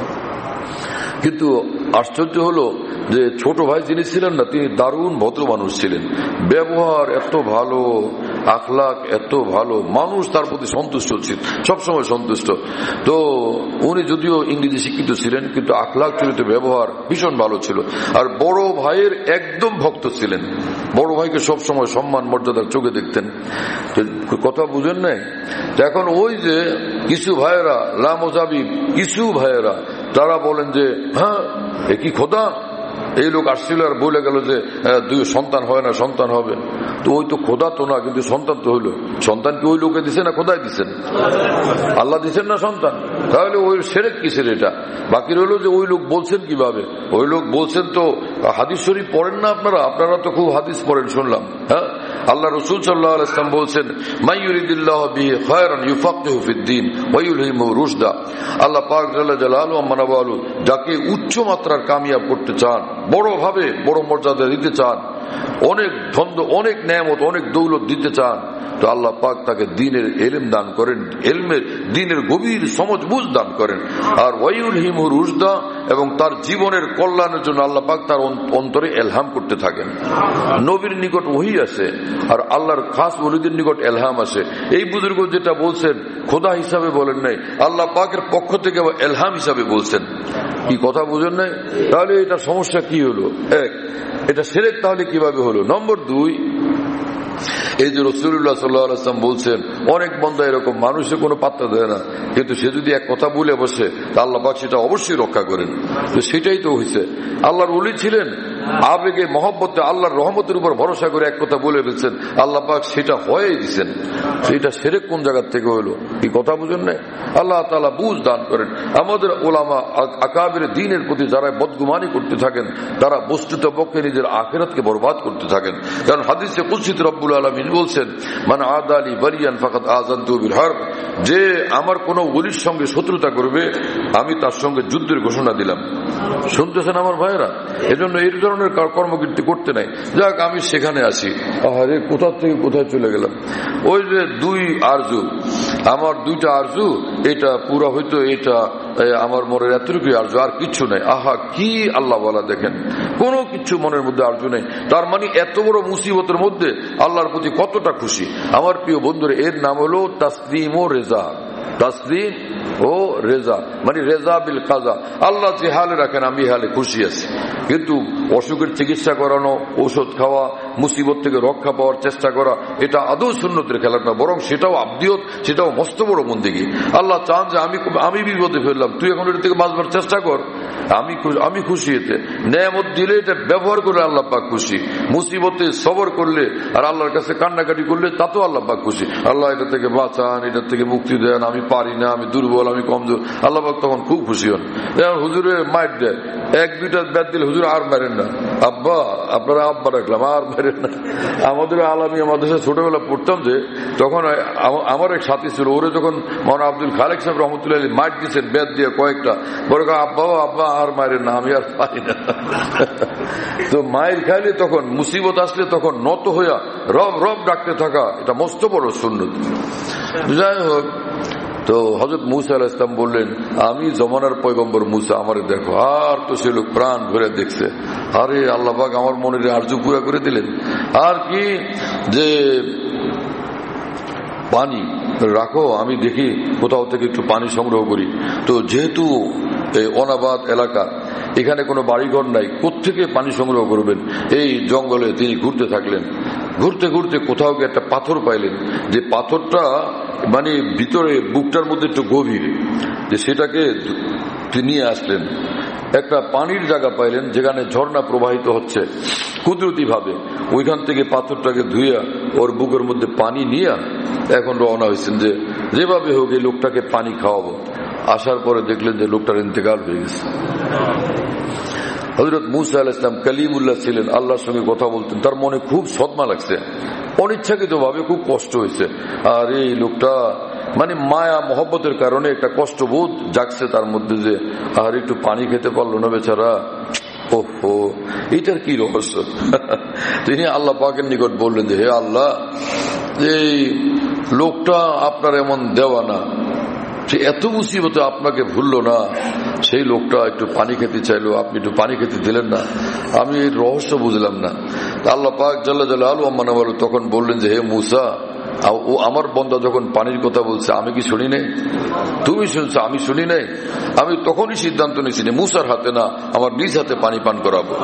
কিন্তু আশ্চর্য হলো যে ছোট ভাই যিনি ছিলেন না, তিনি দারুণ ভদ্র মানুষ ছিলেন, ব্যবহার এত ভালো, আখলাক এত ভালো, মানুষ তার প্রতি সন্তুষ্ট ছিল, সবসময় সন্তুষ্ট। তো উনি যদিও ইংরেজি শিক্ষিত ছিলেন, কিন্তু আখলাক চরিত ব্যবহার ভীষণ ভালো ছিল। আর বড় ভাইয়ের একদম ভক্ত ছিলেন, বড় ভাইকে সবসময় সম্মান মর্যাদার চোখে দেখতেন। কথা বুঝেন নাই? এখন ওই যে কিছু ভাইয়েরা লামজাবিব, কিছু ভাইয়েরা তারা বলেন যে হ্যাঁ এ কি খোদা, এই লোক আসছিল আর বলে গেল যে দুই সন্তান হয় না, সন্তান হবে। তো ওই তো খোদা তো না, কিন্তু সন্তান তো হইলো। সন্তান কি ওই লোকে দিছে না খোদাই দিচ্ছেন? আল্লাহ দিচ্ছেন না সন্তান? তাহলে ওই শিরক কিসের এটা? বাকি রইল যে ওই লোক বলছেন কিভাবে। ওই লোক বলছেন তো হাদিস শরীফ পড়েন না আপনারা? আপনারা তো খুব হাদিস পড়েন শুনলাম। হ্যাঁ, আল্লাহ রাসূল সাল্লাল্লাহু আলাইহি ওয়াসাল্লাম বলছেন মান ইউরিদিল্লাহু বিহি খায়রান ইউফাক্কিহু ফিদ-দ্বীন ওয়া ইউলহিমুহু রুশদা। আল্লাহ পাক জাল্লা জালালুহু ওয়া মানাওয়ালু যাকে উচ্চ মাত্রার কামিয়াব করতে চান, বড় ভাবে বড় মর্যাদা দিতে চান, অনেক ধন, অনেক নেয়ামত, অনেক দৌলত দিতে চান, তো আল্লাহ পাক তাকে দ্বীনের ইলম দান করেন, ইলমের দ্বীনের গভীর সমঝ বুঝ দান করেন। আর ওয়াইউলহিমুহু রুশদা, এবং তার জীবনের কল্যাণের জন্য আল্লাহ পাক তার অন্তরে এলহাম করতে থাকেন। নবীর নিকট ওহী আসে আর আল্লাহর খাস ওলিদের নিকট এলহাম আসে। এই বুজুর্গ যেটা বলছেন খোদা হিসাবে বলেন নাই, আল্লাহ পাকের পক্ষ থেকে এলহাম হিসাবে বলছেন। কি কথা বুঝেন নাই? তাহলে এটা সমস্যা কি হলো? এক, এটা শিরক তাহলে কিভাবে হলো? নম্বর দুই, এই যে রাসূলুল্লাহ সাল্লাল্লাহু আলাইহি ওয়াসাল্লাম বলছেন অনেক বান্দা এরকম, মানুষের কোনো পাত্তা দেয় না, কিন্তু সে যদি এক কথা বলে বসে তা আল্লাহ পাক সেটা অবশ্যই রক্ষা করেন। তো সেটাই তো হয়েছে। আল্লাহর ওলি ছিলেন, আবেগে মহব্বতে আল্লাহর রহমতের উপর ভরসা করে এক কথা বলে ফেলছেন, আল্লাহ পাক সেটা হয়েই দিচ্ছেন। সেটা শিরক কোন জায়গার থেকে হলো? কি কথা বুঝেন না? আল্লাহ তাআলা বুঝ দান করেন। আমাদের ওলামা আকাবির দ্বীনের প্রতি যারা বদগুমানি করতে থাকেন, তারা বস্তুত পক্ষে নিজের আখিরাতকে বরবাদ করতে থাকেন। কারণ হাদিসে কুদসিতে রব্বুল আলামিন বলছেন মান আদালি ওয়ালিয়ান ফাকাদ আযানতু বিল হারব, যে আমার কোন ওলির সঙ্গে শত্রুতা করবে আমি তার সঙ্গে যুদ্ধের ঘোষণা দিলাম। শুনতেছেন আমার ভাইয়েরা? এজন্য এই ধরনের কর্মকীর্তি করতে নাই। যাক, আমি সেখানে আসি। আরে কোথা থেকে কোথায় চলে গেলাম? ওই যে দুই আরজু, আমার দুইটা আরজু, এটা পুরা হইতো, এটা আমার মনের এতটুকুই আরজু, আর কিচ্ছু নাই। আহা, কি আল্লাহ বলা দেখেন, কোনো কিছু মনের মধ্যে আরজু নেই। তার মানে এত বড় মুসিবতের মধ্যে আল্লাহর প্রতি কতটা খুশি। আমার প্রিয় বন্ধুরা, এর নাম হলো তাসলিম ও রেজা। তাসলিম ও রেজা মানে রেজা বিল কাজা। আল্লাহ যে হালে রাখেন আমি হালে খুশি আছি। কিন্তু অসুখের চিকিৎসা করানো, ঔষধ খাওয়া, মুসিবত থেকে রক্ষা পাওয়ার চেষ্টা করা, এটা আদৌ সুন্নতের খেলা না, বরং সেটাও আবদিয়ত, সেটাও মস্ত বড় বন্দেগী। আল্লাহ চান যে আমি আমি বিপদে ফেললাম, তুই এখন এর থেকে বাঁচবার চেষ্টা কর, আমি আমি খুশি। এতে নেয়ামত দিলে এটা ব্যবহার করলে আল্লাহ পাক খুশি, মুসিবতে সবর করলে আর আল্লাহর কাছে কান্নাকাটি করলে তাতেও আল্লাহ পাক খুশি। আল্লাহ এটা থেকে বাঁচান, এটা থেকে মুক্তি দেন, আমি পারি না, আমি দুর্বল, আমি কমজোর, আল্লাহ পাক তখন খুব খুশি হন। হুজুরে মাইর দেয়, এক দুইটা ব্যাট দিলে হুজুর আর মারেন না, আব্বা আপনারা আব্বা রাখলাম, আর মারেন না। আমাদের আলামী আমাদের ছোটবেলা পড়তাম যে, তখন আমার এক সাথী ছিল, ওরে যখন মৌলানা আব্দুল খালেক সাহেব রহমতুল্লাহ মাইর দিচ্ছেন ব্যাট দিয়ে কয়েকটা, বলে আব্বা আব্বা আর মারেন না, আমি আর পারি না। তো মায়ের খাইলে তখন মুসিবত আসলে তখন নত হইয়া রব রব ডাকতে থাকা, এটা মস্ত বড় সুন্নত। যাই হোক, তো হযরত মুসা আলাইহিস সালাম বললেন, আমি জমানার পয়গম্বর মুসা, আমারে দেখো। আর তো সে লোক প্রাণ ভরে দেখছে, আরে আল্লাহ পাক আমার মনের আরজু পুরা করে দিলেন। আর কি যে পানি রাখো, আমি দেখি কোথাও থেকে একটু পানি সংগ্রহ করি। তো যেহেতু অনাবাদ এলাকা, এখানে কোনো বাড়িঘর নাই, কোত্থেকে পানি সংগ্রহ করবেন? এই জঙ্গলে তিনি ঘুরতে থাকলেন। ঘুরতে ঘুরতে কোথাও গিয়ে একটা পাথর পাইলেন, যে পাথরটা মানে ভিতরে বুকটার মধ্যে একটু গভীর, যে সেটাকে তিনি নিয়ে আসলেন। একটা পানির জায়গা পাইলেন যেখানে ঝর্ণা প্রবাহিত হচ্ছে কুদরতি ভাবে। ওইখান থেকে পাথরটাকে ধুইয়া ওর বুকের মধ্যে পানি নিয়ে এখন রওনা হয়েছেন যে যেভাবে হোক এই লোকটাকে পানি খাওয়াবো। আসার পরে দেখলেন যে লোকটার ইন্তেকাল হয়ে গেছে। হযরত মুসা আলাইহিস সালাম কালিমুল্লাহ ছিলেন, আল্লাহর সঙ্গে কথা বলতেন, তার মনে খুব সদমা লাগছে, অনিচ্ছাকৃত ভাবে খুব কষ্ট হয়েছে। আর এই লোকটা মানে মায়া মহব্বতের কারণে একটা কষ্টবোধ জাগছে তার মধ্যে, যে আর একটু পানি খেতে পারলো না বেচারা, ওহো এটার কি রহস্য। তিনি আল্লাহ পাকের নিকট বললেন যে, হে আল্লাহ, এই লোকটা আপনার এমন দেওয়া না, সে এত মুসিবতে আপনাকে ভুললো না, সেই লোকটা একটু পানি খেতে চাইলো, আপনি একটু পানি খেতে দিলেন না, আমি এই রহস্য বুঝলাম না। আল্লাহ পাক জাল্লা জালালুহু ওয়া মানাওয়ালু তখন বললেন যে, হে মুসা, ও আমার বন্দা যখন পানির কথা বলছে আমি কি শুনি নাই? তুমি শুনছো, আমি শুনি নাই? আমি তখনই সিদ্ধান্ত নিয়েছি মুসার হাতে না, আমার নিজ হাতে পানি পান করাবো।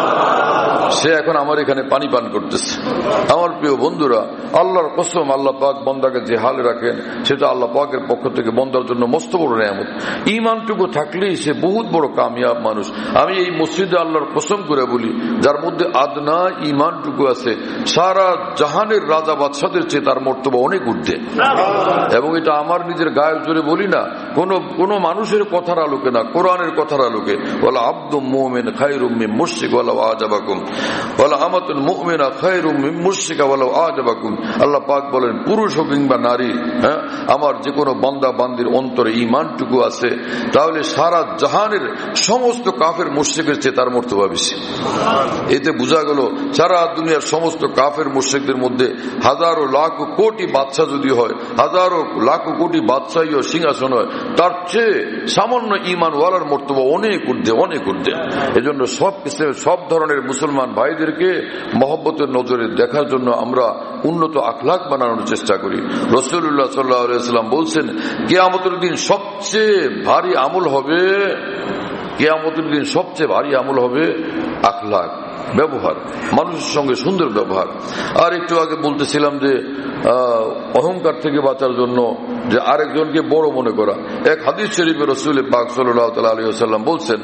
সে এখন আমার এখানে পানি পান করতেছে। আমার প্রিয় বন্ধুরা, আল্লাহর কসম, আল্লাহ পাক বন্দাকে যে হালে রাখেন সেটা আল্লাহ পাকের পক্ষ থেকে বন্দার জন্য মস্ত বড় নিয়ামত। ঈমানটুকু থাকলেই সে বহুত বড় কামিয়াব মানুষ। আমি এই মসজিদে আল্লাহর কসম করে বলি, যার মধ্যে আদনা ঈমানটুকু আছে, সারা জাহানের রাজা বাদশাদের চেয়ে তার মর্তবা অনেক ঊর্ধ্বে। এবং এটা আমার নিজের গায়ের জোরে বলি না, কোন কোন মানুষের কথার আলোকে না, কোরআনের কথার আলোকে। ওয়ালা আবদুম মুমিন খায়রুম মিন মুশরিক ওয়ালাউ আজাবাকুম ওয়ালা আমাতুন মুমিনা খায়রুম মিন মুশরিকা ওয়ালাউ আজাবাকুম। আল্লাহ পাক বলেন, পুরুষ হোক কিংবা নারী, হ্যাঁ, আমার যে কোনো বান্দা বান্দির অন্তরে ঈমানটুকু আছে, তাহলে সারা জাহানের সমস্ত কাফের মুশরিকের চেয়ে তার মর্তবা বেশি। এতে বোঝা গেল সারা দুনিয়ার সমস্ত কাফের মুশরিকদের মধ্যে হাজারো লাখ কোটি বাদশা যদি হয়, হাজারো লাখ কোটি বাদশাহী ও সিংহাসন হয়, তার চেয়ে সামান্য ঈমান ওয়ালার মর্তবা অনেক ঊর্ধ্বে, অনেক ঊর্ধ্বে। এজন্য সব সব ধরনের মুসলমান ভাইদেরকে মহব্বতের নজরে দেখার জন্য আমরা উন্নত আখলাক বানানোর চেষ্টা করি। রাসূলুল্লাহ সাল্লাল্লাহু আলাইহি ওয়াসাল্লাম বলছেন, কিয়ামতের দিন সবচেয়ে ভারী আমল হবে, কিয়ামতের দিন সবচেয়ে ভারী আমল হবে আখলাক, ব্যবহার, মানুষের সঙ্গে সুন্দর ব্যবহার। আর একটু আগে বলতেছিলাম যে অহংকার থেকে বাঁচার জন্য যে আরেকজনকে বড় মনে করা। এক হাদিস শরীফে রাসূল পাক সাল্লাল্লাহু আলাইহি ওয়াসাল্লাম বলছেন,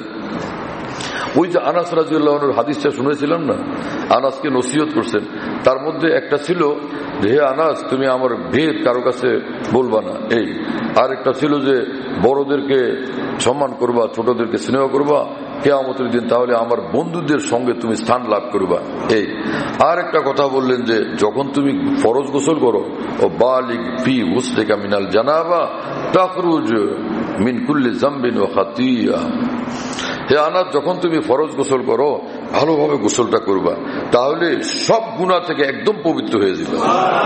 ওই যে আনাস রাদিয়াল্লাহু আনহুর হাদিসটা শুনেছিলাম না, আনাসকে নসিহত করছেন, তার মধ্যে একটা ছিল যে হে আনাস, তুমি আমার ভেদ কারো কাছে বলবা না, এই। আর একটা ছিল যে বড়দেরকে সম্মান করবা, ছোটদেরকে স্নেহ করবা কিয়ামতের দিন, তাহলে আমার বন্ধুদের সঙ্গে তুমি স্থান লাভ করবা, এই। আর একটা কথা বললেন যে যখন তুমি ফরজ গোসল করো, ও বালিগ ফি গুসলিকা মিনাল জানাবা তাখরুজ মিন কুল্লি যামবিন ওয়া খাতিয়া। হে আনাস, যখন তুমি ফরজ গোসল করো ভালোভাবে গোসলটা করবা, তাহলে সব গুনাহ থেকে একদম পবিত্র হয়ে যাবে।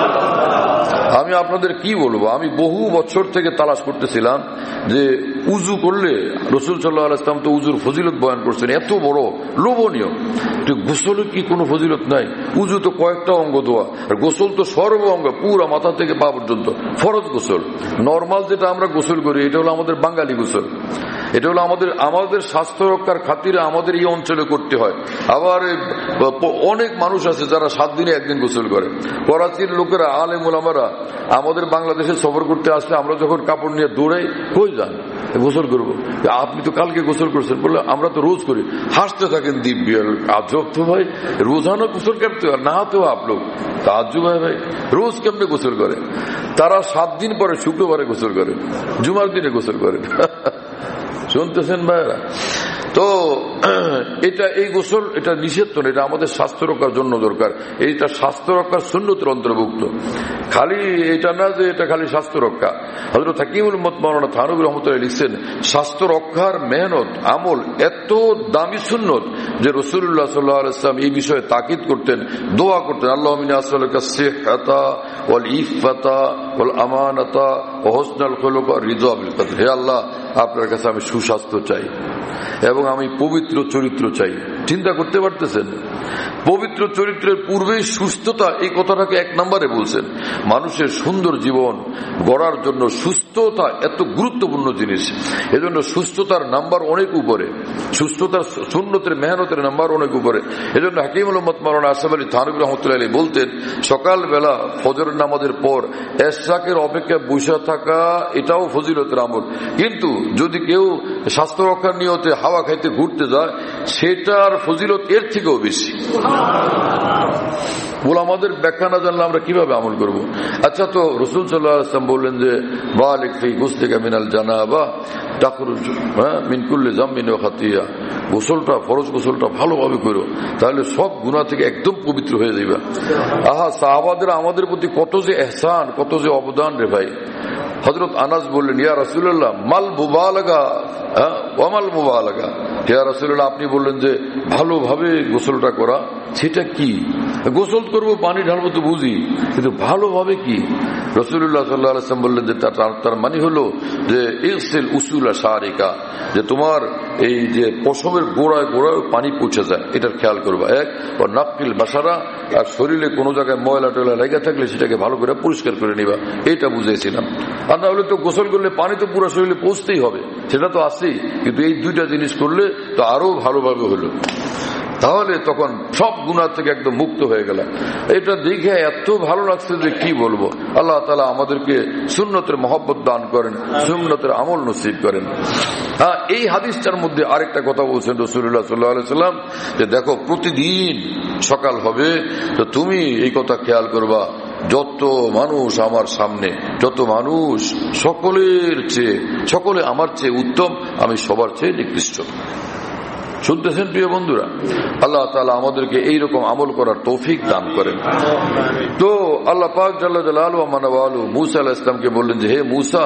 আমি আপনাদের কি বলবো, আমি বহু বছর থেকে তালাশ করতেছিলাম যে উজু করলে, রাসূল সাল্লাল্লাহু আলাইহি ওয়াসাল্লাম তো উজুর ফজিলত বয়ান করছেন, এত বড় লোভনীয়, গোসলে কি কোনো ফজিলত নাই? উজু তো কয়েকটা অঙ্গ দোয়া, আর গোসল তো সর্ব অঙ্গ, পুরা মাথা থেকে পা পর্যন্ত ফরজ গোসল। নর্মাল যেটা আমরা গোসল করি এটা হলো আমাদের বাঙালি গোসল, এটা হলো আমাদের আমাদের স্বাস্থ্য রক্ষার খাতিরে আমাদের এই অঞ্চলে করতে হয়। আবার অনেক মানুষ আছে যারা সাত দিনে একদিন গোসল করে। করাচির লোকেরা, আলেম ওলামারা আমাদের বাংলাদেশে সফর করতে আসলে আমরা যখন কাপড় নিয়ে দৌড়াই, কই যান গোসল করবো, আপনি তো কালকে গোসল করছেন, বললে আমরা তো রোজ করি। হাসতে থাকেন দিব্যি, আজব তো ভাই, রোজানা গোসল করতে হয় না তো আপ লোক, তাজ্জুব হয় ভাই, রোজ কেমনে গোসল করে? তারা সাত দিন পরে শুক্রবারে গোসল করে, জুমার দিনে গোসল করে। শুনতেছেন ভাইরা? তো এটা এই গোসল এটা নিষেধ তো, এটা আমাদের স্বাস্থ্য রক্ষার জন্য দরকার, এইটা স্বাস্থ্য রক্ষার সুন্নতের অন্তর্ভুক্ত। খালি এটা না যে এটা খালি স্বাস্থ্য রক্ষা। হযরত হাকিমুল উম্মত মাওলানা থানভী রাহমাতুল্লাহ লিখছেন, স্বাস্থ্য রক্ষার মেহনত আমল এত দামি সুন্নত যে রাসূলুল্লাহ সাল্লাল্লাহু আলাইহি ওয়াসাল্লাম এই বিষয়ে তাকিদ করতেন, দোয়া করতেন, আল্লাহুম্মা ইন্নী আসআলুকা সিহহাতা ওয়াল ইফাতা ওয়াল আমানাতা ওয়া হুসনাল খুলুক ওয়া রিযা বিল কদর। হে আল্লাহ, আপনার কাছে আমি সুস্বাস্থ্য চাই এবং আমি পবিত্র চরিত্র চাই। চিন্তা করতে পারতেছেন, পবিত্র চরিত্রের পূর্বেই সুস্থতা, এই কথাটাকে এক নম্বরে বলছেন। মানুষের সুন্দর জীবন গড়ার জন্য সুস্থতা এত গুরুত্বপূর্ণ জিনিস, এজন্য সুস্থতার নাম্বার অনেক উপরে, সুস্থতার সুন্নতের মেহনতের নাম্বার অনেক উপরে। এজন্য হাকিমুল উম্মত মাওলানা আশরাফ আলী থানভী রাহমাতুল্লাহ আলাইহি বলতেন, সকালবেলা ফজরের নামাজের পর এশরাকের অপেক্ষায় বসে থাকা এটাও ফজিলতের আমল, কিন্তু যদি কেউ স্বাস্থ্য রক্ষার নিয়তে হাওয়া খাইতে ঘুরতে যায়, সেটার ফজিলত এর থেকেও বেশি। বলে আমাদের ব্যাখ্যা না জানলে আমরা কিভাবে আমল করব? আচ্ছা, তো রাসূল সাল্লাল্লাহু আলাইহি ওয়াসাল্লাম বললেন যে বালিগ ফি গুসলিকা মিনাল জানাবা তাখরুজ মিন কুল্লি যামবিন ওয়া খাতিয়া, গোসলটা ফরজ গোসলটা ভালোভাবে করো, তাহলে সব গুনাহ থেকে একদম পবিত্র হয়ে যাবে। আহা, সাহাবাদের আমাদের প্রতি কত যে ইহসান, কত যে অবদান রে ভাই। হযরত আনাস বললেন, ইয়া রাসূলুল্লাহ মাল মুবালাগা ওয়া মাল মুবালাগা, ইয়া রাসূলুল্লাহ আপনি বললেন যে ভালোভাবে গোসলটা করা, সেটা কি? গোসল করবো, পানি ঢালবো তো বুঝি, কিন্তু ভালোভাবে কি? রাসূলুল্লাহ সাল্লাল্লাহু আলাইহি ওয়াসাল্লাম বললেন যে তার মানে হলো যে ইগসিল উসুলা শারিকা, যে তোমার এই যে পশমের গোড়ায় গোড়ায় পানি পৌঁছে যায়, এটার খেয়াল করবা। এক ও নাকিল বাসারা, আর শরীরে কোনো জায়গায় ময়লা টয়লা লেগে থাকলে সেটাকে ভালো করে পরিষ্কার করে নিবা, এটা বুঝাইছিলাম। আর না হলে তো গোসল করলে পানি তো পুরো শরীরে পৌঁছতেই হবে, সেটা তো আছেই, কিন্তু এই দুইটা জিনিস করলে তো আরো ভালোভাবে হলো, তাহলে তখন সব গুনাহ থেকে একদম মুক্ত হয়ে গেল। এটা দেখে এত ভালো লাগছে যে কি বলবো। আল্লাহ তাআলা আমাদেরকে সুন্নতের মহব্বত দান করেন, সুন্নতের আমল নসিব করেন। হ্যাঁ, এই হাদিসটার মধ্যে আরেকটা কথা বলছেন রাসূলুল্লাহ সাল্লাল্লাহু আলাইহি ওয়াসাল্লাম, যে দেখো প্রতিদিন সকাল হবে তো তুমি এই কথা খেয়াল করবা, যত মানুষ আমার সামনে, যত মানুষ সকলের চেয়ে, সকলে আমার চেয়ে উত্তম, আমি সবার চেয়ে নিকৃষ্ট। শুনতেছেন প্রিয় বন্ধুরা? আল্লাহ তাআলা আমাদেরকে এইরকম আমল করার তৌফিক দান করেন। তো আল্লাহ পাক জাল্লা জালালুহু ওয়া মানওয়ালু মূসা আলাইহিস সালামকে বললেন যে হে মূসা,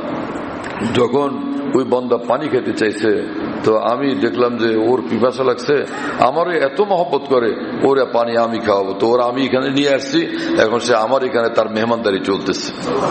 যখন ওই বান্দা পানি খেতে চাইছে তো আমি দেখলাম যে ওর পিপাসা লাগছে, আমারও এত মহব্বত করে, ওর পানি আমি খাওয়াবো, তো ওরা আমি এখানে নিয়ে আসছি, এখন সে আমার এখানে তার মেহমানদারি চলতেছে।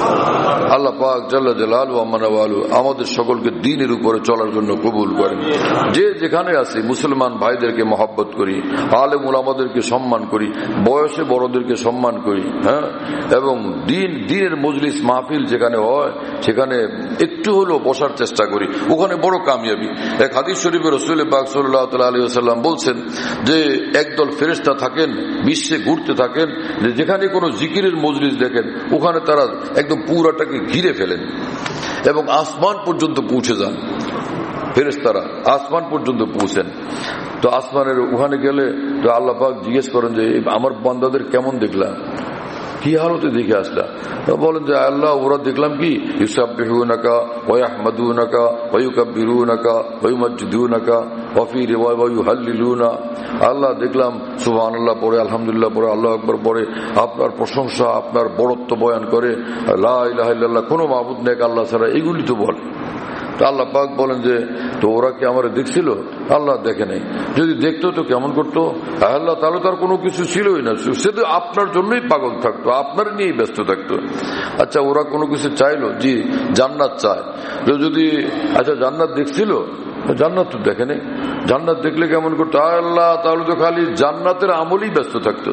আল্লাহ পাক জাল্লা জালালুহু ওয়া মানওয়ালু আমাদের সকলকে দ্বীনের উপরে চলার জন্য কবুল করেন। যে যেখানে আছি মুসলমান ভাইদেরকে মহব্বত করি, আলেম উলামাদেরকে সম্মান করি, বয়সে বড়দেরকে সম্মান করি, হ্যাঁ, এবং দ্বীন দ্বীনের মজলিস মাহফিল যেখানে হয় সেখানে একটু হলেও বসার চেষ্টা করি, ওখানে বড় কামিয়াবি। এক হাদিস শরীফে রাসূল পাক সাল্লাল্লাহু আলাইহি ওয়াসাল্লাম বলছেন যে একদল ফেরেশতা থাকেন, বিশ্বে ঘুরতে থাকেন, যে যেখানে কোনো জিকিরের মজলিস দেখেন ওখানে তারা একদম পুরাটাকে ঘিরে ফেলেন এবং আসমান পর্যন্ত পৌঁছে যান। ফেরেশতারা আসমান পর্যন্ত পৌঁছেন। তো আসমানের ওখানে গেলে তো আল্লাহ পাক জিজ্ঞেস করেন যে আমার বান্দাদের কেমন দেখলাম, কি হালতে দেখে আসলা? বলেন যে আল্লাহ, ওরা দেখলাম কি ইউসাব্বিহুনাকা ওয়া ইয়াহমাদুনাকা ওয়া ইউকাব্বিরুনাকা ওয়া ইউমাজ্জিদুনাকা ওয়া ফি রিওয়ায়া ওয়া ইউহাল্লিলুনা। আল্লাহ দেখলাম সুবহানাল্লাহ পড়ে, আলহামদুলিল্লাহ পড়ে, আল্লাহু আকবার পড়ে, আপনার প্রশংসা, আপনার বড়ত্ব বয়ান করে, লা ইলাহা ইল্লাল্লাহ, কোনো মাবুদ নেই আল্লাহ ছাড়া, এগুলি তো বলে। তো আল্লাহ পাক বলেন যে তো ওরা কি আমার দেখছিল? আল্লাহ দেখে নাই। যদি দেখতো তো কেমন করতো? আল্লাহ তাহলে তার কোনো কিছু ছিলই না, সে তো আপনার জন্যই পাগল থাকতো, আপনার নিয়েই ব্যস্ত থাকতো। আচ্ছা, ওরা কোনো কিছু চাইলো? জি, জান্নাত চায়। যদি আচ্ছা জান্নাত দেখছিল? জান্নাত তো দেখে নেই। জান্নাত দেখলে কেমন করতো? আল্লাহ তাহলে তো খালি জান্নাতের আমলেই ব্যস্ত থাকতো।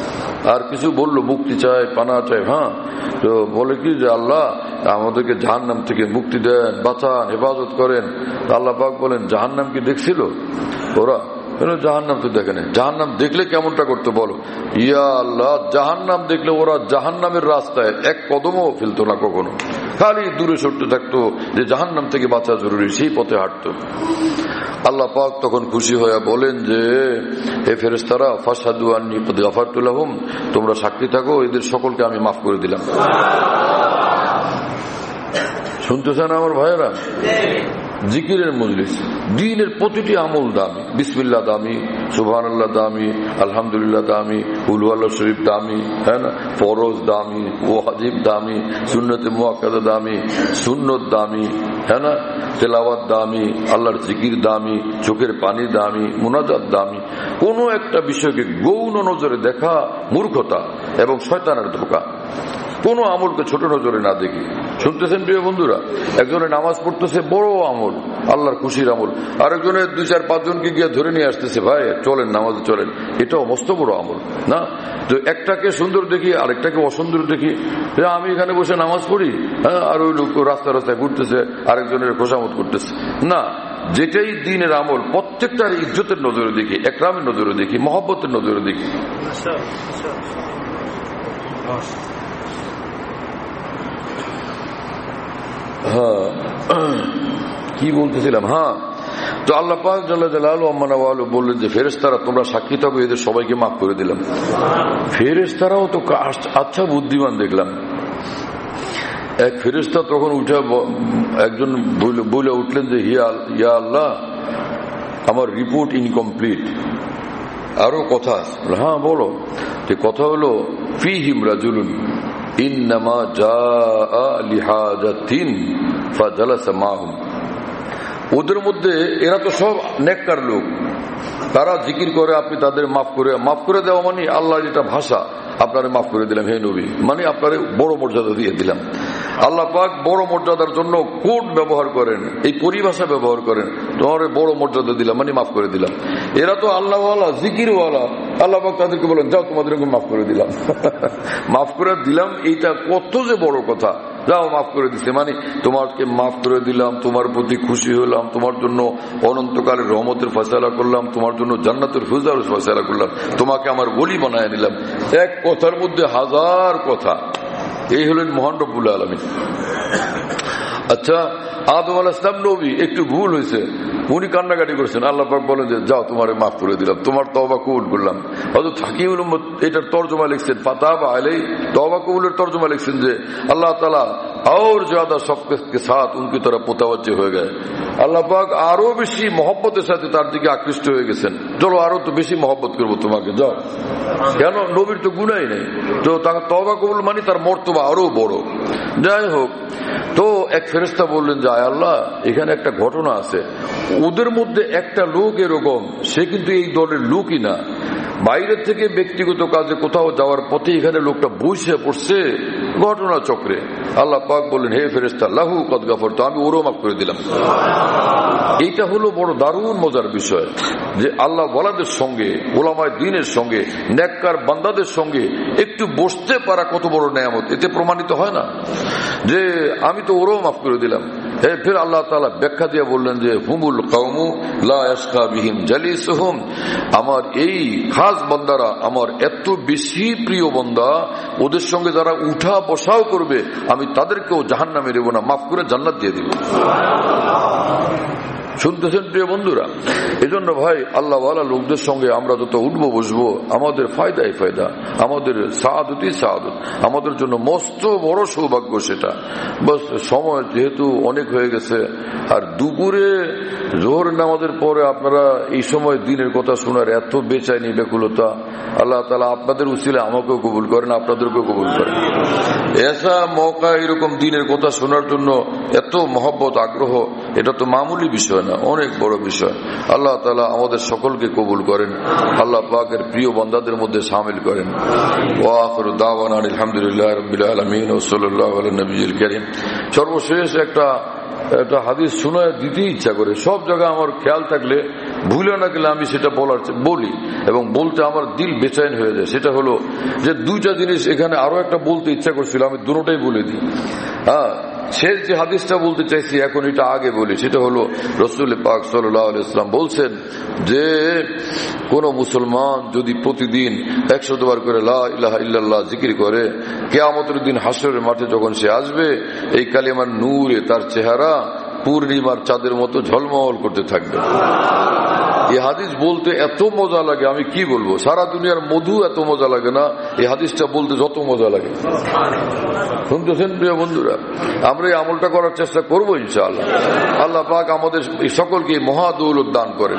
আর কিছু বললো মুক্তি চায়, পানা চায়, হ্যাঁ, তো বলে কি যে আল্লাহ আমাদেরকে জাহান্নাম থেকে মুক্তি দেন, বাঁচান, হেফাজত করেন। আল্লাহ পাক বলেন জাহান্নাম কি দেখছিল ওরা? জাহান্নাম তো দেখে নেই। জাহান্নাম দেখলে কেমনটা করতো বলো? ইয়া আল্লাহ, জাহান্নাম দেখলে ওরা জাহান্নামের রাস্তায় এক কদমও ফেলতো না, কখনো খালি দূরে সরতে থাকতো, যে জাহান্নাম থেকে বাঁচা জরুরি, সেই পথে হাঁটতো। আল্লাহ পাক তখন খুশি হয়ে বলেন যে হে ফেরেশতারা, ফাশহাদু আন্নী কদ গাফারতু লাহুম, তোমরা সাক্ষী থাকো, এদের সকলকে আমি মাফ করে দিলাম। শুনতেছেন আমার ভাইয়েরা? জিকিরের মজলিস, দ্বীনের প্রতিটি আমল দামি, বিসমিল্লাহ দামি, সুবহানাল্লাহ দামি, আলহামদুলিল্লাহ দামি, কুল হুয়াল্লাহু শরীফ দামি, হ্যাঁ না, ফরজ দামি, ওয়াজিব দামি, সুন্নতে মুআক্কাদা দামি, সুন্নত দামি, হ্যাঁ না, তেলাওয়াত দামি, আল্লাহর জিকির দামি, চোখের পানি দামি, মুনাজাত দামি। কোন একটা বিষয়কে গৌণ নজরে দেখা মূর্খতা এবং শয়তানের ধোঁকা। কোন আমলকে ছোট নজরে না দেখি। শুনতেছেন প্রিয় বন্ধুরা? একজনে নামাজ পড়তেছে, বড় আমল, আল্লাহর খুশির আমল, আরেকজনের দুই চার পাঁচজনকে গিয়ে ধরে নিয়ে আসতেছে, ভাই চলেন নামাজে চলেন, এটাও মস্ত বড় আমল না? তো একটাকে সুন্দর দেখি, আরেকটাকে অসুন্দর দেখি। আমি এখানে বসে নামাজ পড়ি, হ্যাঁ, আর ওই লোক রাস্তা রাস্তায় ঘুরতেছে, আরেকজনের খোসামত করতেছে না। যেটাই দ্বীনের আমল, প্রত্যেকটার ইজ্জতের নজরে দেখি, একরামের নজরে দেখি, মহব্বতের নজরে দেখি। হ্যাঁ, কি বলতেছিলাম? হ্যাঁ, তো আল্লাহ পাক জাল্লা জালালুহু ওয়া মানওয়ালু বললেন যে ফেরেশতারা তোমরা সাক্ষী থাকো, এদের সবাইকে মাফ করে দিলাম। ফেরেশতারাও তো আচ্ছা বুদ্ধিমান দেখলাম। এক ফেরেশতা তখন উঠে একজন বলে উঠলেন যে ইয়া আল্লাহ, আমার রিপোর্ট ইনকমপ্লিট, আরো কথা। হ্যাঁ বলো। কথা হলো ফীহিম রাজুলুন ইন্নামা জাআ লিহাজাতিন ফাজালাসা মাহুম। ওদের মধ্যে এরা তো সব নেককার লোক, তারা জিকির করে, আপনি তাদের মাফ করে মাফ করে দেওয়া মানে আল্লাহ যেটা ভাষা, আপনারে মাফ করে দিলাম হে নবী, মানে আপনারে বড় মর্যাদা দিয়ে দিলাম। আল্লাহ পাক বড় মর্যাদার জন্য কোড ব্যবহার করেন, এই পরিভাষা ব্যবহার করেন, তোমার বড় মর্যাদা দিলাম মানে মাফ করে দিলাম। এরা তো আল্লাহওয়ালা, জিকিরওয়ালা, আল্লাহ পাক তাদেরকে বলেন যাও তোমাদেরকে মাফ করে দিলাম। মাফ করে দিলাম এইটা কত যে বড় কথা, যাও মাফ করে দিচ্ছে মানে তোমাকে মাফ করে দিলাম, তোমার প্রতি খুশি হলাম, তোমার জন্য অনন্তকালের রহমতের ফয়সালা করলাম, তোমার জন্য জান্নাতের ফিরদাউস ফয়সালা করলাম, তোমাকে আমার ওলি বানায় নিলাম। এক কথার মধ্যে হাজার কথা। এই হলেন মহান রব্বুল আলামিন। আচ্ছা, আদম আলাইহিস সালাম নবী, একটু ভুল হয়েছে, উনি কান্নাকাটি করছেন, আল্লাহ পাক বলেন যে যাও তোমারে মাফ করে দিলাম, তোমার তওবা কবুল করলাম। হযরত হাকিমুল উম্মত এটার তরজমা লিখছেন, ফাতাবা আলাইহি, তওবা কবুলের তরজমা লিখছেন যে আল্লাহ তাআলা और ज्यादा शौक़ के साथ उनकी तरफ मुतवज्जे হয়ে গए, আল্লাহ পাক আরো বেশি মহব্বতের সাথে তার দিকে আকৃষ্ট হয়ে গেছেন, চলো আরো তো বেশি মহব্বত করবো তোমাকে, যাও। কেন? নবীর তো গুনাহই নেই, তো তার তওবা কবুল মানে তার মর্তবা আরো বড়। যাই হোক, তো এক ফেরেশতা বললেন যে আয় আল্লাহ, এখানে একটা ঘটনা আছে, ওদের মধ্যে একটা লোক এরকম, সে কিন্তু এই দলের লোকই না, বাইরের থেকে ব্যক্তিগত কাজে কোথাও যাওয়ার পথে এখানে লোকটা বসে পড়ছে ঘটনা চক্রে। আল্লাহ পাক বললেন হে ফেরেশতা লাহু কদ গাফারতু, আমি ওরও মাফ করে দিলাম। এইটা হলো বড় দারুণ মজার বিষয় যে আল্লাহ ওয়ালাদের সঙ্গে, ওলামায়ে দ্বীনের সঙ্গে, নেককার বান্দাদের সঙ্গে একটু বসতে পারা কত বড় নেয়ামত। এতে প্রমাণিত হয় না যে আমি তো ওরও মাফ করে দিলাম। ফের আল্লাহ তাআলা ব্যাখ্যা দিয়ে বললেন যে হুমুল কওমু লা ইয়াশকা বিহিম জালিসুহুম, আমার এই খাস বান্দারা আমার এত বেশি প্রিয় বান্দা, ওদের সঙ্গে যারা উঠা বসাও করবে আমি তাদেরকেও জাহান্নামে দেব না, মাফ করে জান্নাত দিয়ে দেব। শুনতেছেন প্রিয় বন্ধুরা? এই জন্য ভাই, আল্লাহ ওয়ালা লোকদের সঙ্গে আমরা যত উঠবো বসবো আমাদের ফায়দাই ফায়দা, আমাদের সাআদতই সাআদত, আমাদের জন্য মস্ত বড় সৌভাগ্য সেটা। বাস সময় যেহেতু অনেক হয়ে গেছে, আর দুপুরে জোহর নামাজের পরে আপনারা এই সময় দিনের কথা শোনার এত বেচাইনি ব্যাকুলতা, আল্লাহ তাআলা আপনাদের উসিলে আমাকেও কবুল করেন, আপনাদেরকেও কবুল করেন। এসা মৌকা এরকম দিনের কথা শোনার জন্য এত মহব্বত আগ্রহ, এটা তো মামুলি বিষয় না, অনেক বড় বিষয়। আল্লাহ তাআলা আমাদের সকলকে কবুল করেন, আল্লাহ পাকের প্রিয় বান্দাদের মধ্যে শামিল করেন। ওয়া আখিরু দাওয়ানা আলহামদুলিল্লাহি রাব্বিল আলামিন ওয়া সাল্লাল্লাহু আলা নবিয়িল কারীম। সর্বশেষ একটা একটা হাদিস শোনায় দিতে ইচ্ছা করে, সব জায়গায় আমার খেয়াল থাকলে ভুলে না গেলে আমি সেটা বলার বলি, এবং বলতে আমার দিল বেচैन হয়ে যায়। সেটা হলো যে দুইটা জিনিস এখানে আরো একটা বলতে ইচ্ছা করছিল, আমি দুটোটাই বলে দিই। হ্যাঁ, শেষ যে হাদিসটা বলতে চাইছি এখন এটা আগে বলি, সেটা হলো রাসূল পাক সাল্লাল্লাহু আলাইহি ওয়াসাল্লাম বলছেন যে কোন মুসলমান যদি প্রতিদিন একশত বার করে লা ইলাহা ইল্লাল্লাহ জিকির করে, কিয়ামতের দিন হাসরের মাঠে যখন সে আসবে, এই কালিমার নূরে তার চেহারা পূর্ণিমার চাঁদের মতো ঝলমল করতে থাকবে। এই হাদিস বলতে এত মজা লাগে, আমি কি বলবো, সারা দুনিয়ার মধু এত মজা লাগে না এই হাদিসটা বলতে যত মজা লাগে। শুনতেছেন প্রিয় বন্ধুরা? আমরা এই আমলটা করার চেষ্টা করবো ইনশাআল্লাহ। আল্লাহ পাক আমাদের সকলকে মহা দৌলত দান করেন।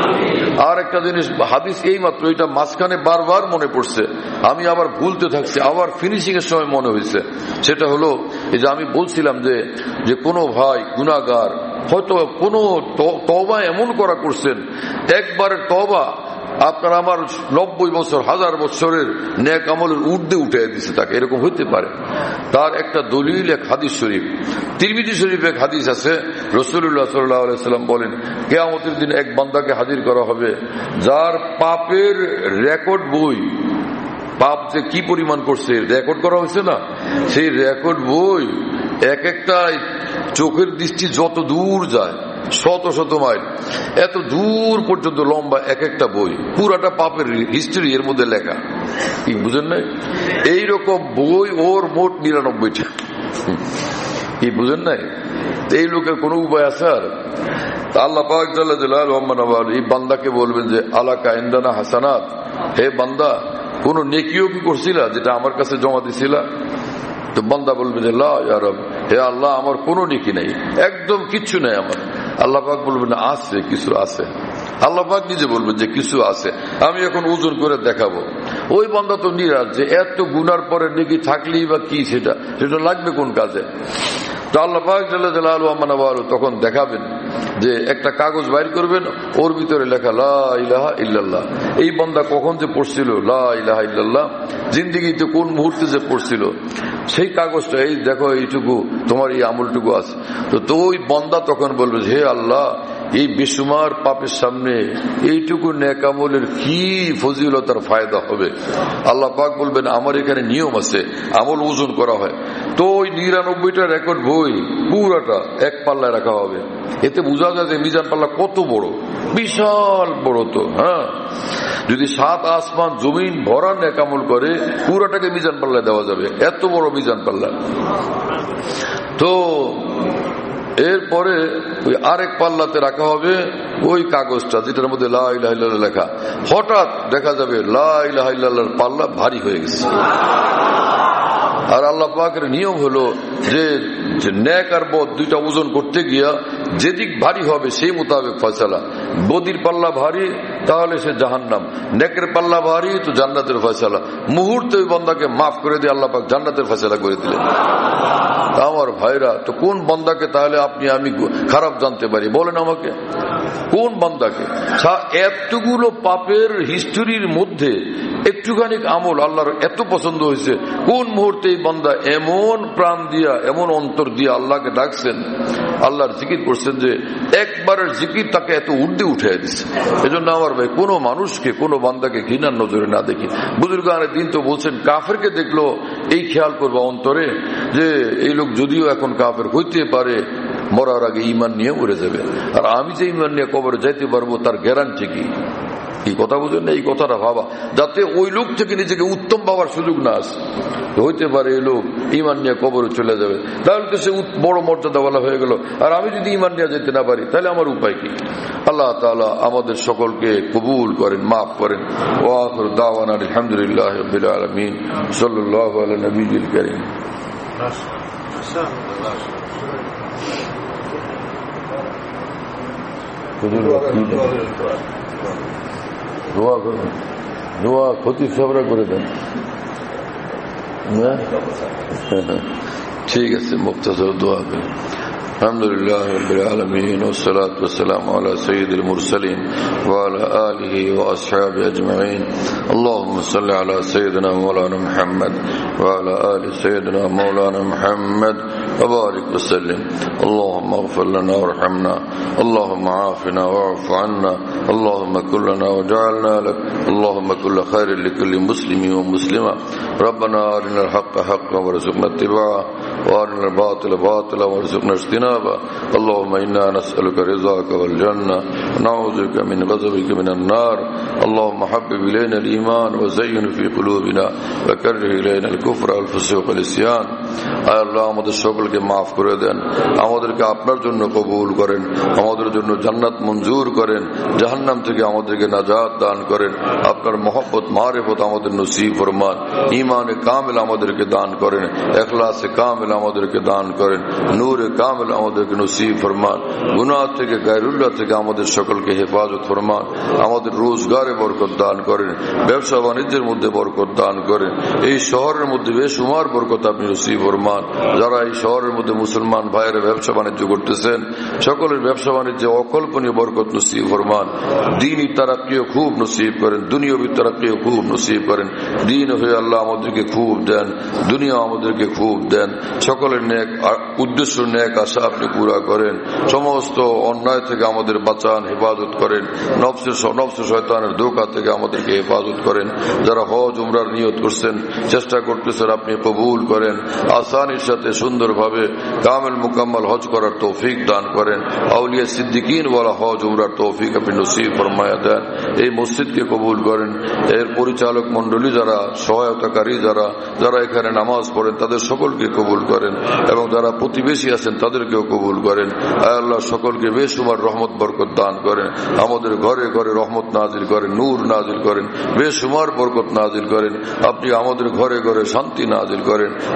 আর একটা জিনিস, হাদিস এই মাত্র এটা মাঝখানে বারবার মনে পড়ছে, আমি আবার ভুলতে থাকছি, আবার ফিনিশিং এর সময় মনে হয়েছে। সেটা হলো এই যে আমি বলছিলাম যে যে কোনো ভাই গুনাহগার হয়তো কোনো তওবা এমন করা করছেন, একবারের তওবা আপনার আমার নব্বই বছর হাজার বছরের নেক আমলের ঊর্ধ্বে উঠে দিচ্ছে তাকে, এরকম হইতে পারে। তার একটা দলিল এক হাদিস শরীফ, তিরমিজি শরীফে এক হাদিস আছে, রাসূলুল্লাহ সাল্লাল্লাহু আলাইহি ওয়াসাল্লাম বলেন কিয়ামতের দিন এক বান্দাকে হাজির করা হবে যার পাপের রেকর্ড বই, পাপ যে কি পরিমাণ করছে রেকর্ড করা হয়েছে না, সেই রেকর্ড বই এক একটা চোখের দৃষ্টি যত দূর যায়, শত শত মাইল, এত দূর পর্যন্ত লম্বা এক একটা বই, পুরাটা পাপের হিস্ট্রি এর মধ্যে লেখা। কি বুঝেন নাই? এইরকম বই ওর মোট নিরানব্বইটা। কি বুঝেন নাই? এই লোকের কোন উপায় আছে? আর আল্লাহ পাক জাল্লা জালালুহু এই বান্দাকে বলবেন যে আলাকা ইনদানা হাসানাত, হে বান্দা কোন নেকিও কি করছিলা যেটা আমার কাছে জমা দিছিলা? তো বান্দা বলবে যে লা ইয়া রব, হে আল্লাহ আমার কোনো নেকি নাই, একদম কিচ্ছু নাই আমার। আল্লাহ পাক বলবেন আছে, কিছু আছে। আল্লাহ পাক নিজে বলবেন যে কিছু আছে, আমি এখন ওজন করে দেখাবো। ওই বান্দা তো নিরাশ যে এত গুনার পরে নেকি থাকলেই বা কি, সেটা সেটা লাগবে কোন কাজে? তো আল্লাহ পাক জাল্লা জালালুহু তখন দেখাবেন যে একটা কাগজ বাইর করবেন, ওর ভিতরে লেখা লা ইলাহা ইল্লাল্লাহ। এই বান্দা কখন যে পড়ছিল লা ইলাহা ইল্লাল্লাহ, জিন্দেগিতে কোন মুহূর্তে যে পড়ছিল, সেই কাগজটা এই দেখো এইটুকু তোমার এই আমলটুকু আছে। তো তো ওই বান্দা তখন বলবে, হে আল্লাহ, এই বেসুমার পাপের সামনে এইটুকু নেক আমলের কি ফজিলতার ফায়দা হবে। আল্লাহ পাক বলবেন, আমার এখানে নিয়ম আছে, আমল ওজন করা হয়। তো ওই নিরানব্বইটা রেকর্ড বই পুরাটা এক পাল্লায় রাখা হবে। এতে বোঝা যায় যে মিজান পাল্লা কত বড়, বিশাল বড়। তো হ্যাঁ, যদি সাত আসমান জমিন ভরা নেক আমল করে, পুরাটাকে মিজান পাল্লায় দেওয়া যাবে, এত বড় মিজান পাল্লা। তো এরপরে ওই আরেক পাল্লাতে রাখা হবে ওই কাগজটা যেটার মধ্যে লা ইলাহা ইল্লাল্লাহ লেখা। হঠাৎ দেখা যাবে লা ইলাহা ইল্লাল্লাহর পাল্লা ভারী হয়ে গেছে। আর আল্লাহ পাকের নিয়ম হলো যে নেক আর বদ দুইটা ওজন করতে গিয়া যেদিক ভারী হবে সেই মোতাবেক ফয়সালা। বদির পাল্লা ভারী তাহলে সে জাহান্নাম, নেকের পাল্লা ভারী তো জান্নাতের ফয়সালা। মুহূর্তে ওই বান্দাকে মাফ করে দিয়ে আল্লাহ পাক জান্নাতের ফয়সালা করে দিলেন। আমার ভাইরা, তো কোন বান্দাকে তাহলে আপনি আমি খারাপ জানতে পারি বলেন আমাকে? কোন বান্দাকে? এতগুলো পাপের হিস্টোরির মধ্যে একটুখানি আমল আল্লাহর এত পছন্দ হয়েছে, কোন মুহূর্তে এই বান্দা এমন প্রাণ দিয়া এমন অন্তর দিয়া আল্লাহকে ডাকছেন, আল্লাহর জিকির করছেন যে একবারের জিকির তাকে এত ঊর্ধ্বে উঠে দিচ্ছে। এজন্য আমার ভাই, কোন মানুষকে কোন বান্দাকে ঘৃণার নজরে না দেখি। বুজুর্গানের দিন তো বলছেন, কাফেরকে দেখলো এই খেয়াল করবা অন্তরে যে এই লোক যদিও এখন কাফের হইতে পারে, মরার আগে ইমান নিয়ে উড়ে যাবে। আর আমি যে ইমান নিয়ে কবরে যাইতে পারবো তার গ্যারান্টি কি? এই কথা বুঝেন না? এই কথাটা ভাবা, যাতে ওই লোক থেকে নিজেকে উত্তম ভাবার সুযোগ না আসে। হইতে পারে এই লোক ইমান নিয়ে কবরে চলে যাবে, তাহলে তো সে বড় মর্যাদাওয়ালা হয়ে গেল। আর আমি যদি ইমান নিয়ে যেতে না পারি, তাহলে আমার উপায় কি? আল্লাহ তাআলা আমাদের সকলকে কবুল করেন, মাফ করেন। ওয়া আখিরু দাওয়ানা আলহামদুলিল্লাহি রাব্বিল আলামিন। সাল্লাল্লাহু আলা নবিয়িল কারীম। দোয়া করুন, দোয়া ক্ষতি সবরা করে দেন। ঠিক আছে, মুক্তাসর দোয়া করেন। আলহামদুলিল্লাহ রাব্বিল আলামিন ওয়াস সালাতু ওয়াস সালামু আলা সাইয়্যিদিল মুরসালিন ওয়া আলা আলিহি ওয়া আসহাবিহি আজমাইন। আল্লাহুম্মা সাল্লি আলা সাইয়্যিদিনা মাওলানা মুহাম্মদ ওয়া আলা আলি সাইয়্যিদিনা মাওলানা মুহাম্মদ ওয়া বারিক ওয়া সাল্লিম। আল্লাহুম্মা ইগফির লানা ওয়ারহামনা, আল্লাহুম্মা আফিনা ওয়া'ফু আন্না, আল্লাহুম্মা কুল লানা ওয়াজ'আলনা লাক, আল্লাহুম্মা কুল খায়রিন লিকুল্লি মুসলিমিন ওয়া মুসলিমা। রব্বানা আরিনাল হাক্কা হাক্কান ওয়ারযুকনা ইত্তিবা'আ ওয়া আরিনাল বাতিলা বাতিলান ওয়ারযুকনা ইজতিনাবা। اللهم إنا نسألك رضاك والجنة ونعوذ بك من غضبك من النار. اللهم حبب إلينا الإيمان وزينه في قلوبنا وكره إلينا الكفر والفسوق والعصيان. আয় আল্লাহ, আমাদের সকলকে মাফ করে দেন, আমাদেরকে আপনার জন্য কবুল করেন, আমাদের জন্য জান্নাত মঞ্জুর করেন, জাহান্নাম থেকে আমাদেরকে নাজাত দান করেন। আপনার মহব্বত মারিফত আমাদের নসিব ফরমান, ঈমানে কামিল আমাদেরকে দান করেন, ইখলাসে কামিল আমাদেরকে দান করেন, নূরে কামিল আমাদেরকে নসিব ফরমান। গুনাহ থেকে গায়রুল্লাহ থেকে আমাদের সকলকে হেফাজত ফরমান। আমাদের রোজগারে বরকত দান করেন, ব্যবসা বাণিজ্যের মধ্যে বরকত দান করেন। এই শহরের মধ্যে বেশুমার বরকত আপনি নসিব ফরমান। যারা এই শহরের মধ্যে মুসলমান ভাইয়েরা ব্যবসা বাণিজ্য করতেছেন, সকলের ব্যবসা বাণিজ্যে অকল্পনীয় বরকত নসিব ফরমান। দ্বীনি তারাক্কিও খুব নসিব করেন, দুনিয়াবী তারাক্কিও খুব নসিব করেন। দ্বীন হয়ে আল্লাহ আমাদেরকে খুব দেন, দুনিয়া আমাদেরকে খুব দেন। সকলের নেক উদ্দেশ্য নেক আশা আপনি পুরা করেন। সমস্ত অন্যায় থেকে আমাদের বাঁচান, হেফাজত করেন। নফসের নফস শয়তানের ধোঁকা থেকে আমাদেরকে হেফাজত করেন। যারা হজ উমরার নিয়ত করছেন, চেষ্টা করতেছেন, আপনি কবুল করেন। আসানির সাথে সুন্দরভাবে কামেল মুকাম্মাল হজ করার তৌফিক দান করেন। আউলিয়া সিদ্দিকিন ওয়ালা হজ উমরার তৌফিক আপনি নসিব ফরমায়া দেন। এই মসজিদকে কবুল করেন। এর পরিচালক মন্ডলী যারা, সহায়তাকারী যারা, যারা এখানে নামাজ পড়েন, তাদের সকলকে কবুল করেন এবং যারা প্রতিবেশী আছেন তাদেরকেও কবুল করেন। আয় আল্লাহ, সকলকে বেশুমার রহমত বরকত দান করেন। আমাদের ঘরে ঘরে রহমত নাজিল করেন, নূর নাজিল করেন, বেশুমার বরকত নাজিল করেন। আপনি আমাদের ঘরে ঘরে শান্তি নাজিল করেন, অন্তরকে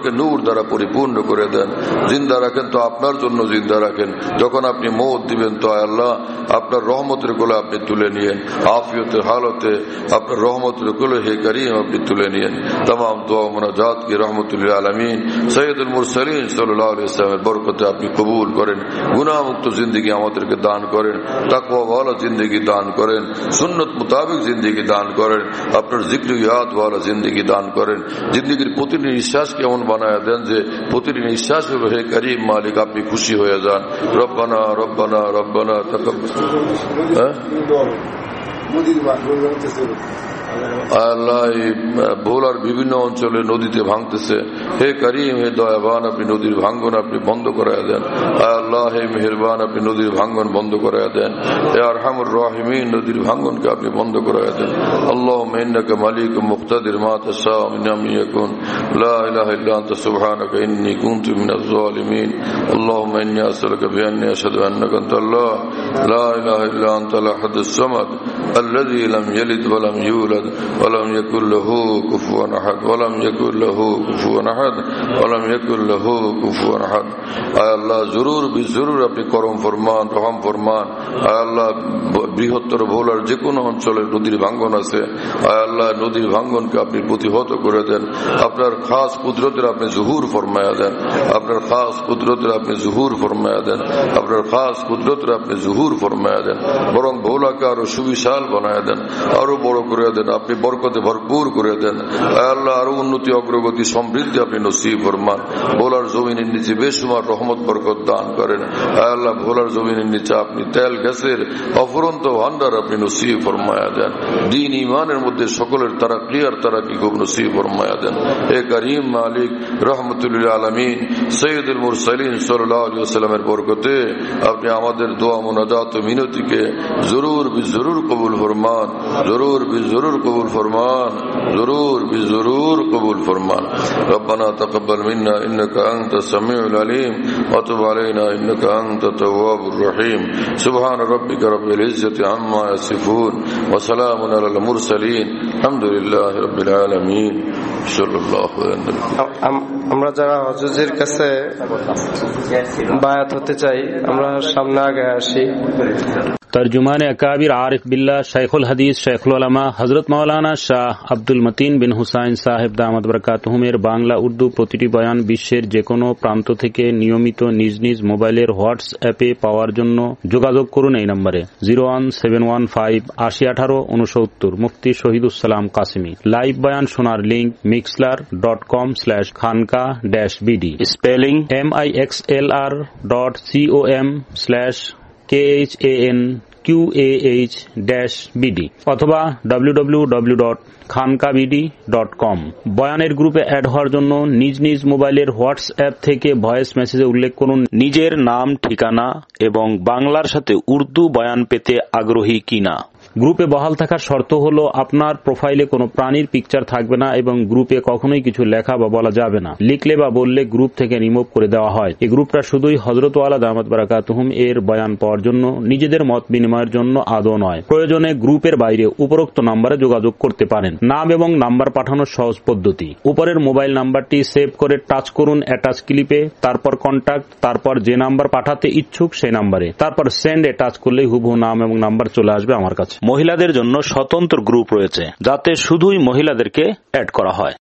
কবরকে নূর দ্বারা পরিপূর্ণ করে দেন। জিন্দা রাখেন তো আপনার জন্য জিন্দা রাখেন, যখন আপনি মওত দিবেন তো আল্লাহ আপনার রহমতের কোলে আপনি তুলে নিয়েন, আফিয়তের হালতে আপনার রহমতের কোলে হে করিম আপনি তুলে নিয়েন। तमाम दुआ मुनाजात की रहमतुल आलमीन सैयदुल मुरसलीन सल्लल्लाहु अलैहि वसल्लम बरकते আপনি কবুল করেন। গুনাহ মুক্ত জিন্দেগি আমাদেরকে দান করেন, তাকওয়া ওয়ালা জিন্দেগি দান করেন, সুন্নত মোতাবেক জিন্দেগি দান করেন, আপনার জিক্র ইয়াদ ওয়ালা জিন্দেগি দান করেন। জিন্দেগির প্রতিটি নিঃশ্বাসকে এমন বানায় দেন যে প্রতিটি নিঃশ্বাস হলো হে করিম মালিক আপনি খুশি হয়ে যান। রব্বানা রব্বানা রব্বানা তাকাব্বাল। হ্যাঁ আল্লাহ ভোলার বিভিন্ন অঞ্চলে নদীতে ভাঙতেছে, হে করিম হে দয়াবান আপনি নদীর ভাঙ্গন আপনি বন্ধ করায় দেন। আল্লাহ হে মেহেরবান আপনি নদীর ভাঙ্গন বন্ধ করায় দেন। হে আরহামুর রাহিমিন নদীর ভাঙ্গনকে আপনি বন্ধ করায় দেন। আল্লাহুম্মা ইন্নাকা মালিকুম মুকতাদির মা তাশাউ মিন আমরি ইয়াকুন লা ইলাহা ইল্লা আনতা সুবহানাকা ইন্নী কুনতু মিনাজ জালিমিন। আল্লাহুম্মা ইন্নী আসআলুকা বিআন্নী আশহাদু আন্নাকা আনতাল্লাহ লা ইলাহা ইল্লা আনতাল আহাদুস সামাদ আল্লাযী লাম ইয়ালিদ ওয়া লাম ইউলাদ ولم يكن له كفوا احد ولم يكن له كفوا احد ولم يكن له كفوا احد। আয় আল্লাহ জরুর বিজরুর আপনি করম ফরমান রহম ফরমান। আয় আল্লাহ বৃহত্তর ভোলার যে কোনো অঞ্চলে নদীর ভাঙ্গন আছে, আয় আল্লাহ নদীর ভাঙ্গনকে আপনি প্রতিহত করে দেন। আপনার খাস কুদরতের আপনি জুহুর ফরমায়া দেন, আপনার খাস কুদরতের আপনি জুহুর ফরমায়া দেন, আপনার খাস কুদরতের আপনি জুহুর ফরমায়া দেন। বরং ভোলাকে আরো সুবিশাল বানায় দেন, আরো বড় করে দেন, আপনি বরকতে ভরপুর করে দেন। আল্লাহ আরো উন্নতি অগ্রগতি সমৃদ্ধি আপনি নসিব ফরমান। ভোলার জমিনের নিচে বেশুমার রহমত বরকত দান করেন। আল্লাহ ভোলার জমিনের নিচে আপনি তেল গ্যাসের অফুরন্ত ভান্ডার আপনি নসিব ফরমায়া দেন। দ্বীন ঈমানের মধ্যে সকলের তারা ক্লিয়ার তারা কি খুব নসিব ফরমায়া দেন। হে করিম মালিক রহমতুল আলামিন সৈয়দুল মুরসালিন সাল্লাল্লাহু আলাইহি ওয়াসাল্লামের বরকতে আপনি আমাদের দোয়া মুনাজাত ও মিনতিকে জরুর বিজরুর কবুল ফরমান, জরুর বিজরুর কবুল ফরমান, জরুর বিজরুর কবুল ফরমান। রব্বানা তাকাব্বাল মিন্না ইন্নাকা আনতাস সামিউল আলিম ওয়া তুব আলাইনা ইন্নাকা আনতাত তাওয়াবুর রহিম। সুবহান রাব্বিকা রাব্বিল ইজ্জাতি আম্মা ইয়াসিফুন ওয়া সালামুন আলাল মুরসালিন আলহামদুলিল্লাহি রাব্বিল আলামিন। সাল্লাল্লাহু আলাইহি আমরা যারা হুজুরের কাছে বায়াত হতে চাই আমরা সামনে আগে আসি। তর্জুমান আকাবির আরিফ বিল্লাহ শাইখুল হাদিস শাইখুল উলামা হযরত মাওলানা শাহ আব্দুল মতিন বিন হুসাইন সাহেব দামাত বরকাতুহুমের বাংলা উর্দু প্রতিটি বয়ান বিশ্বের যে কোনো প্রান্ত থেকে নিয়মিত নিজ নিজ মোবাইলের হোয়াটসঅ্যাপে পাওয়ার জন্য যোগাযোগ করুন এই নম্বরে zero one seven one five আশি আঠারো উনসত্তর। মুফতি শহীদুসালাম কাসিমি। লাইভ বয়ান শোনার link Mixlr dot com slash খানকা dash BD spelling M I X L R dot C O M slash K H A N Q A H dash BD অথবা W W W dot খানকাবিডি dot com. বয়ানের গ্রুপে add হওয়ার জন্য নিজ নিজ মোবাইলের হোয়াটসঅ্যাপ থেকে ভয়েস মেসেজে উল্লেখ করুন নিজের নাম, ঠিকানা এবং বাংলার সাথে উর্দু বয়ান পেতে আগ্রহী কিনা। গ্রুপে বহাল থাকার শর্ত হল আপনার প্রোফাইলে কোনো প্রাণীর পিকচার থাকবে না এবং গ্রুপে কখনোই কিছু লেখা বা বলা যাবে না। লিখলে বা বললে গ্রুপ থেকে রিমুভ করে দেওয়া হয়। এই গ্রুপটা শুধুই হযরত ওয়ালা দামাত বারাকাতুহুম এর বয়ান পাওয়ার জন্য, নিজেদের মত বিনিময়ের জন্য আদৌ নয়। প্রয়োজনে গ্রুপের বাইরে উপরোক্ত নম্বরে যোগাযোগ করতে পারেন। নাম এবং নাম্বার পাঠানোর সহজ পদ্ধতি, উপরের মোবাইল নাম্বারটি সেভ করে টাচ করুন অ্যাটাচ ক্লিপে, তারপর কন্টাক্ট, তারপর যে নাম্বার পাঠাতে ইচ্ছুক সেই নাম্বারে, তারপর সেন্ড এ টাচ করলেই হুবহু নাম এবং নাম্বার চলে আসবে আমার কাছে। মহিলাদের জন্য স্বতন্ত্র গ্রুপ রয়েছে যাতে শুধুই মহিলাদেরকে অ্যাড করা হয়।